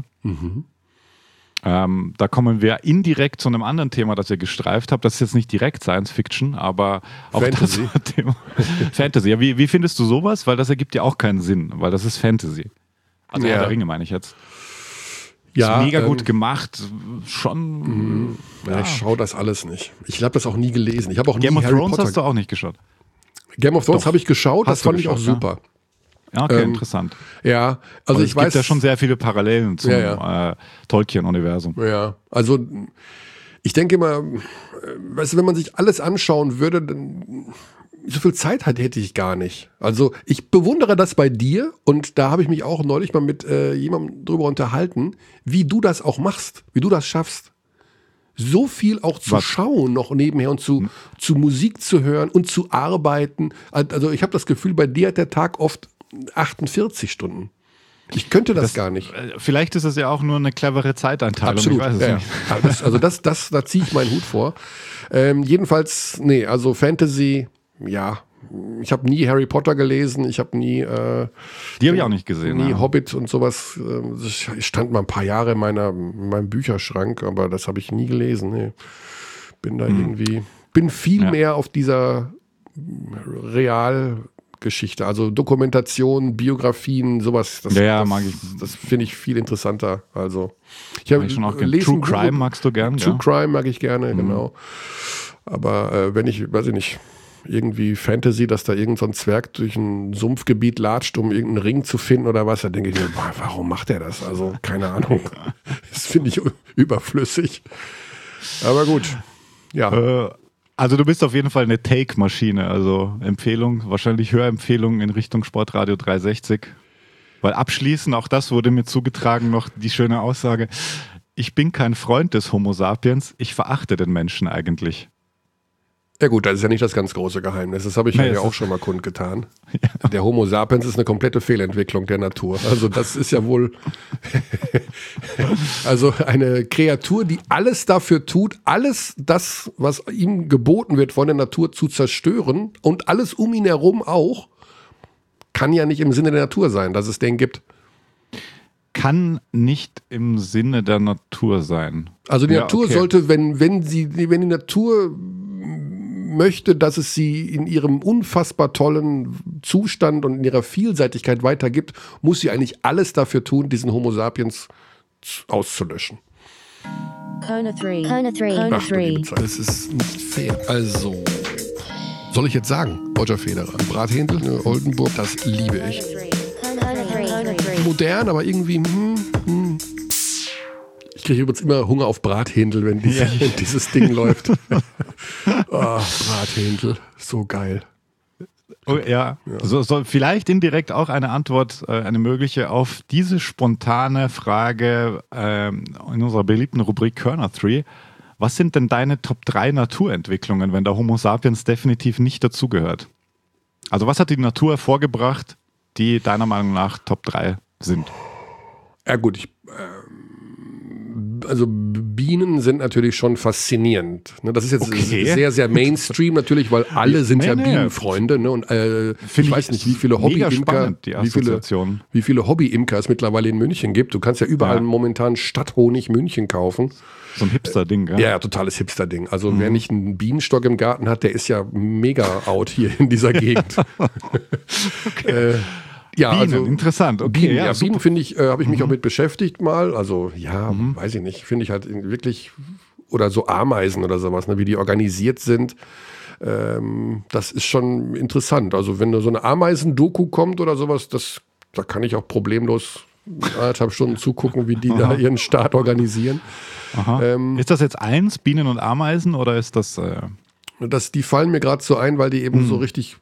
Ähm, da kommen wir indirekt zu einem anderen Thema, das ihr gestreift habt. Das ist jetzt nicht direkt Science Fiction, aber auch
Fantasy.
das Thema. Fantasy. Ja, wie, wie findest du sowas? Weil das ergibt ja auch keinen Sinn, weil das ist Fantasy. Also
Ja.
Herr der Ringe meine ich jetzt.
Ja,
ist mega gut
ähm,
gemacht. Schon.
Ja, ich schaue das alles nicht. Ich habe das auch nie gelesen. Ich habe auch
Game
nie
of
Harry
Thrones
Potter.
hast du auch nicht geschaut.
Game of Thrones
Doch.
habe ich geschaut, das
Hast du
fand ich auch
geschaut,
super.
Ja, okay,
Ähm,
interessant.
Ja, also
Aber
ich
es
weiß.
gibt ja schon sehr viele Parallelen zum
Ja,
Äh, Tolkien-Universum.
Ja, also ich denke immer, äh, weißt du, wenn man sich alles anschauen würde, dann so viel Zeit hat, hätte ich gar nicht. Also ich bewundere das bei dir und da habe ich mich auch neulich mal mit äh, jemandem drüber unterhalten, wie du das auch machst, wie du das schaffst. So viel auch zu
Was?
schauen noch nebenher und zu, zu Musik zu hören und zu arbeiten. Also ich habe das Gefühl, bei dir hat der Tag oft achtundvierzig Stunden. Ich könnte das, gar nicht.
Äh, Vielleicht ist es ja auch nur eine clevere Zeiteinteilung.
Absolut.
Ich weiß es
Ja, ja.
nicht.
Ja, das, also das, das, da ziehe ich meinen Hut vor. Ähm, jedenfalls, nee, also Fantasy, ja, Ich habe nie Harry Potter gelesen, ich habe nie äh,
Die habe ich auch nicht gesehen.
nie
ja.
Hobbit und sowas. Das stand mal ein paar Jahre in, meiner, in meinem Bücherschrank, aber das habe ich nie gelesen. Nee. Bin da hm. irgendwie, bin viel
ja.
mehr auf dieser Realgeschichte, also Dokumentation, Biografien, sowas. Das,
ja, ja,
das,
mag ich.
Das finde ich viel interessanter. Also ich habe
schon auch gerne. True Crime magst du gern?
True
ja?
Crime mag ich gerne,
mhm.
genau. Aber äh, wenn ich, weiß ich nicht, irgendwie Fantasy, dass da irgend so ein Zwerg durch ein Sumpfgebiet latscht, um irgendeinen Ring zu finden oder was, da denke ich mir, warum macht er das? Also keine Ahnung. Das finde ich überflüssig. Aber gut, ja.
Äh, also du bist auf jeden Fall eine Take-Maschine, also Empfehlung, wahrscheinlich Hörempfehlung in Richtung Sportradio dreihundertsechzig. Weil abschließend, auch das wurde mir zugetragen, noch die schöne Aussage, ich bin kein Freund des Homo sapiens, ich verachte den Menschen eigentlich.
Ja gut, das ist ja nicht das ganz große Geheimnis. Das habe ich nee, ja auch schon mal kundgetan. Ja. Der Homo sapiens ist eine komplette Fehlentwicklung der Natur. Also das ist ja wohl also eine Kreatur, die alles dafür tut, alles das, was ihm geboten wird, von der Natur zu zerstören und alles um ihn herum auch, kann ja nicht im Sinne der Natur sein, dass es den gibt.
Kann nicht im Sinne der Natur sein.
Also die
ja,
Natur
okay.
sollte, wenn, wenn sie, wenn die Natur möchte, dass es sie in ihrem unfassbar tollen Zustand und in ihrer Vielseitigkeit weitergibt, muss sie eigentlich alles dafür tun, diesen Homo sapiens auszulöschen.
Kona drei. Kona drei. Kona drei.
Das ist nicht fair. Also, soll ich jetzt sagen, Roger Federer, Brathändel, Oldenburg, das liebe ich. Modern, aber irgendwie, hm, hm. Ich kriege übrigens immer Hunger auf Brathändel, wenn, diese, ja. wenn dieses Ding läuft. Oh, Brathändel, so geil.
Oh, ja, ja. So, so, vielleicht indirekt auch eine Antwort, äh, eine mögliche auf diese spontane Frage äh, in unserer beliebten Rubrik Körner drei. Was sind denn deine Top drei Naturentwicklungen, wenn der Homo sapiens definitiv nicht dazugehört? Also was hat die Natur hervorgebracht, die deiner Meinung nach Top drei sind?
Ja gut, ich, äh, also Bienen sind natürlich schon faszinierend. Das ist jetzt okay. sehr, sehr Mainstream natürlich, weil alle sind nee, ja nee. Bienenfreunde. Ne? Und äh, ich, ich weiß nicht, wie viele Hobby-Imker wie viele, wie viele Hobby-Imker es mittlerweile in München gibt. Du kannst ja überall ja. momentan Stadthonig München kaufen.
So ein Hipster-Ding, gell?
Ja, ja, totales Hipster-Ding. Also mhm. wer nicht einen Bienenstock im Garten hat, der ist ja mega out hier in dieser Gegend.
Okay.
äh, Ja,
Bienen,
also
interessant. Okay,
Bienen,
ja,
ja, Bienen finde ich, äh, habe ich mich
mhm.
auch mit beschäftigt mal. Also ja, mhm. weiß ich nicht, finde ich halt wirklich, oder so Ameisen oder sowas, ne, wie die organisiert sind. Ähm, das ist schon interessant. Also wenn da so eine Ameisen-Doku kommt oder sowas, das, da kann ich auch problemlos anderthalb Stunden zugucken, wie die
Aha.
da ihren Staat organisieren.
Ähm, ist das jetzt eins, Bienen und Ameisen, oder ist das... Äh
das die fallen mir gerade so ein, weil die eben mhm. so richtig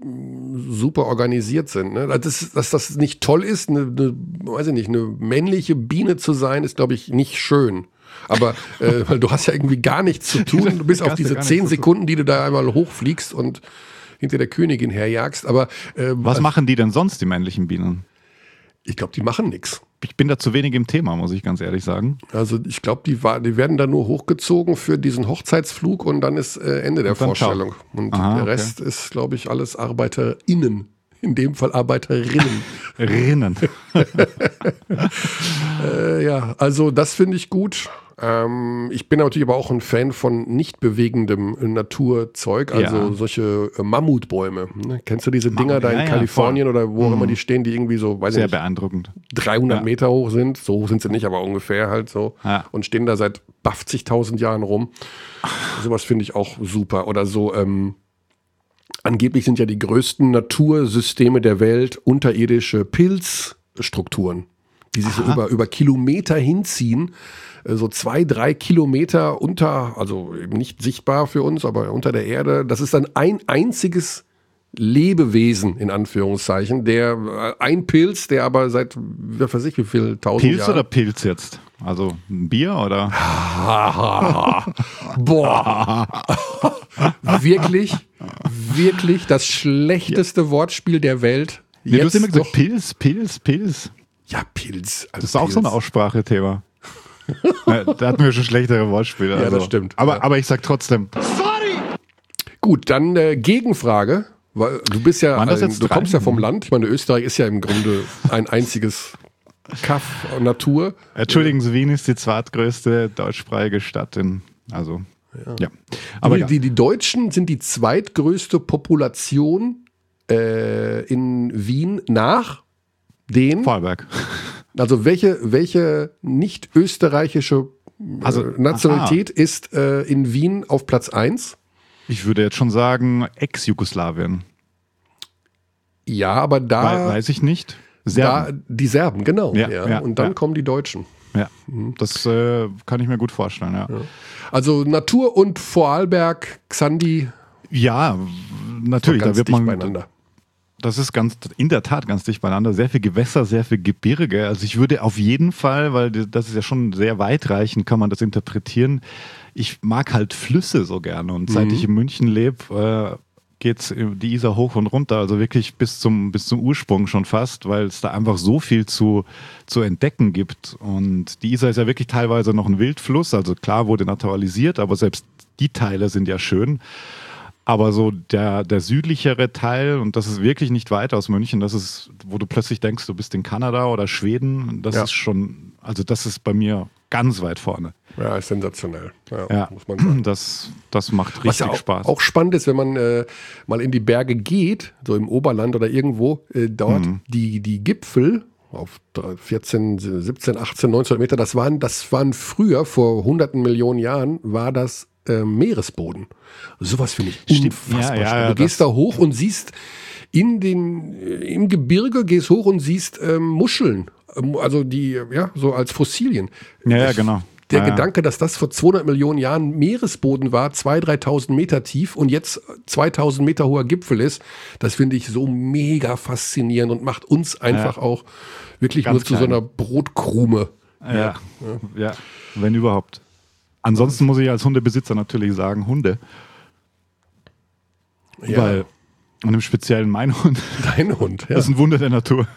super organisiert sind. Ne? Das, dass das nicht toll ist, eine, eine, weiß ich nicht, eine männliche Biene zu sein, ist, glaube ich, nicht schön. Aber äh, weil du hast ja irgendwie gar nichts zu tun. Du bist auf diese zehn Sekunden, die du da einmal hochfliegst und hinter der Königin herjagst. Aber äh,
was machen die denn sonst, die männlichen Bienen?
Ich glaube, die machen nichts.
Ich bin da zu wenig im Thema, muss ich ganz ehrlich sagen.
Also ich glaube, die, die werden da nur hochgezogen für diesen Hochzeitsflug und dann ist äh, Ende der und Vorstellung. Ciao. Und Aha, der Rest okay. ist, glaube ich, alles ArbeiterInnen. In dem Fall Arbeiterinnen.
Rinnen.
äh, ja, also das finde ich gut. Ähm, ich bin natürlich aber auch ein Fan von nicht bewegendem Naturzeug, also ja. solche äh, Mammutbäume. Ne? Kennst du diese Dinger da in ja, Kalifornien ja, oder wo auch immer die stehen, die irgendwie so, weiß
Sehr
ich nicht,
beeindruckend.
dreihundert
ja.
Meter hoch sind. So hoch sind sie nicht, aber ungefähr halt so.
Ja.
Und stehen da seit fünfzigtausend Jahren rum. Sowas finde ich auch super. Oder so, ähm, angeblich sind ja die größten Natursysteme der Welt unterirdische Pilzstrukturen, die sich so über, über Kilometer hinziehen. So zwei, drei Kilometer unter, also eben nicht sichtbar für uns, aber unter der Erde. Das ist dann ein einziges Lebewesen, in Anführungszeichen, der ein Pilz, der aber seit, wer weiß ich, wie viel tausend
Pilz
Jahren.
Pilz oder Pilz jetzt? Also ein Bier oder?
Boah. Wirklich, wirklich das schlechteste ja. Wortspiel der Welt.
Nee, du hast immer gesagt Pilz, Pilz, Pilz.
Ja, Pilz. Also
das ist auch
Pilz.
so ein Aussprachethema. Ja, da hatten wir schon schlechtere Wortspiele.
Ja,
also.
das stimmt.
Aber,
ja.
aber ich sag trotzdem.
Sorry! Gut, dann äh, Gegenfrage. Weil du bist ja,
Waren das
ein,
jetzt
du
drei?
kommst ja vom Land. Ich meine, Österreich ist ja im Grunde ein einziges Kaff Natur.
Entschuldigen Sie, Wien ist die zweitgrößte deutschsprachige Stadt in, also, ja. ja. Aber
die,
ja.
die, die Deutschen sind die zweitgrößte Population äh, in Wien nach den,
Vorarlberg.
also welche, welche nicht österreichische äh,
Also,
Nationalität ist äh, in Wien auf Platz eins?
Ich würde jetzt schon sagen, Ex-Jugoslawien.
Ja, aber da,
We- Weiß ich nicht.
da
Serben.
die Serben, genau.
Ja,
Ja,
ja,
und dann
ja.
kommen die Deutschen.
Ja, das äh, kann ich mir gut vorstellen, ja. Ja,
Also Natur und Vorarlberg, Xandi,
natürlich,
ganz
da wird
dicht
man,
beieinander.
das ist ganz, in der Tat ganz dicht beieinander, sehr viel Gewässer, sehr viel Gebirge, also ich würde auf jeden Fall, weil das ist ja schon sehr weitreichend, kann man das interpretieren, ich mag halt Flüsse so gerne und seit
Mhm.
ich in München lebe, äh, geht's die Isar hoch und runter, also wirklich bis zum, bis zum Ursprung schon fast, weil es da einfach so viel zu, zu entdecken gibt. Und die Isar ist ja wirklich teilweise noch ein Wildfluss, also klar wurde naturalisiert, aber selbst die Teile sind ja schön. Aber so der, der südlichere Teil, und das ist wirklich nicht weit aus München, das ist, wo du plötzlich denkst, du bist in Kanada oder Schweden, das
Ja.
ist schon, also das ist bei mir ganz weit vorne.
Ja, ist sensationell. Ja,
Ja,
muss man sagen.
das, das macht richtig
Was ja auch,
Spaß.
auch spannend ist, wenn man äh, mal in die Berge geht, so im Oberland oder irgendwo, äh, dort
Mhm.
die, die Gipfel auf vierzehn, siebzehn, achtzehn, neunzehn Meter, das waren, das waren früher, vor hunderten Millionen Jahren, war das äh, Meeresboden. Sowas finde ich
Stimmt.
unfassbar
Ja, ja,
spannend. Du
ja,
gehst da hoch und siehst in den, im Gebirge, gehst hoch und siehst ähm, Muscheln. Ähm, Also die, ja, so als Fossilien.
Ja, ja,
Ich-
genau.
Der
Ja, ja.
Gedanke, dass das vor zweihundert Millionen Jahren Meeresboden war, zweitausend, dreitausend Meter tief und jetzt zweitausend Meter hoher Gipfel ist, das finde ich so mega faszinierend und macht uns einfach
Ja.
auch wirklich
Ganz
nur zu so
klein.
einer Brotkrume.
Ja, ja, wenn überhaupt. Ansonsten muss ich als Hundebesitzer natürlich sagen, Hunde.
Ja.
Weil, und im Speziellen mein Hund,
Dein Hund, ja.
das ist ein Wunder der Natur.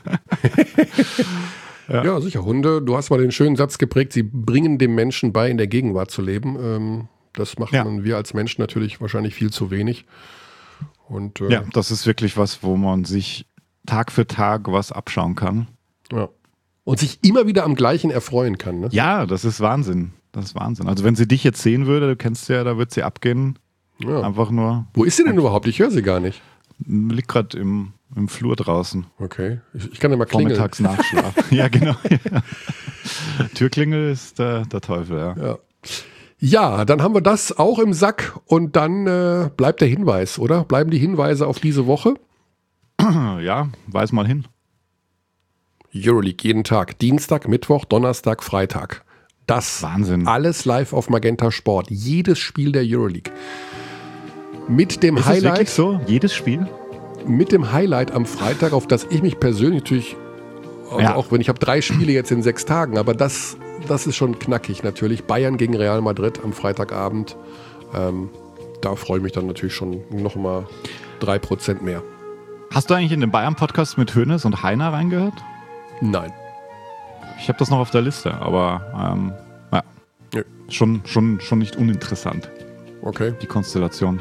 Ja, sicher. Hunde, du hast mal den schönen Satz geprägt, sie bringen dem Menschen bei, in der Gegenwart zu leben. Ähm, das machen
Ja.
wir als Menschen natürlich wahrscheinlich viel zu wenig. Und äh,
Ja, das ist wirklich was, wo man sich Tag für Tag was abschauen kann.
ja. Und sich immer wieder am Gleichen erfreuen kann. Ne?
Ja, das ist Wahnsinn. Das ist Wahnsinn. Also wenn sie dich jetzt sehen würde, du kennst sie ja, da wird sie abgehen.
Ja.
Einfach nur,
Wo ist sie denn überhaupt? Ich höre sie gar nicht.
liegt gerade im, im Flur draußen.
Okay, ich, ich kann ja mal klingeln.
Vormittags Nachschlaf. Ja, genau. Ja. Türklingel ist der, der Teufel, ja.
Ja. Ja, dann haben wir das auch im Sack und dann äh, bleibt der Hinweis, oder? Bleiben die Hinweise auf diese Woche?
Ja, weiß mal hin.
Euroleague jeden Tag. Dienstag, Mittwoch, Donnerstag, Freitag. Das
Wahnsinn.
alles live auf Magenta Sport. Jedes Spiel der Euroleague. Mit dem
Ist es wirklich
Highlight,
so? Jedes Spiel?
mit dem Highlight am Freitag, auf das ich mich persönlich natürlich, also
Ja.
auch wenn ich habe drei Spiele jetzt in sechs Tagen, aber das, das ist schon knackig natürlich. Bayern gegen Real Madrid am Freitagabend. Ähm, da freue ich mich dann natürlich schon noch mal drei Prozent mehr.
Hast du eigentlich in den Bayern-Podcast mit Hoeneß und Heiner reingehört?
Nein.
Ich habe das noch auf der Liste, aber ähm, ja,
Nö.
schon, schon, schon nicht uninteressant,
Okay.
die Konstellation.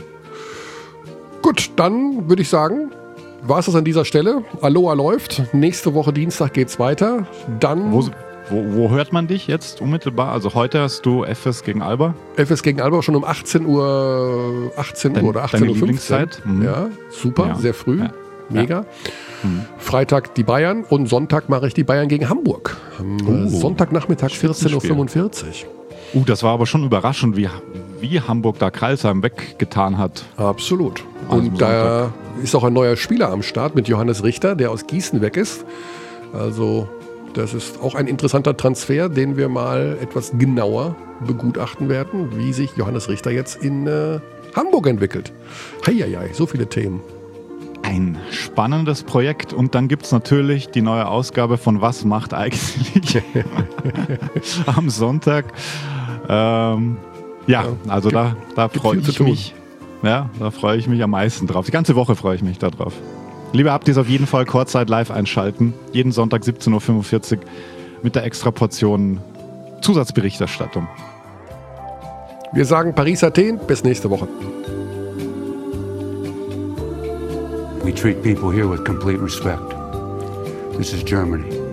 Gut, dann würde ich sagen, war es das an dieser Stelle. Aloha läuft. Nächste Woche Dienstag geht's weiter. Dann
Wo, wo, wo hört man dich jetzt unmittelbar? Also heute hast du F S gegen Alba.
F S gegen Alba schon um achtzehn Uhr, achtzehn Uhr
Dein-
oder
deine
achtzehn Uhr fünfzehn.
Lieblingszeit? Mhm.
Ja, super,
Ja.
sehr früh.
Ja.
Mega. Freitag die Bayern und Sonntag mache ich die Bayern gegen Hamburg. Am
Oh.
Sonntagnachmittag vierzehn Uhr fünfundvierzig.
Uh, das war aber schon überraschend, wie, wie Hamburg da Kreilsheim weggetan hat.
Absolut.
Also
Und da ist auch ein neuer Spieler am Start mit Johannes Richter, der aus Gießen weg ist. Also das ist auch ein interessanter Transfer, den wir mal etwas genauer begutachten werden, wie sich Johannes Richter jetzt in äh, Hamburg entwickelt. Heieiei, so viele Themen.
Ein spannendes Projekt. Und dann gibt es natürlich die neue Ausgabe von Was macht eigentlich am Sonntag. Ähm, ja, also da, da
gibt
freue
viel zu
ich
tun.
mich. Ja, da freue ich mich am meisten drauf. Die ganze Woche freue ich mich darauf. Liebe Abdis, auf jeden Fall Kurzzeit live einschalten. Jeden Sonntag siebzehn Uhr fünfundvierzig mit der Extraportion Zusatzberichterstattung.
Wir sagen Paris-Athen, bis nächste Woche.
We treat people here with complete respect. This is Germany.